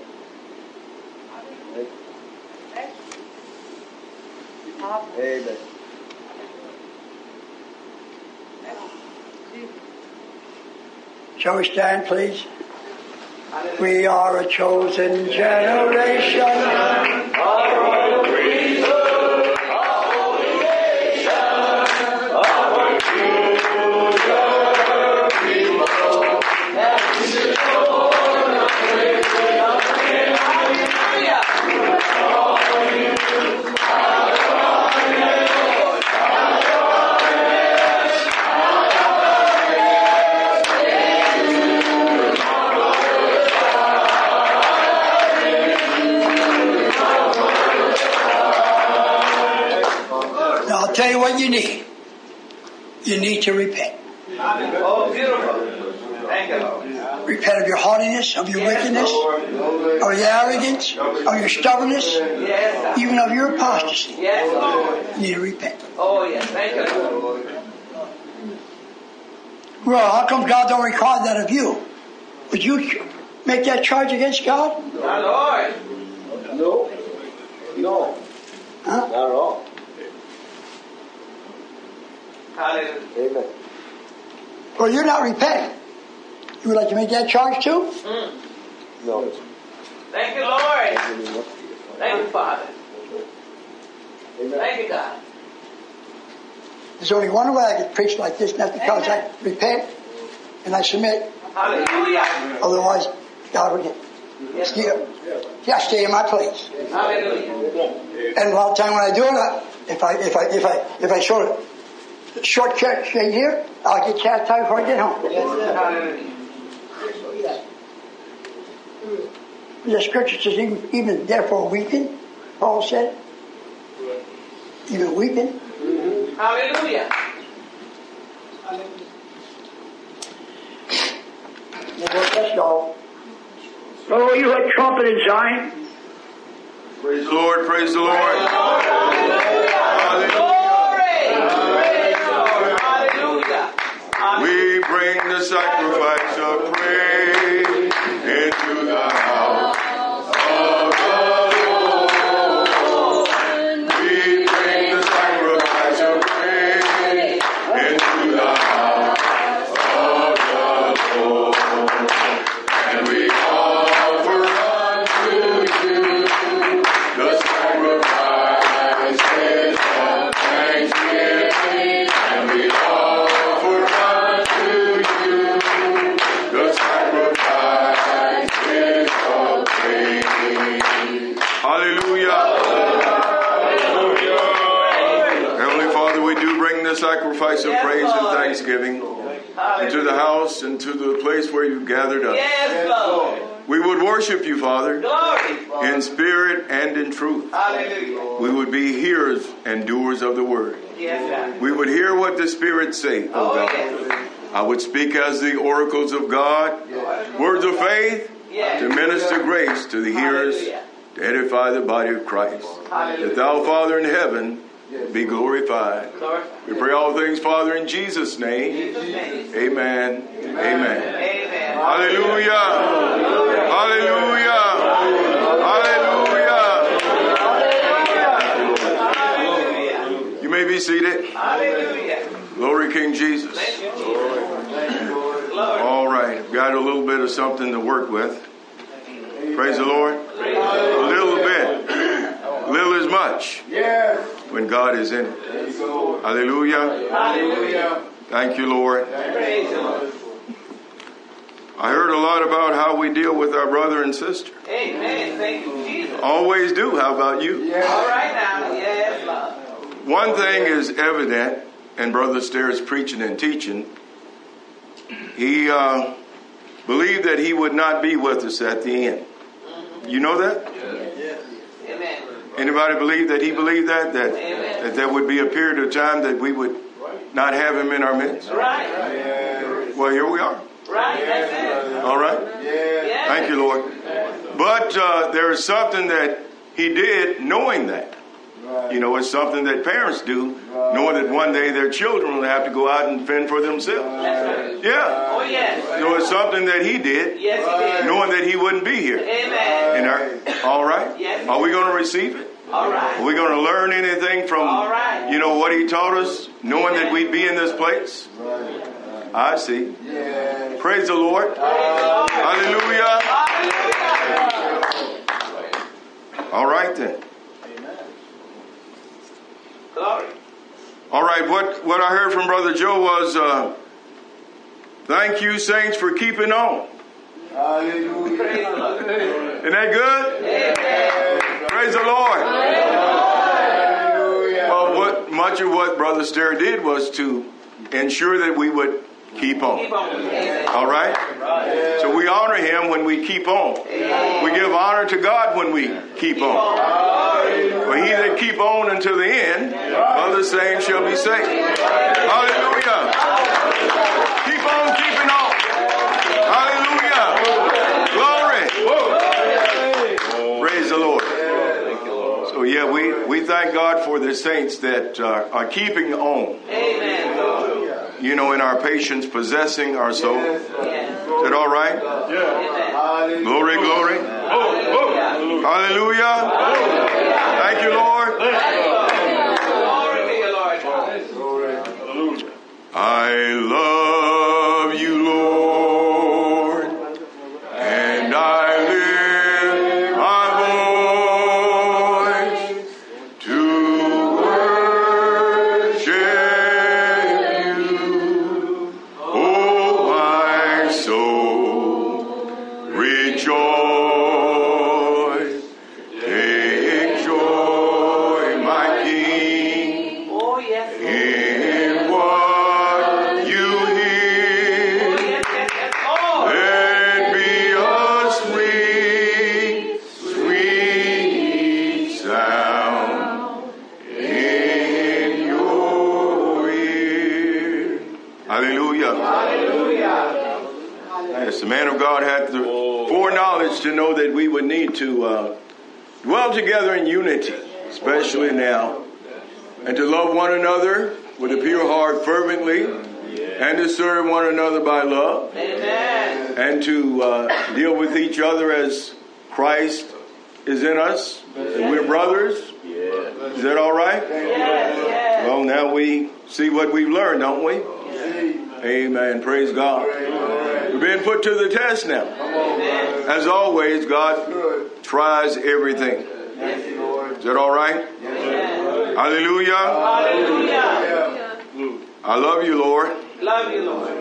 Amen. Shall we stand, please? We are a chosen generation. Now I'll tell you what you need. You need to repent. Oh, beautiful. Thank you, Lord. Repent of your haughtiness, of your wickedness, of your arrogance, of your stubbornness, Yes. even of your apostasy. Yes, Lord. You need to repent. Oh, yes. Thank you, Lord. Well, how come God don't require that of you? Would you make that charge against God? My Lord. No. No. Huh? Not at all. Hallelujah. Amen. Well, you're not repenting. You would like to make that charge too? No. Thank you, Lord. Thank you, Father. Amen. Thank you, God. There's only one way I can preach like this, and that's because I repent and I submit. Hallelujah. Otherwise, God would get still. Yeah, stay in my place. Hallelujah. And a lot of time when I do it, if I sort of shortcut straight here, I'll get chastised before I get home. Hallelujah. The scripture says, even therefore weeping, Paul said, even weeping. Hallelujah. Let's go. Oh, you a trumpet in Zion? Praise the Lord, praise the Lord. Hallelujah. Glory. Praise the Lord. Hallelujah. We bring the sacrifice of praise into the house of the Lord. We bring the sacrifice of praise into the house of the Lord. And we offer unto you the sacrifices of thanksgiving. And we offer unto you the sacrifices of praise. Hallelujah. Heavenly Father, we do bring the sacrifice of praise and thanksgiving into the house and to the place where you gathered us. Yes, Lord. We would worship you, Father, Glory. in spirit and in truth. Hallelujah. We would be hearers and doers of the word. Yes, God. We would hear what the Spirit say, Oh, God. yes. I would speak as the oracles of God, words of faith, to minister grace to the hearers, to edify the body of Christ. That thou, Father in heaven, be glorified. We pray all things, Father, in Jesus' name. Amen. Amen. Hallelujah. Hallelujah. Hallelujah. You may be seated. Hallelujah. Glory, King Jesus. All right. Got a little bit of something to work with. Praise the Lord. A little bit. Little is much. When God is in it. Hallelujah. Hallelujah. Thank you, Lord. Praise the Lord. I heard a lot about how we deal with our brother and sister. Amen. Thank you, Jesus. Always do. How about you? All right now. Yes, Lord. One thing is evident, and Brother Stair's preaching and teaching. He believed that he would not be with us at the end. You know that? Amen. Anybody believe that he believed that? That there would be a period of time that we would not have him in our midst? Right. Well, here we are. Right. That's it. All right? Yeah. Thank you, Lord. But there is something that he did knowing that. You know, it's something that parents do, knowing that one day their children will have to go out and fend for themselves. That's right. Yeah. Oh, yes. So it's something that he did, Yes, he did. knowing that he wouldn't be here. Amen. All right? Yes. Are we going to receive it? All right. Are we going to learn anything from, All right. you know, what he taught us, knowing that we'd be in this place? I see. Praise the Lord. Hallelujah. All right then. Glory. All right, what I heard from Brother Joe was, thank you, saints, for keeping on. Praise the Lord. Isn't that good? Amen. Praise the Lord. Well, much of what Brother Stair did was to ensure that we would keep on. Keep on. Amen. All right? So we honor him when we keep on. We give honor to God when we keep on. For he that keep on until the end, of the same shall be saved. Hallelujah. Keep on keeping on. Hallelujah. Glory. Praise the Lord. So yeah, we thank God for the saints that are keeping on. Amen. You know, in our patience possessing our soul. Is that all right? Amen. Glory, glory. Hallelujah. Thank you, Lord. Glory to you, Lord. I love you, Lord, and I lift my voice to worship you. Oh, my soul, rejoice. Take joy, my King, Oh, yes. in what you hear. Oh, yes, yes, yes. Oh. Let be a sweet, sweet sound in your ear. Hallelujah. Yes, the man of God had the foreknowledge to know that we would need to dwell together in unity, especially now, and to love one another with a pure heart fervently, and to serve one another by love, Amen. and to deal with each other as Christ is in us, and we're brothers. Is that all right? Yes, yes. Well, now we see what we've learned, don't we? Amen. Praise God. We're being put to the test now. As always, God tries everything. Is that all right? Hallelujah. Hallelujah. I love you, Lord, Love you, Lord.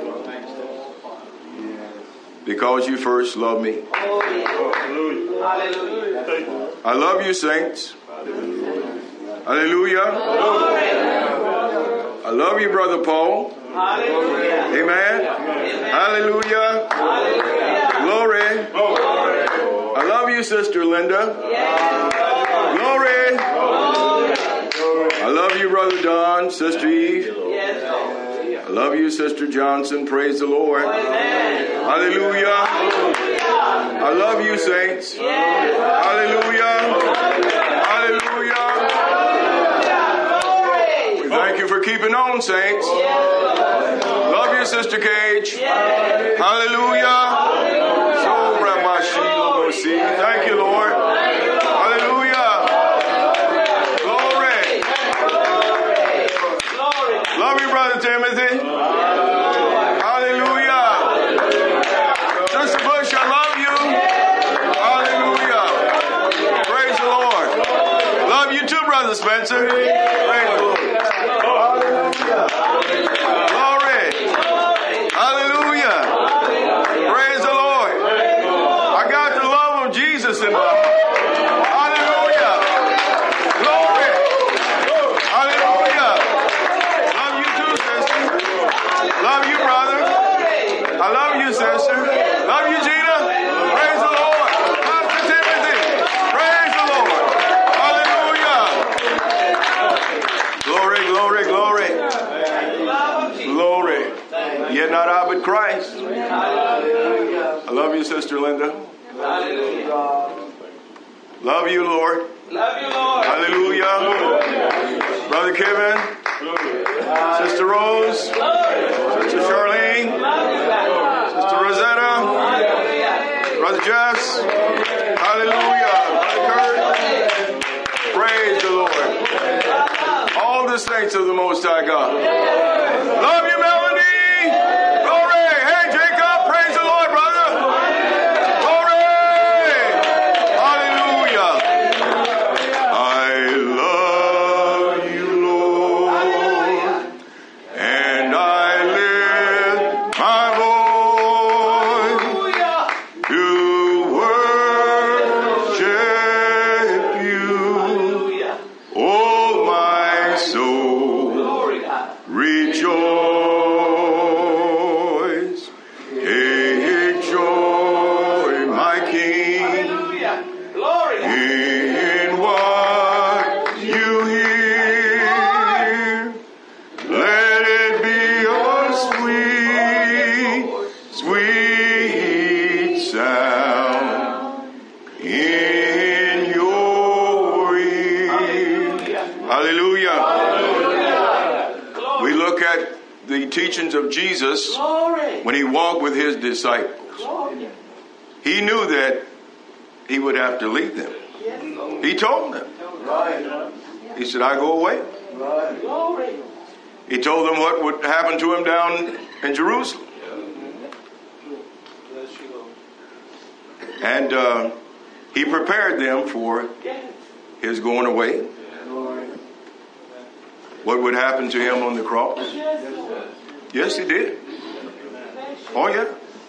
because you first loved me. Oh, yes. Hallelujah. I love you, saints. Hallelujah. Glory. I love you, Brother Paul. Hallelujah. Amen. Hallelujah. Hallelujah. Glory. I love you, Sister Linda. Yes, Glory. Lord. I love you, Brother Don, Sister Eve. Yes, Lord. I love you, Sister Johnson. Praise the Lord. Hallelujah. I love you, saints. Hallelujah. Hallelujah. We thank you for keeping on, saints. Love you, Sister Cage. Hallelujah. So, Rabbi Sheila, thank you, Lord. Hallelujah. Glory. Love you, Brother Timothy. Hallelujah. Sister Bush, I love you. Hallelujah. Praise the Lord. Love you too, Brother Spencer. Praise the Lord. Glory. Hallelujah. Praise the Lord. I got the love of Jesus in my heart. Hallelujah. Glory. Hallelujah. Love you too, sister. Love you, brother. I love you, sister. Love you, Gina. Praise the Lord. Pastor Timothy. Praise the Lord. Hallelujah. Glory, glory, glory. Glory. Yet not I, but Christ. I love you, Sister Linda. Love you, Lord. Love you, Lord. Hallelujah. Brother Kevin. Sister Rose. Sister Charlene. Sister Rosetta. Brother Jess. Hallelujah. Brother Kurt. Praise the Lord. All the saints of the Most High God. Love you, Melanie. Glory. Hey, Jacob. Praise the Lord, brother. Glory. Hallelujah. I love you, Lord, and I lift my voice to worship you. Oh, my soul, rejoice. Take joy, my King, in what you hear. Let it be a sweet, sweet sound in your ear. Hallelujah. We look at the teachings of Jesus when he walked with his disciples. He knew that he would have to leave them. He told them. He said, I go away. He told them what would happen to him down in Jerusalem. And he prepared them for his going away. What would happen to him on the cross? Yes, he did. Oh, yeah.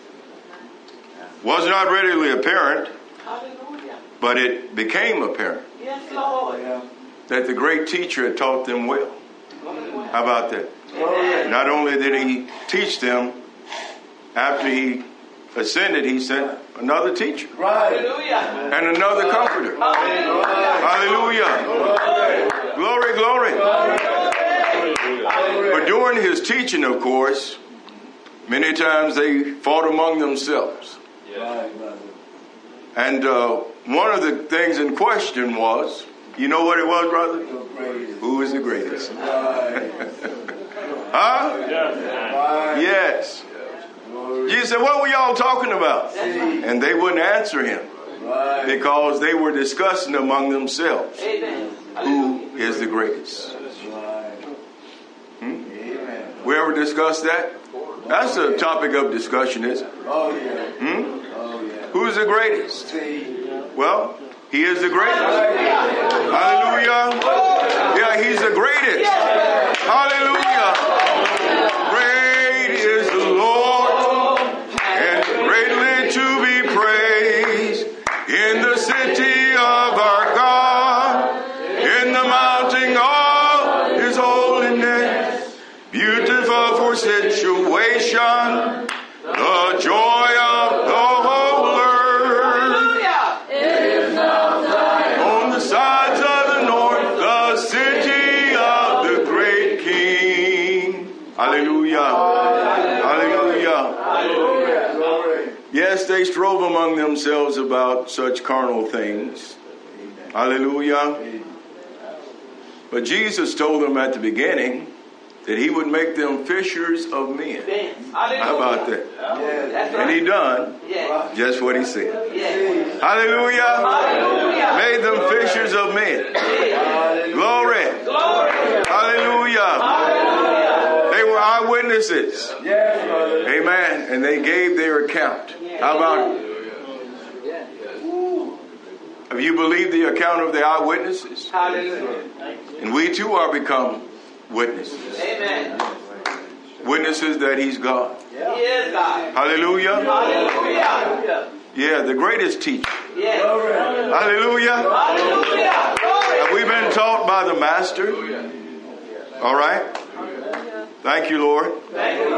Was not readily apparent, but it became apparent that the great teacher had taught them well. How about that? Not only did he teach them, after he ascended, he sent another teacher and another comforter. Hallelujah. Glory, glory. But during his teaching, of course, many times they fought among themselves. And one of the things in question was, you know what it was, brother? Who is the greatest? Huh? Yes. Jesus said, what were y'all talking about? And they wouldn't answer him because they were discussing among themselves who is the greatest. We ever discussed that? That's a topic of discussion, isn't it? Who's the greatest? Well, he is the greatest. Hallelujah. Yeah, he's the greatest. Hallelujah. Great is the Lord and greatly to be praised in the city of our God, in the mountain of his holiness, beautiful for situation, the joy of the whole earth. On the sides of the north, the city of the great King. Hallelujah. they strove among themselves about such carnal things. Hallelujah. But Jesus told them at the beginning that he would make them fishers of men. How about that? And he done just what he said. Hallelujah. Made them fishers of men. Glory. Hallelujah. They were eyewitnesses. Amen. And they gave their account. How about it? Have you believed the account of the eyewitnesses? Hallelujah. And we too are become witnesses. Amen. Witnesses that he's God. He is God. Hallelujah. Hallelujah. Yeah, the greatest teacher. Yes. Hallelujah. Hallelujah. Have we been taught by the Master? All right. Thank you, Lord. Thank you.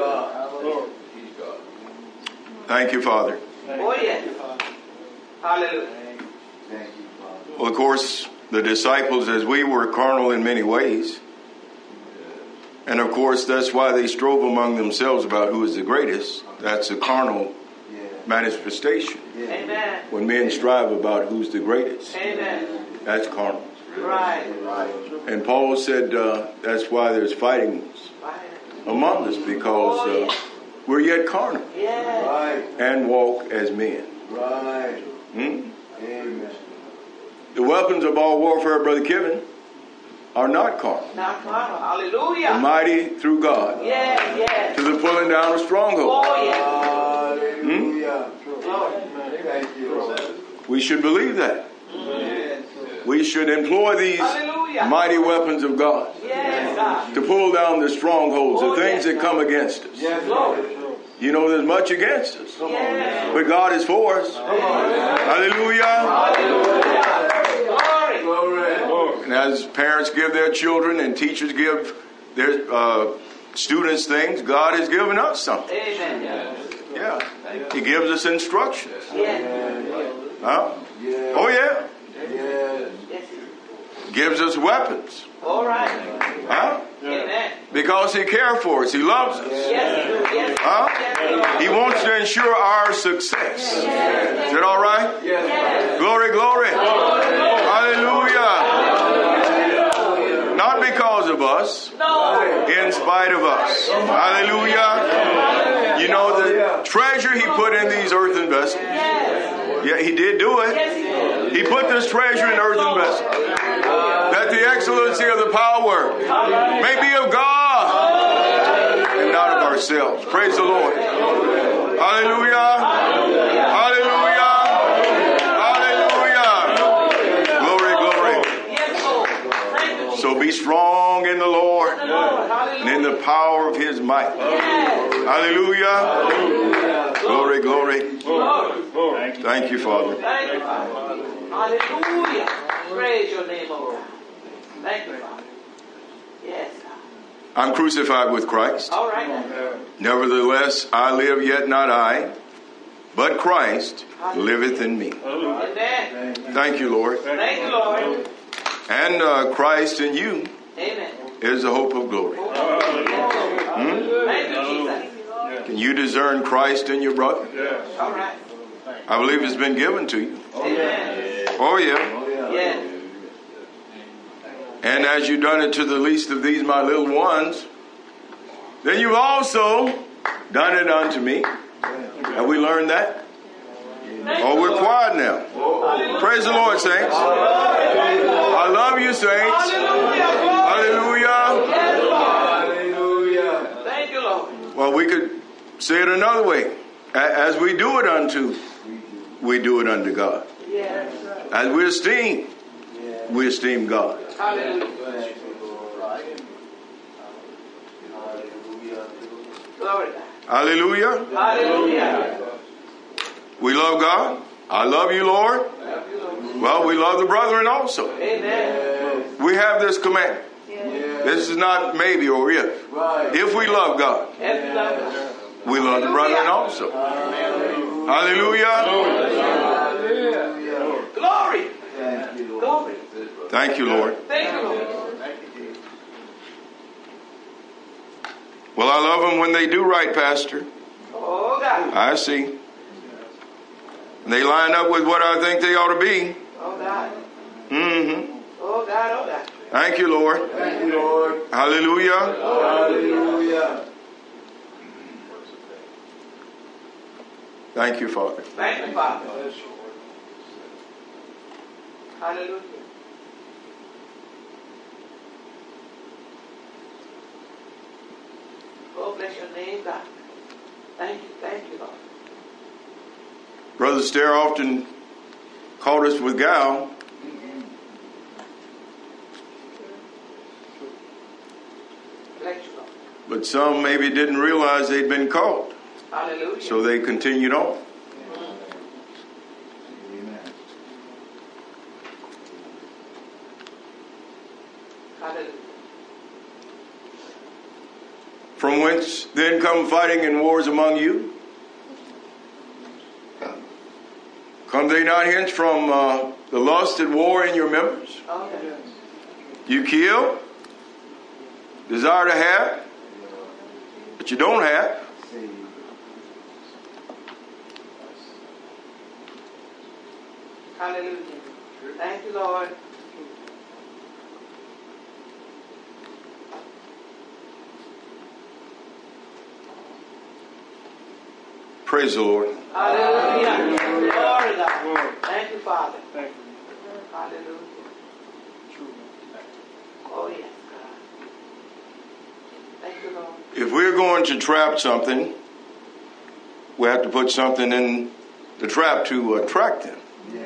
Thank you, Father. Oh, yes. Hallelujah. Well, of course, the disciples, as we were, carnal in many ways. And of course, that's why they strove among themselves about who is the greatest. That's a carnal manifestation. Amen. When men strive about who's the greatest, Amen. that's carnal. Right. And Paul said that's why there's fighting among us, because we're yet carnal Yes. and walk as men. Right. Hmm? Amen. The weapons of all warfare, Brother Kevin, are not carnal. Not carnal. But Hallelujah. mighty through God Yes, yes. to the pulling down of strongholds. Oh, yes. Hallelujah. Thank you, Lord. We should believe that. We should employ these Hallelujah. mighty weapons of God Yes, God. to pull down the strongholds, the Oh, things yes. that come against us. Yes, Glory. Lord. You know, there's much against us, Yes. but God is for us. Hallelujah. Hallelujah. Glory. Glory. And as parents give their children and teachers give their students things, God has given us something. Amen. Yeah. He gives us instructions. Yes. Huh? Yes. Oh, yeah. Yes. Yes. Gives us weapons. All right. Huh? Amen. Because he cares for us. He loves us. Yes, yes. Huh? Yes. He wants to ensure our success. Is that all right? Yes. Glory, glory. Hallelujah. Not because of us, No. in spite of us. Hallelujah. You know, the treasure he put in these earthen vessels. Yes. Yeah, he did do it. Yes, he did. He put this treasure in earthen vessels, that the excellency of the power may be of God and not of ourselves. Praise the Lord. Hallelujah. Hallelujah. Hallelujah. Glory, glory. Yes, Lord. Thank you. So be strong in the Lord and in the power of his might. Yes. Hallelujah. Glory, glory. Glory. Thank you, Father. Thank you, Father. Hallelujah. Praise your name, O God. Thank you, Father. Yes, God. I'm crucified with Christ. All right. Nevertheless, I live, yet not I, but Christ liveth in me. Amen. Thank you, Lord. Thank you, Lord. And Christ in you Amen. is the hope of glory. Thank you, Jesus. Can you discern Christ in your brother? All right. I believe it's been given to you. Amen. Oh, yeah. Yes. And as you've done it to the least of these, my little ones, then you've also done it unto me. Have we learned that? Oh, we're quiet now. Praise the Lord, saints. I love you, saints. Hallelujah. Hallelujah. Thank you, Lord. Well, we could say it another way. As we do it unto, we do it unto God. Yes. As we esteem God. Hallelujah. Glory to God. Hallelujah. Hallelujah. We love God. I love you, Lord. Well, we love the brethren also. Amen. We have this command. This is not maybe or if. If we love God, we love the brethren also. Hallelujah. Glory. Glory. Thank you, Lord. Thank you, Lord. Well, I love them when they do right, Pastor. Oh, God. I see. And they line up with what I think they ought to be. Oh, God. Mm-hmm. Oh, God, oh, God. Thank you, Lord. Thank you, Lord. Hallelujah. Hallelujah. Thank you, Father. Thank you, Father. Hallelujah. Oh, bless your name, God. Thank you, Lord. Brother Stair often caught us with gal. Bless you, Lord. But some maybe didn't realize they'd been caught. Hallelujah. So they continued on. Hallelujah. From whence then come fighting and wars among you? Come they not hence from the lust and war in your members? Okay. You kill, desire to have, but you don't have. Hallelujah. Thank you, Lord. Praise the Lord. Hallelujah. Glory, God. Thank you, Father. Thank you. Hallelujah. Oh, yes, God. Thank you, Lord. If we're going to trap something, we have to put something in the trap to attract them.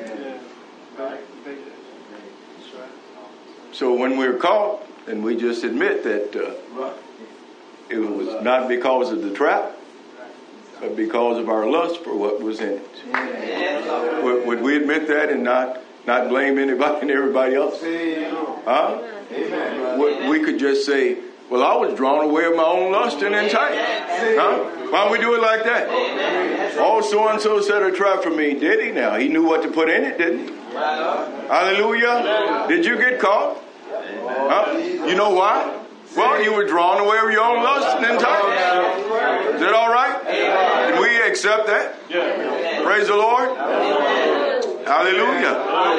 So when we're caught, then we just admit that it was not because of the trap, but because of our lust for what was in it. Yes, Would we admit that and not blame anybody and everybody else? Huh? We could just say, well, I was drawn away of my own lust and enticed. Huh? Why don't we do it like that? Oh, so-and-so set a trap for me. Did he now? He knew what to put in it, didn't he? Hallelujah. Did you get caught? Huh? You know why? Well, you were drawn away of your own lust and enticed. Is that all right? Can we accept that? Praise the Lord. Hallelujah.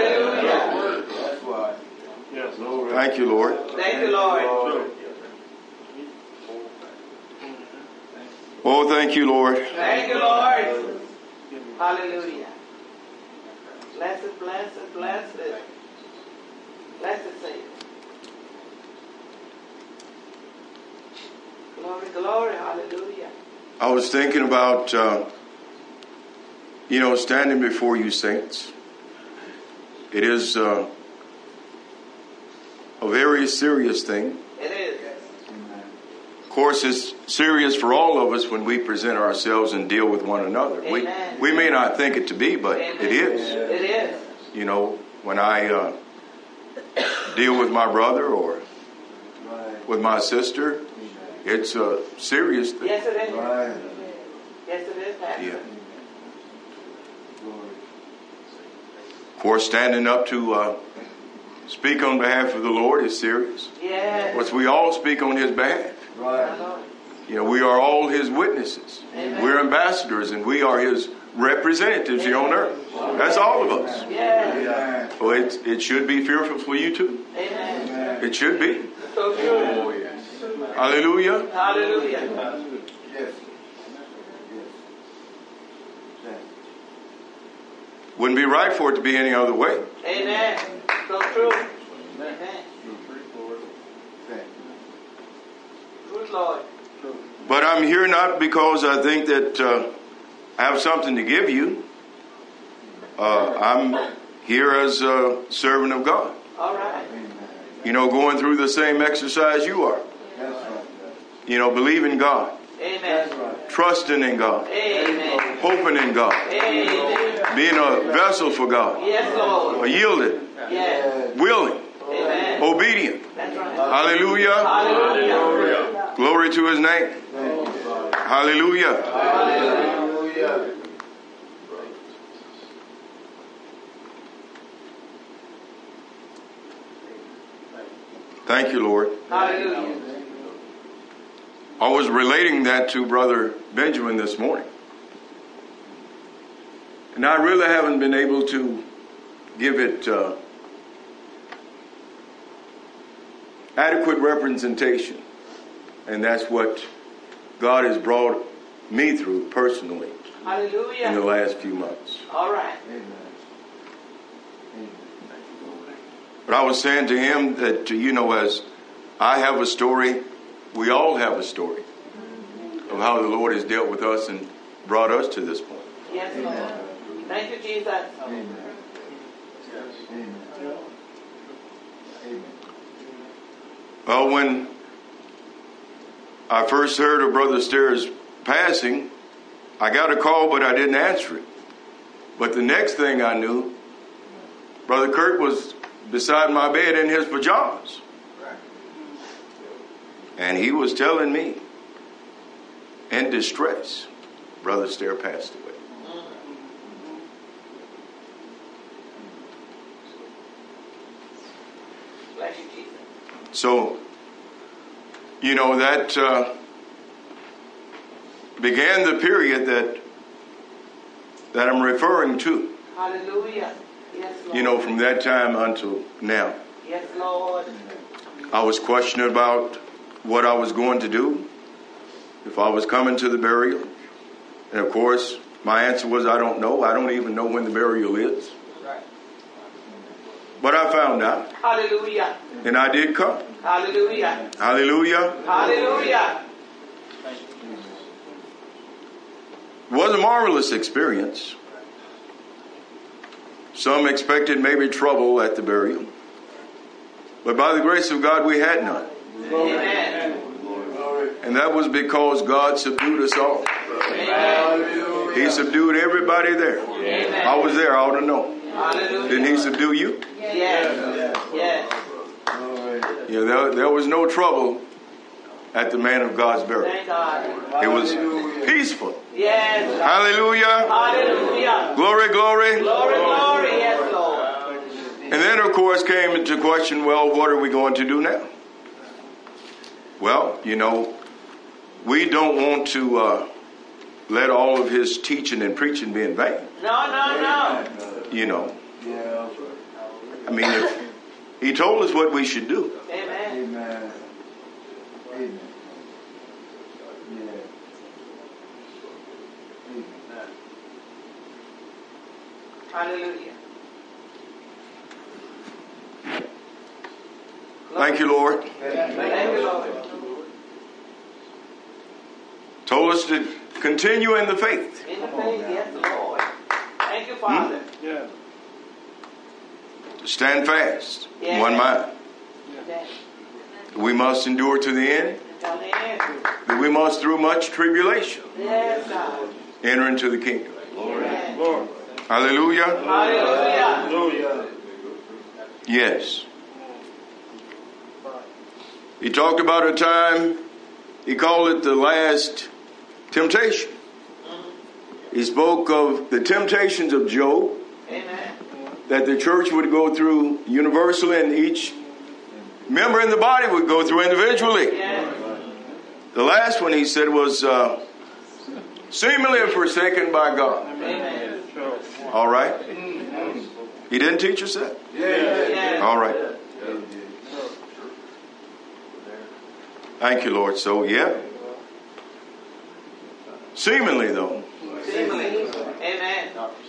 Thank you, Lord. Thank you, Lord. Oh, thank you, Lord. Thank you, Lord. Hallelujah. Blessed, blessed, blessed. Blessed Savior. Glory, glory, hallelujah. I was thinking about, standing before you saints. It is a very serious thing. It is. Of course, it's serious for all of us when we present ourselves and deal with one another. We may not think it to be, but it is. It is. You know, when I deal with my brother or with my sister, it's a serious thing. Yes, it is. Yes, it is, Pastor. Yeah. Of course, standing up to speak on behalf of the Lord is serious. Yes. Of course, we all speak on His behalf. You know, we are all His witnesses. Amen. We're ambassadors, and we are His representatives here on earth. That's all of us. Yes. So it should be fearful for you too. Amen. It should be. So true. Hallelujah. Hallelujah. Wouldn't be right for it to be any other way. Amen. So true. Amen. Truth, Lord. But I'm here not because I think that I have something to give you. I'm here as a servant of God. All right. You know, going through the same exercise you are. You know, believing God. Amen. Trusting in God. Amen. Hoping in God. Amen. Being a vessel for God. Yes, Lord. Yielded. Yes. Willing. Amen. Obedient. That's right. Hallelujah. Hallelujah. Glory to His name. Hallelujah. Hallelujah. Thank you, Lord. Hallelujah. I was relating that to Brother Benjamin this morning. And And I really haven't been able to give it adequate representation. And that's what God has brought me through personally. Hallelujah. In the last few months. All right. Amen. But I was saying to him that, as I have a story, we all have a story of how the Lord has dealt with us and brought us to this point. Yes, Lord. Thank you, Jesus. Amen. Amen. Amen. Well, when I first heard of Brother Stair's passing, I got a call, but I didn't answer it. But the next thing I knew, Brother Kurt was beside my bed in his pajamas. And he was telling me, in distress, Brother Stair passed away. Bless you, Jesus. So, that began the period that I'm referring to. Hallelujah. Yes, Lord. From that time until now. Yes, Lord. I was questioning about what I was going to do, if I was coming to the burial. And of course, my answer was, I don't know. I don't even know when the burial is. Right. But I found out. Hallelujah. And I did come. Hallelujah. Hallelujah. Hallelujah. It was a marvelous experience. Some expected maybe trouble at the burial. But by the grace of God, we had none. Amen. And that was because God subdued us all. Amen. He subdued everybody there. Amen. I was there. I ought to know. Hallelujah. Didn't he subdue you? Yes. Yes. There was no trouble at the man of God's burial. Thank God. It was peaceful. Yes. Hallelujah. Hallelujah. Glory, glory. Glory, glory. Yes, Lord. And then, of course, came into question, well, what are we going to do now? Well, we don't want to let all of his teaching and preaching be in vain. No. If he told us what we should do. Amen. Amen. Amen. Yeah. Amen. Hallelujah. Thank you, Lord. Thank you, Lord. Told us to continue in the faith. In the faith, yes, Lord. Thank you, Father. Yeah. To stand fast. Yes. One mind. Yes. We must endure to the end. Until the end. That we must, through much tribulation, Yes, God. enter into the kingdom. Amen. Lord. Hallelujah. Hallelujah. Hallelujah. Yes. He talked about a time, he called it the last temptation. He spoke of the temptations of Job. Amen. That the church would go through universally and each member in the body would go through individually. Yes. The last one he said was seemingly forsaken by God. Amen. All right? He didn't teach us that? Yes. All right. Thank you, Lord. So, yeah. Seemingly, though. Seemingly. Amen.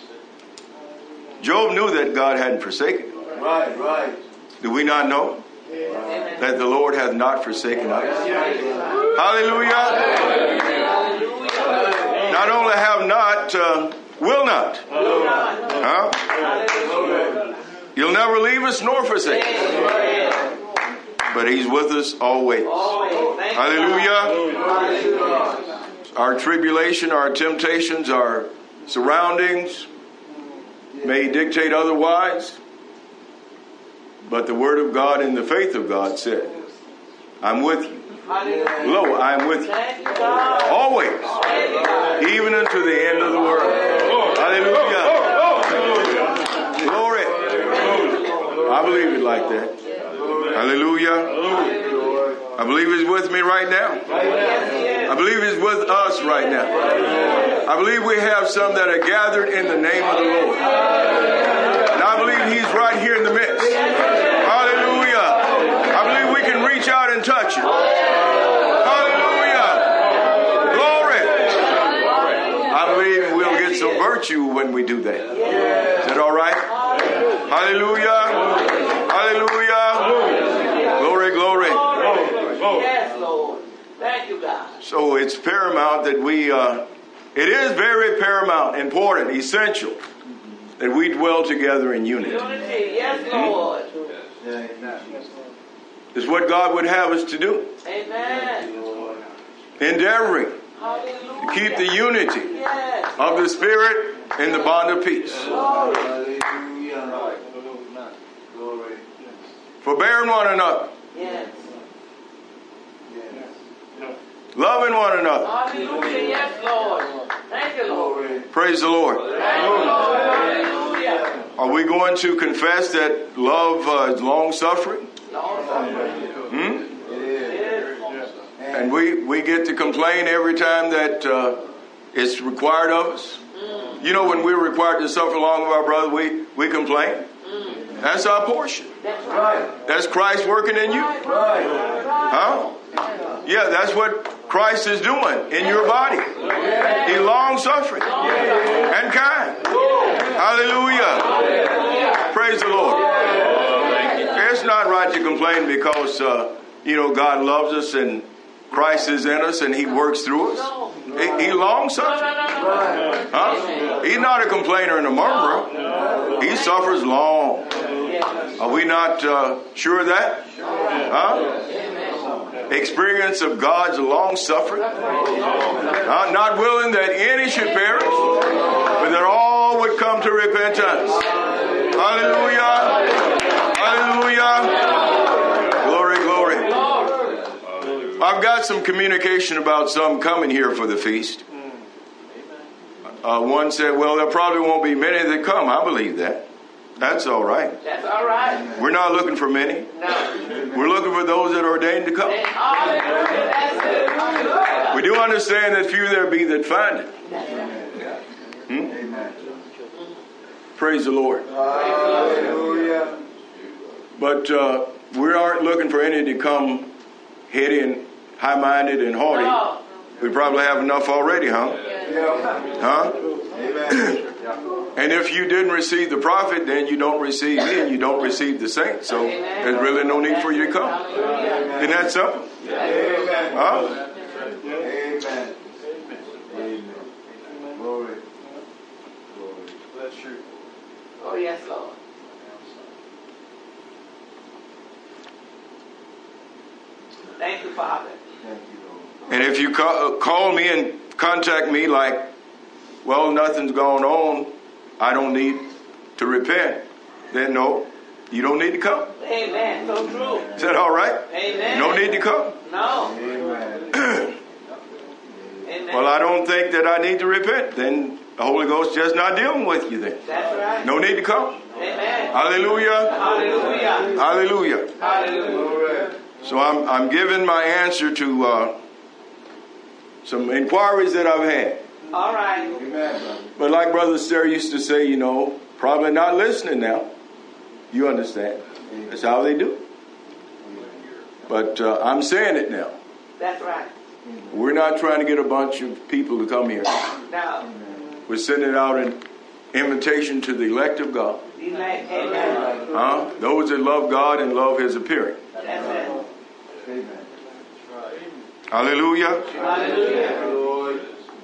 Job knew that God hadn't forsaken him. Right. Do we not know Amen. that the Lord hath not forsaken us? Hallelujah. Hallelujah. Not only have not, will not. Huh? Hallelujah. He'll never leave us nor forsake us. Amen. But he's with us always. Always. Thank you, Hallelujah. God. Hallelujah. Our tribulation, our temptations, our surroundings may dictate otherwise. But the Word of God and the faith of God said, I'm with you. Hallelujah. Lo, I am with you. Thank you, God. Always. Thank you, God. Even unto the end of the world. Hallelujah. Glory. I believe it like that. Hallelujah. I believe he's with me right now. I believe he's with us right now. I believe we have some that are gathered in the name of the Lord. And I believe he's right here in the midst. Hallelujah. I believe we can reach out and touch him. Hallelujah. Glory. I believe we'll get some virtue when we do that. Is that all right? Hallelujah. Hallelujah. Glory, glory. Yes, Lord. Thank you, God. So it's paramount that it is very paramount, important, essential that we dwell together in unity. Unity, yes, Lord. It's what God would have us to do. Amen. Endeavoring Hallelujah. to keep the unity Yes. of the Spirit in the bond of peace. Forbearing one another. Yes. Loving one another. Hallelujah. Yes, Lord. Thank you, Lord. Praise the Lord. Thank you, Lord. Hallelujah. Are we going to confess that love is long-suffering? Long-suffering. And we get to complain every time that it's required of us. You know, when we're required to suffer along with our brother, we complain. That's our portion. That's right. That's Christ working in you. Huh? Yeah, that's what Christ is doing in your body. He long-suffering and kind. Hallelujah. Praise the Lord. It's not right to complain because, God loves us and Christ is in us and he works through us. He long-suffering. Huh? He's not a complainer and a murmurer. He suffers long. Are we not sure of that? Huh? Experience of God's long-suffering. Not willing that any should perish, but that all would come to repentance. Hallelujah. Hallelujah. Glory, glory. I've got some communication about some coming here for the feast. One said, well, there probably won't be many that come. I believe that. That's all right. That's all right. We're not looking for many. No. We're looking for those that are ordained to come. Hallelujah. That's it. We do understand that few there be that find it. Praise the Lord. Hallelujah. But we aren't looking for any to come heady and high-minded and haughty. No. We probably have enough already, huh? Huh? Amen. And if you didn't receive the prophet, then you don't receive me and you don't receive the saint. So there's really no need for you to come. Isn't that simple? Amen. Huh? Amen. Amen. Glory. Bless you. Oh, yes, Lord. Thank you, Father. Thank you, Lord. And if you call me and contact me like, well, nothing's going on, I don't need to repent, then no, you don't need to come. Amen. So true. Is that all right? Amen. No need to come. No. Amen. Amen. Well, I don't think that I need to repent. Then the Holy Ghost just not dealing with you then. That's right. No need to come. Amen. Hallelujah. Hallelujah. Hallelujah. Hallelujah. So I'm giving my answer to some inquiries that I've had. All right. Amen. But like Brother Sarah used to say, probably not listening now. You understand. That's how they do. But I'm saying it now. That's right. We're not trying to get a bunch of people to come here. No. We're sending out an invitation to the elect of God. Amen. Those that love God and love his appearing. That's it. Amen. Hallelujah. Hallelujah. Lord.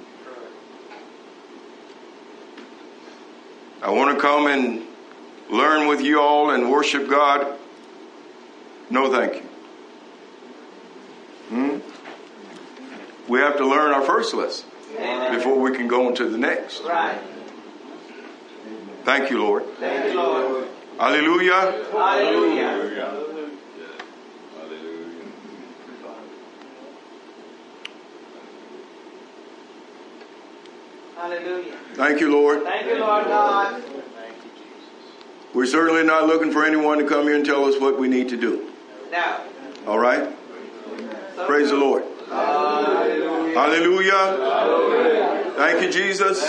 I want to come and learn with you all and worship God. No, thank you. We have to learn our first lesson before we can go into the next. Right. Thank you, Lord. Thank you, Lord. Hallelujah. Hallelujah. Hallelujah. Thank you, Lord. Thank you, Lord God. We're certainly not looking for anyone to come here and tell us what we need to do. No. All right? Praise the Lord. Hallelujah. Thank you, Jesus.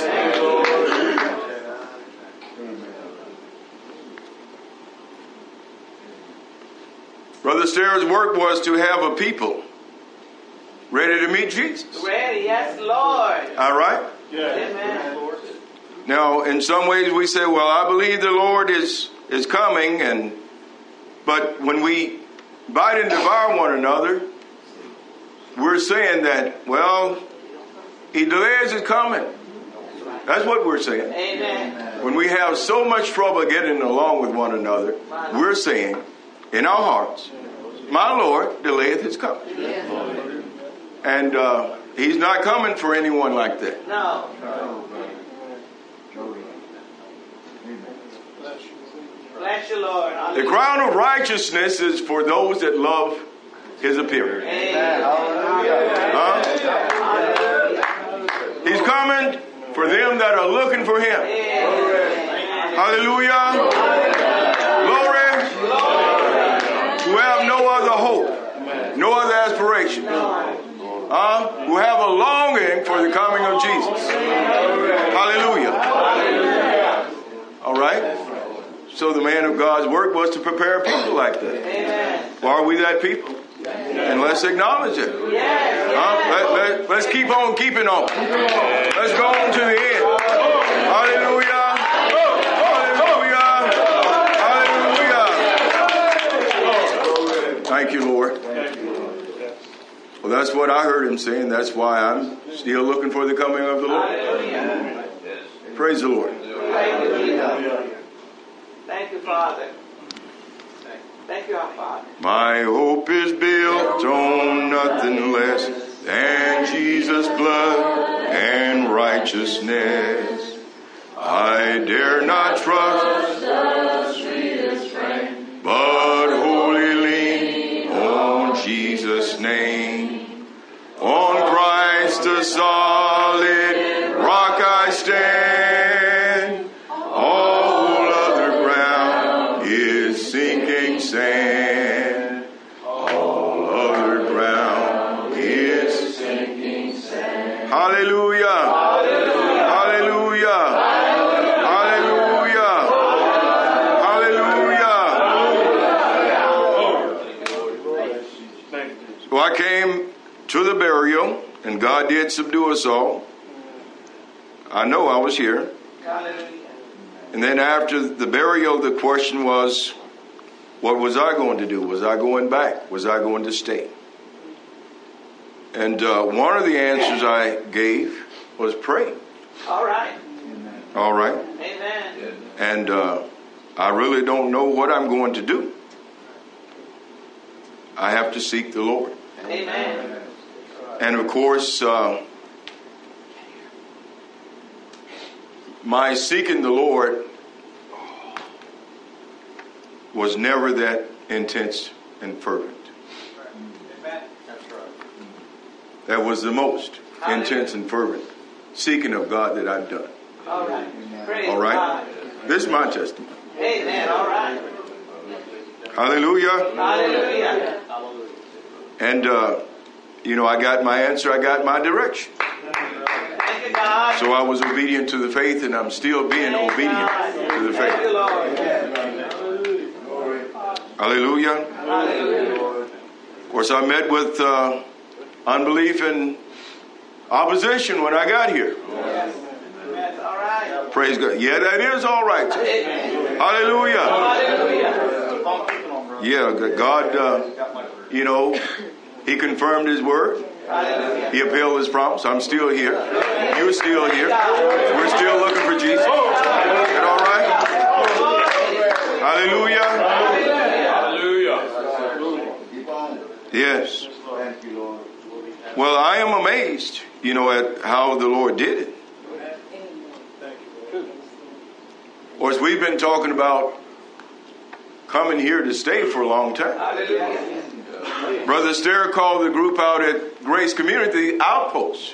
Brother Starrett's work was to have a people ready to meet Jesus. Ready, yes, Lord. All right? Yes. Amen. Now, in some ways we say, well, I believe the Lord is coming, but when we bite and devour one another, we're saying that, well, he delays his coming. That's what we're saying. Amen. When we have so much trouble getting along with one another, we're saying in our hearts, my Lord delayeth his coming. And he's not coming for anyone like that. No. Bless you, Lord. The crown of righteousness is for those that love his appearing. He's coming for them that are looking for him. Hallelujah. Glory. Who have no other hope, no other aspiration. Who have a longing for the coming of Jesus. Hallelujah. All right. So the man of God's work was to prepare people like that. Amen. Are we that people? And let's acknowledge it. Let's keep on keeping on. Let's go on to the end. Hallelujah. Hallelujah. Hallelujah. Thank you, Lord. Well, that's what I heard him saying. That's why I'm still looking for the coming of the Lord. Praise the Lord. Thank you, Father. Thank you, our Father. My hope is built on nothing less than Jesus' blood and righteousness. I dare not trust the sweetest frame, but wholly lean on Jesus' name. On Christ the solid rock I stand. All other ground is sinking sand. All other ground is sinking sand. Hallelujah. Hallelujah. Hallelujah. Hallelujah. So I came to the burial, and God did subdue us all. I know I was here. Hallelujah. And then after the burial, the question was, what was I going to do? Was I going back? Was I going to stay? And one of the answers I gave was pray. All right. All right. Amen. And I really don't know what I'm going to do. I have to seek the Lord. Amen. And of course, my seeking the Lord was never that intense and fervent. That was the most intense and fervent seeking of God that I've done. All right. Praise All right? God. This is my testimony. Amen. All right. Hallelujah. Hallelujah. And, I got my answer. I got my direction. Thank you, God. So I was obedient to the faith, and I'm still being obedient to the Thank you, faith. Lord. Hallelujah. Hallelujah. Of course, I met with unbelief and opposition when I got here. That's all right. Praise God. Yeah, that is all right. Hallelujah. Hallelujah. Yeah, God, He confirmed His word. He upheld His promise. I'm still here. You're still here. We're still looking for Jesus. Is that all right? Hallelujah. Yes. Well, I am amazed, at how the Lord did it. Of course, we've been talking about coming here to stay for a long time. Brother Starrett called the group out at Grace Community Outpost.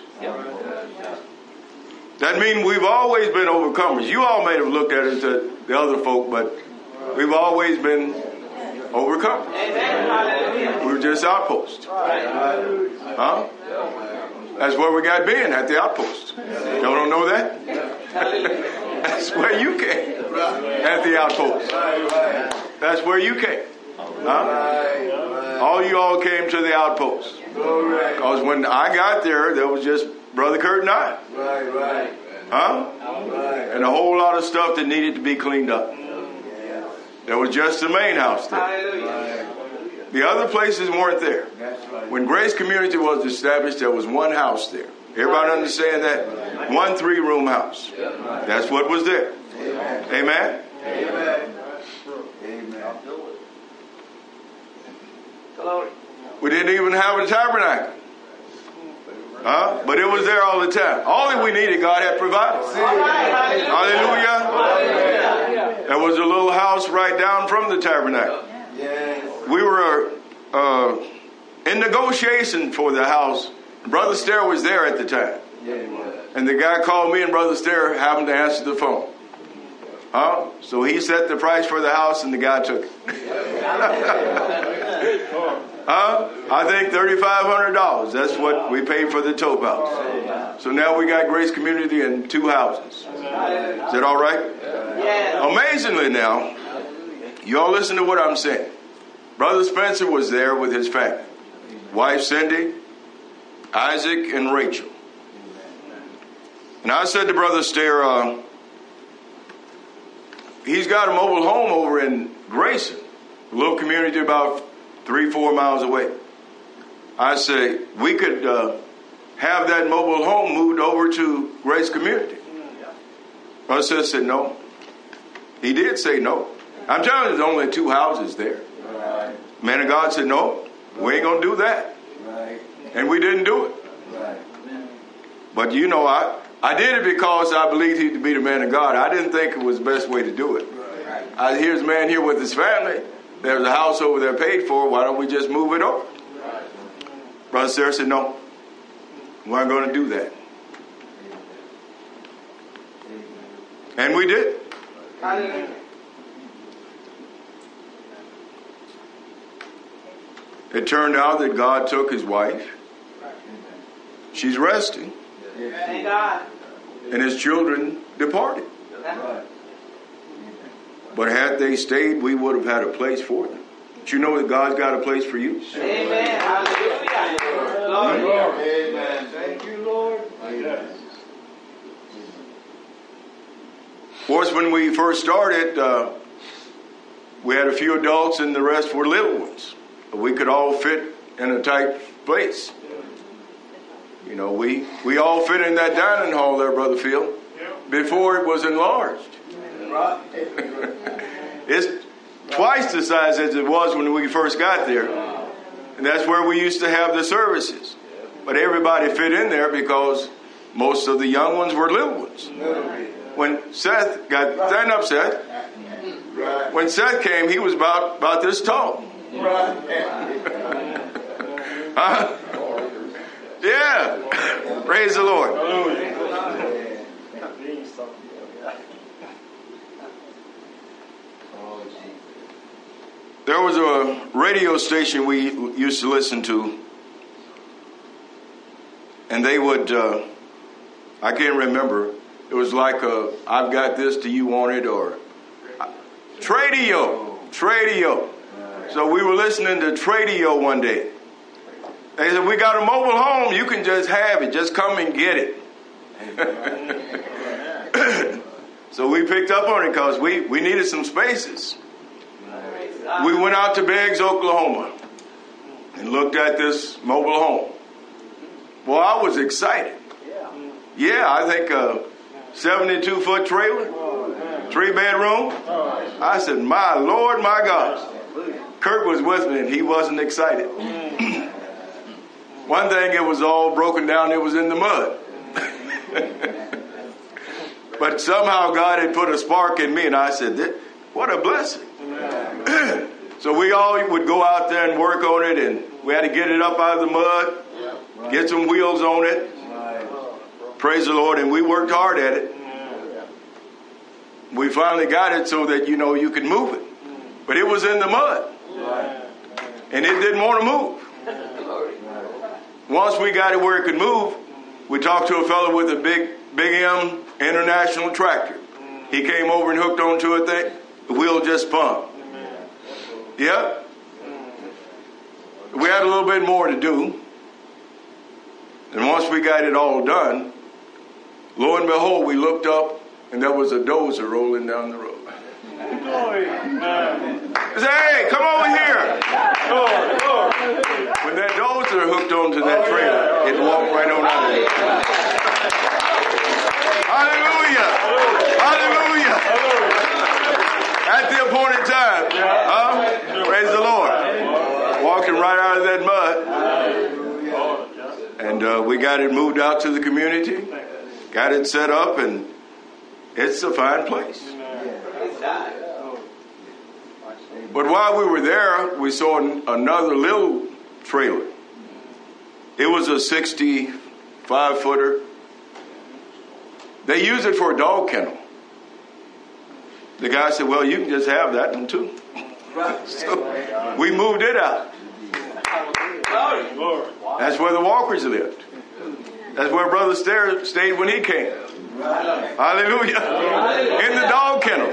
That means we've always been overcomers. You all may have looked at it as the other folk, but we've always been overcome. Amen. We were just outposts. Huh? That's where we got being, at the outpost. Y'all don't know that? That's where you came. At the outpost. That's where you came. Huh? All you all came to the outpost. Because when I got there was just Brother Kurt and I. Huh? And a whole lot of stuff that needed to be cleaned up. There was just the main house there. The other places weren't there. When Grace Community was established, there was one house there. Everybody understand that? 1 3-room house. That's what was there. Amen? We didn't even have a tabernacle. Huh? But it was there all the time. All that we needed, God had provided. Hallelujah. There was a little house right down from the tabernacle. We were in negotiation for the house. Brother Stair was there at the time. And the guy called me, and Brother Stair happened to answer the phone. Huh? So he set the price for the house, and the guy took it. I think $3,500. That's what we paid for the Tope house. So now we got Grace Community in 2 houses. Is that all right? Amazingly now, you all listen to what I'm saying. Brother Spencer was there with his family. Wife Cindy, Isaac, and Rachel. And I said to Brother Stair, he's got a mobile home over in Grayson, a little community about 3-4 miles away. I say, we could have that mobile home moved over to Grace Community. Brother Stair said no. He did say no. I'm telling you, there's only 2 houses there. Man of God said, no, we ain't going to do that. And we didn't do it. But you know, I did it because I believed he to be the man of God. I didn't think it was the best way to do it. Here's a man here with his family. There's a house over there paid for. Why don't we just move it over? Brother Sarah said, no, we aren't going to do that. And we did. It turned out that God took his wife. She's resting. And his children departed. But had they stayed, we would have had a place for them. But you know that God's got a place for you? Amen. Hallelujah. Lord. Amen. Thank you, Lord. Of course, when we first started, we had a few adults and the rest were little ones. We could all fit in a tight place. You know, we all fit in that dining hall there, Brother Phil, before it was enlarged. It's twice the size as it was when we first got there. And that's where we used to have the services. But everybody fit in there because most of the young ones were little ones. When Seth got, stand up, Seth. When Seth came, he was about this tall. Yeah. Praise the Lord. There was a radio station we used to listen to, and they would, I can't remember, it was like I've got this, do you want it, or Tradio. So we were listening to Tradio one day. They said, we got a mobile home, you can just have it, just come and get it. So we picked up on it because we needed some spaces. We went out to Beggs, Oklahoma, and looked at this mobile home. Well, I was excited. Yeah, I think a 72-foot trailer, 3-bedroom. I said, my Lord, my God. Kirk was with me, and he wasn't excited. One thing, it was all broken down. It was in the mud. But somehow God had put a spark in me, and I said, what a blessing. So we all would go out there and work on it, and we had to get it up out of the mud, get some wheels on it. Praise the Lord, and we worked hard at it. We finally got it so that, you know, you could move it. But it was in the mud. And it didn't want to move. Once we got it where it could move, we talked to a fellow with a big M International tractor. He came over and hooked onto a thing. The wheel just pumped. Yep. We had a little bit more to do. And once we got it all done, lo and behold, we looked up and there was a dozer rolling down the road. I said, hey, come over here. When that dozer hooked onto that trailer, it walked right on out of it. Hallelujah. Hallelujah. At the appointed time. Praise the Lord. Walking right out of that mud. And we got it moved out to the community. Got it set up, and it's a fine place. But while we were there, we saw another little trailer. It was a 65-footer. They use it for a dog kennel. The guy said, well, you can just have that one too. So we moved it out. That's where the Walkers lived. That's where Brother Stair stayed when he came. Hallelujah. In the dog kennel.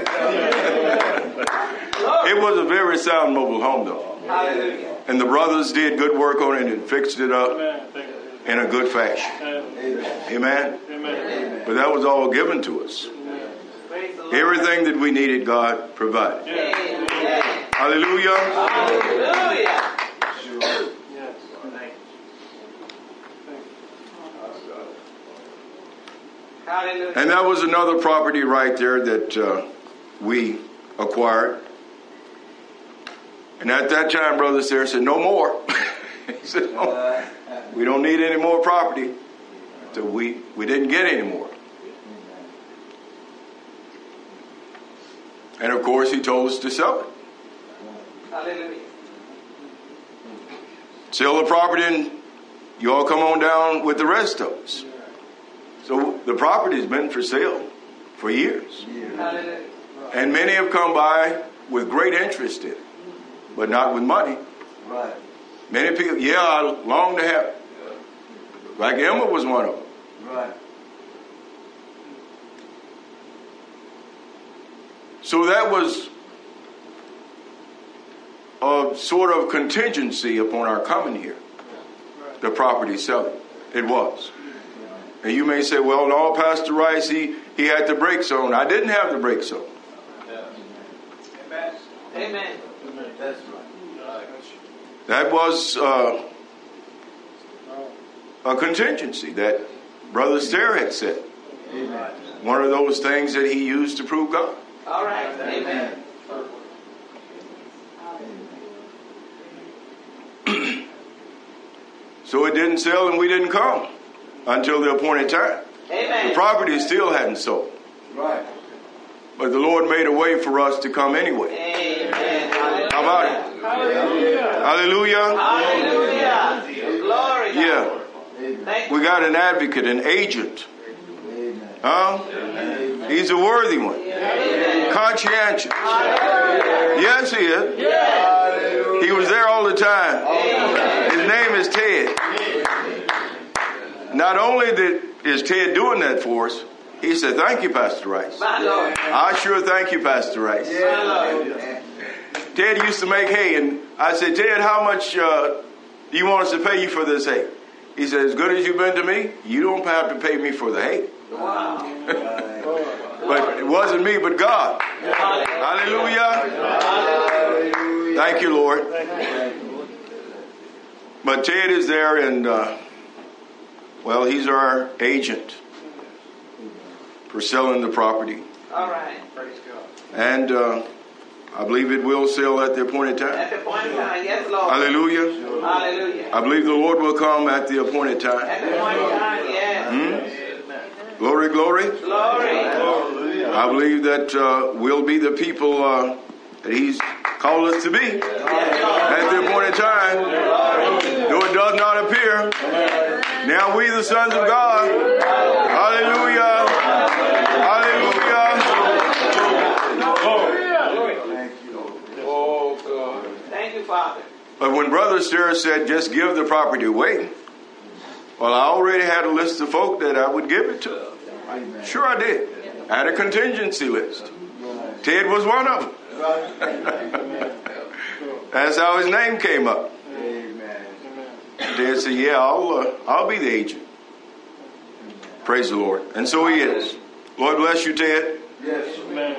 It was a very sound mobile home, though. And the brothers did good work on it and fixed it up in a good fashion. Amen. But that was all given to us. Everything that we needed, God provided. Hallelujah. And that was another property right there that we acquired. And at that time, Brother Sarah said, no more. He said, no, we don't need any more property. So we didn't get any more. And of course, he told us to sell it. Hallelujah. Sell the property and you all come on down with the rest of us. So the property has been for sale for years. And many have come by with great interest in it, but not with money. Right. Many people, I long to have it. Like Emma was one of them. Right. So that was a sort of contingency upon our coming here. The property selling. It was. And you may say, well, no, Pastor Rice, he had the brakes on. I didn't have the brakes on. Amen. That's right. That was a contingency that Brother Stair had said. Amen. One of those things that he used to prove God. All right. Amen. So it didn't sell and we didn't come until the appointed time. Amen. The property still hadn't sold. Right. But the Lord made a way for us to come anyway. Amen. How about it? Hallelujah. Hallelujah. Hallelujah. Glory. Yeah. Thank We got an advocate, an agent. Huh? He's a worthy one. Conscientious. Yes, he is. He was there all the time. His name is Ted. Not only is Ted doing that for us, he said, thank you, Pastor Rice. I sure thank you, Pastor Rice. Ted used to make hay, and I said, Ted, how much do you want us to pay you for this hay? He said, as good as you've been to me, you don't have to pay me for the hay. Wow. But it wasn't me, but God. Hallelujah. Thank you, Lord. But Ted is there, and, he's our agent for selling the property. All right. Praise God. And I believe it will sell at the appointed time. At the appointed time, yes, Lord. Hallelujah. Hallelujah. I believe the Lord will come at the appointed time. At the appointed time, yes. Glory, glory. Glory. I believe that we'll be the people that He's called us to be at the appointed time. Though it does not appear. Now we, the sons of God. Hallelujah. Hallelujah. Thank you, you, Father. But when Brother Starr said, just give the property away, well, I already had a list of folk that I would give it to. Sure I did. I had a contingency list. Ted was one of them. That's how his name came up. Ted said, yeah, I'll be the agent. Praise the Lord. And so he is. Lord bless you, Ted. Yes.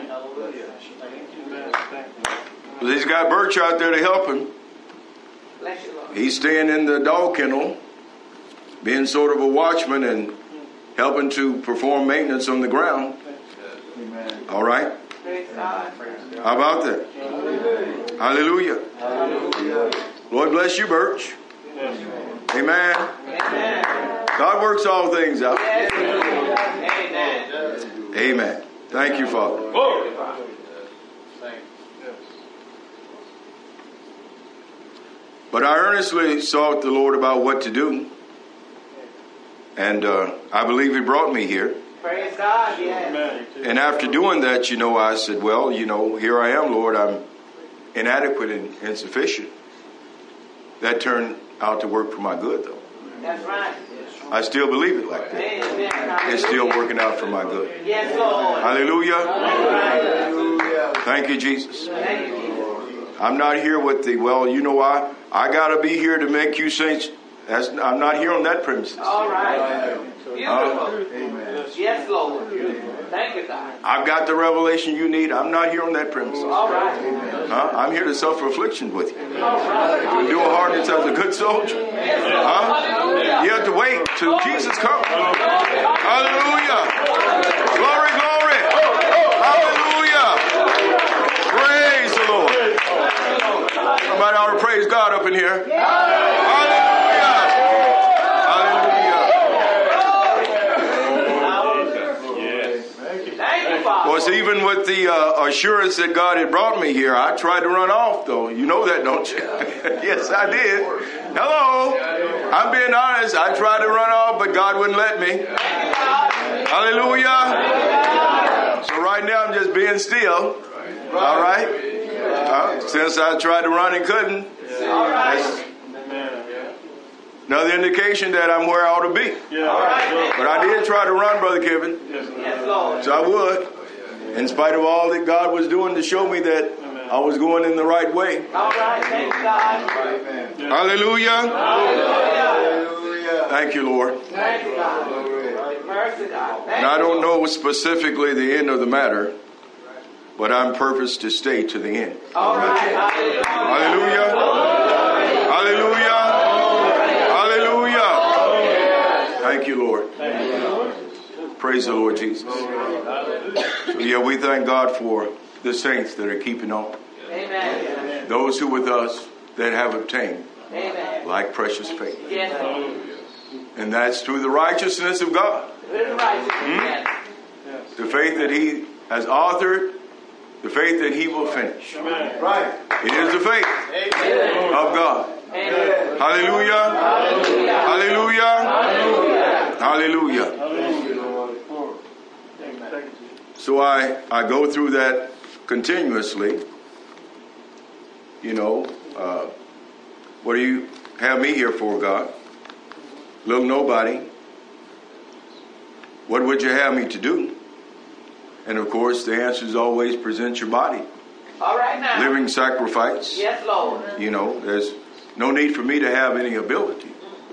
He's got Birch out there to help him. Bless you, Lord. He's staying in the dog kennel, being sort of a watchman and helping to perform maintenance on the ground. Amen. All right? Praise God. How about that? Hallelujah. Hallelujah. Lord bless you, Birch. Amen. Amen. God works all things out. Yes, Amen. Amen. Thank you, Father. Glory. But I earnestly sought the Lord about what to do. And I believe he brought me here. Praise God, yes. And after doing that, I said, well, here I am, Lord. I'm inadequate and insufficient. That turned out to work for my good, though. That's right. I still believe it like that. Amen. It's still working out for my good. Yes, Lord. Hallelujah. Hallelujah. Thank you, Jesus. Thank you, Jesus. I'm not here with the, well, you know why? I got to be here to make you saints. I'm not here on that premises. All right. Beautiful. Amen. Yes, Lord. Thank you, God. I've got the revelation you need. I'm not here on that premises. All right. I'm here to suffer affliction with you. All right. To do a hardness as a good soldier. Hallelujah. You have to wait till Jesus comes. Hallelujah. Glory, glory. Hallelujah. Praise the Lord. Somebody ought to praise God up in here. Hallelujah. Of course, even with the assurance that God had brought me here, I tried to run off, though. You know that, don't you? Yes, I did. Hello. I'm being honest. I tried to run off, but God wouldn't let me. Hallelujah. So right now, I'm just being still. All right. Since I tried to run and couldn't. That's another indication that I'm where I ought to be. But I did try to run, Brother Kevin. Yes, Lord. So I would. In spite of all that God was doing to show me that I was going in the right way. All right. Thank you, God. Hallelujah. Hallelujah. Thank you, Lord. Thank you, God. Mercy, God. And I don't know specifically the end of the matter, but I'm purposed to stay to the end. All right. Hallelujah. Hallelujah. Hallelujah. Thank you, Lord. Praise the Lord Jesus. So, we thank God for the saints that are keeping on. Amen. Those who with us that have obtained Amen. like precious faith. Yes, Lord. And that's through the righteousness of God. With righteousness. The faith that he has authored, the faith that he will finish. Right. It is the faith of God. Amen. Hallelujah. Hallelujah. Hallelujah. So I go through that continuously. What do you have me here for, God? Little nobody. What would you have me to do? And of course, the answer is always present your body. All right now. Living sacrifice. Yes, Lord. There's no need for me to have any ability.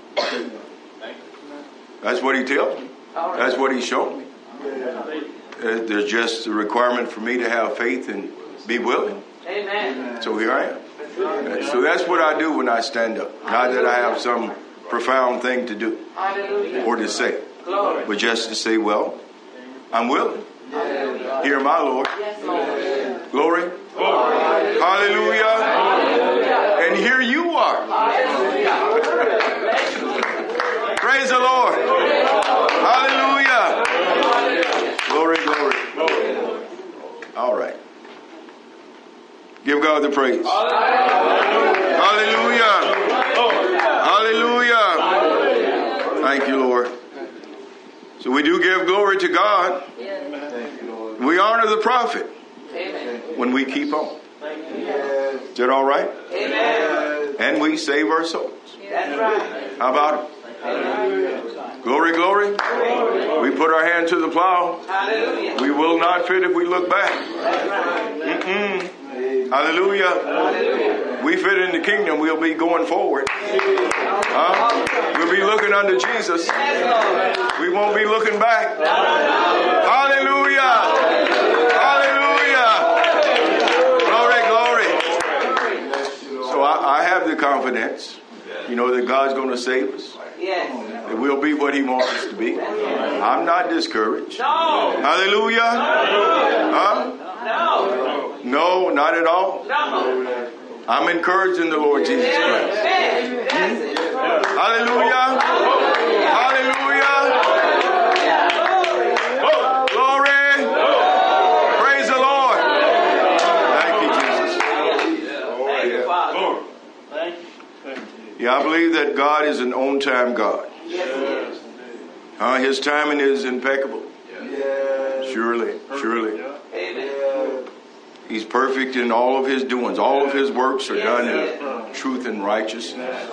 That's what he tells me. That's what he showed me. There's just a requirement for me to have faith and be willing. Amen. So here I am. So that's what I do when I stand up. Not that I have some profound thing to do Hallelujah. or to say, Glory. but just to say, well, I'm willing. Hallelujah. Hear my Lord. Yes, Lord. Glory. Hallelujah. And here you are. Praise the Lord. Hallelujah. Glory, glory. All right. Give God the praise. Hallelujah. Hallelujah. Thank you, Lord. So we do give glory to God. We honor the prophet when we keep on. Is that all right? Amen. and we save our souls. That's right. How about it? Glory, glory. We put our hand to the plow. Hallelujah. We will not fit if we look back. Hallelujah. We fit in the kingdom. We'll be going forward. We'll be looking unto Jesus. We won't be looking back. Hallelujah. Hallelujah. Glory, glory. So I have the confidence, that God's going to save us. Yes. That we'll be what He wants us to be. I'm not discouraged. No. Hallelujah. No, not at all. No. I'm encouraged in the Lord Jesus Christ. Hallelujah. Hallelujah. Glory. Praise the Lord. Thank you, Jesus. Thank you, Father. Yeah, I believe that God is an on-time God. Yes. His timing is impeccable. Surely. Amen. He's perfect in all of His doings. All of His works are done in truth and righteousness.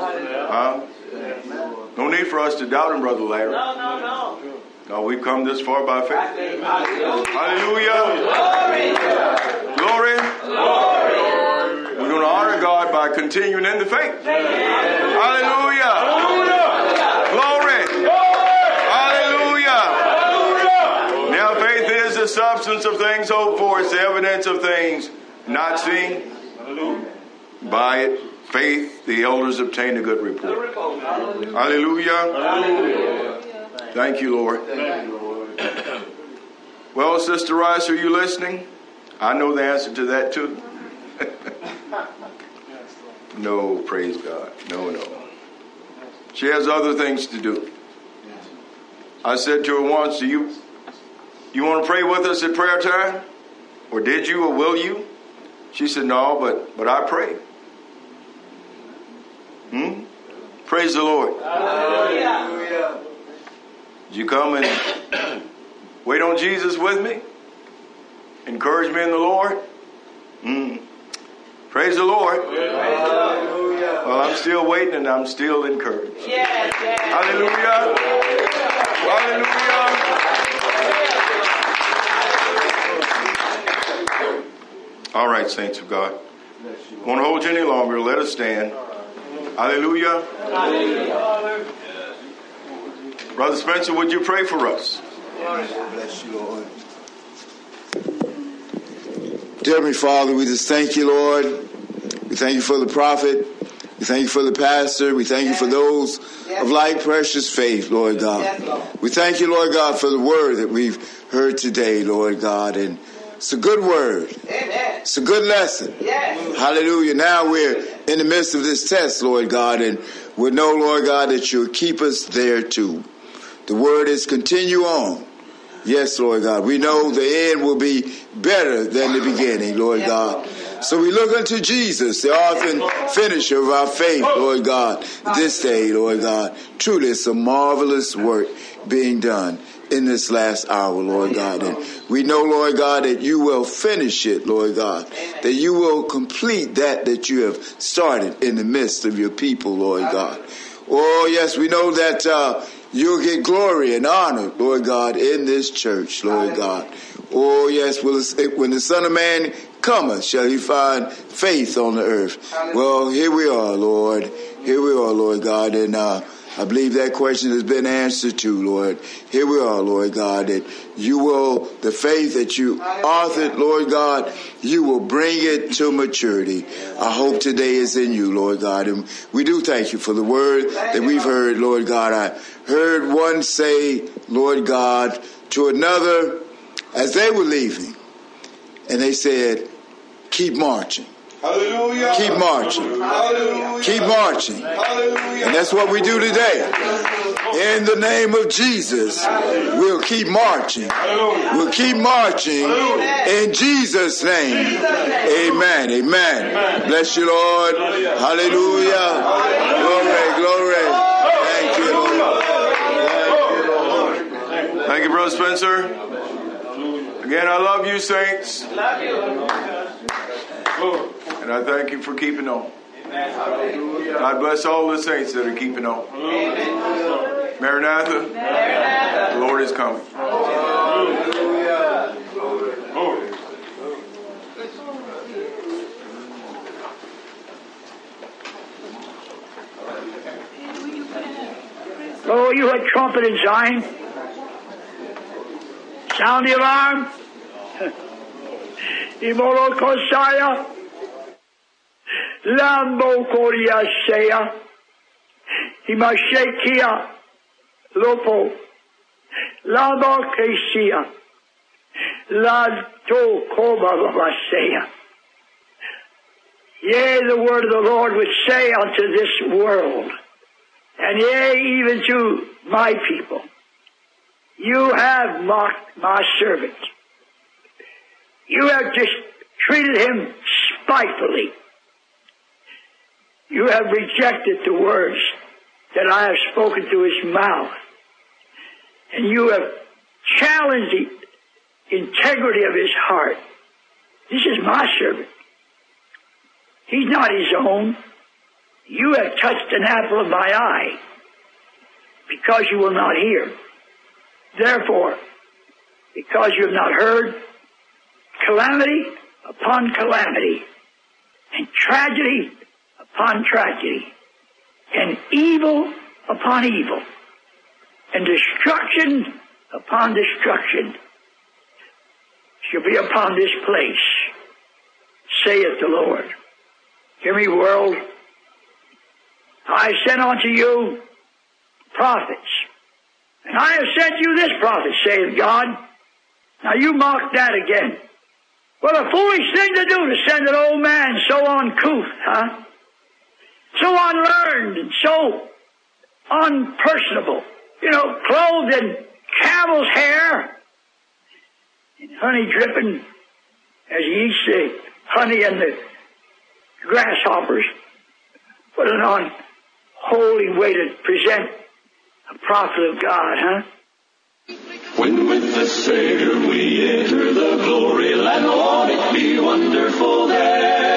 No need for us to doubt Him, Brother Larry. No. No, we've come this far by faith. Hallelujah. Glory. We're going to honor God by continuing in the faith. Hallelujah. Glory. Hallelujah. Now faith is the substance of things hoped for. It's the evidence of things not seen. By it, faith, the elders obtained a good report. Hallelujah. Thank you, Lord. Well, Sister Rice, are you listening? I know the answer to that too. No, praise God. No. She has other things to do. I said to her once, do you want to pray with us at prayer time? Or did you or will you? She said, no, but I pray. Praise the Lord. Hallelujah. Did you come and wait on Jesus with me? Encourage me in the Lord? Praise the Lord. Well, I'm still waiting and I'm still encouraged. Yes. Hallelujah. Hallelujah. All right, saints of God. Won't hold you any longer. Let us stand. Hallelujah. Brother Spencer, would you pray for us? Bless you, Lord. Dear Heavenly Father, we just thank you, Lord. We thank you for the prophet. We thank you for the pastor. We thank you for those of like precious faith, Lord God. We thank you, Lord God, for the word that we've heard today, Lord God. And it's a good word. Amen. It's a good lesson. Yes. Hallelujah. Now we're in the midst of this test, Lord God, and we know, Lord God, that you'll keep us there too. The word is continue on. Yes, Lord God. We know the end will be better than the beginning, Lord God. So we look unto Jesus, the author and finisher of our faith, Lord God, this day, Lord God. Truly, it's a marvelous work being done in this last hour, Lord God. And we know, Lord God, that you will finish it, Lord God. That you will complete that you have started in the midst of your people, Lord God. Oh, yes, we know that you'll get glory and honor, Lord God, in this church, Lord God. Oh, yes, when the Son of Man cometh, shall he find faith on the earth. Well, here we are, Lord. Here we are, Lord God. And I believe that question has been answered too, Lord. Here we are, Lord God, that you will, the faith that you authored, Lord God, you will bring it to maturity. Our hope today is in you, Lord God. And we do thank you for the word that we've heard, Lord God. I heard one say, Lord God, to another as they were leaving. And they said, keep marching. Hallelujah. Keep marching. Hallelujah. Keep marching. Hallelujah. And that's what we do today. In the name of Jesus, we'll keep marching. We'll keep marching in Jesus' name. Amen. Amen. Bless you, Lord. Hallelujah. Glory. Thank you, Lord. Thank you, Brother Spencer. Again, I love you, saints. Love you. And I thank you for keeping on. God bless all the saints that are keeping on. Maranatha, the Lord is coming. Oh, you a trumpet in Zion. Sound the alarm. Imolo Kosaya. Lambo Korea Shea. Imashekia. Lopo. Labo Kesia. Lato Koba Vasea. Yea, the word of the Lord would say unto this world, and yea, even to my people, you have mocked my servant. You have just treated him spitefully. You have rejected the words that I have spoken to his mouth. And you have challenged the integrity of his heart. This is my servant. He's not his own. You have touched an apple of my eye because you will not hear. Therefore, because you have not heard, calamity upon calamity, and tragedy upon tragedy, and evil upon evil, and destruction upon destruction shall be upon this place, saith the Lord. Hear me, world. I sent unto you prophets, and I have sent you this prophet, saith God. Now you mock that again. What a foolish thing to do, to send an old man so uncouth, huh? So unlearned and so unpersonable. You know, clothed in camel's hair and honey dripping as he eats the honey and the grasshoppers. What an unholy way to present a prophet of God, huh? When with the Savior we enter the glory land, won't it be wonderful there?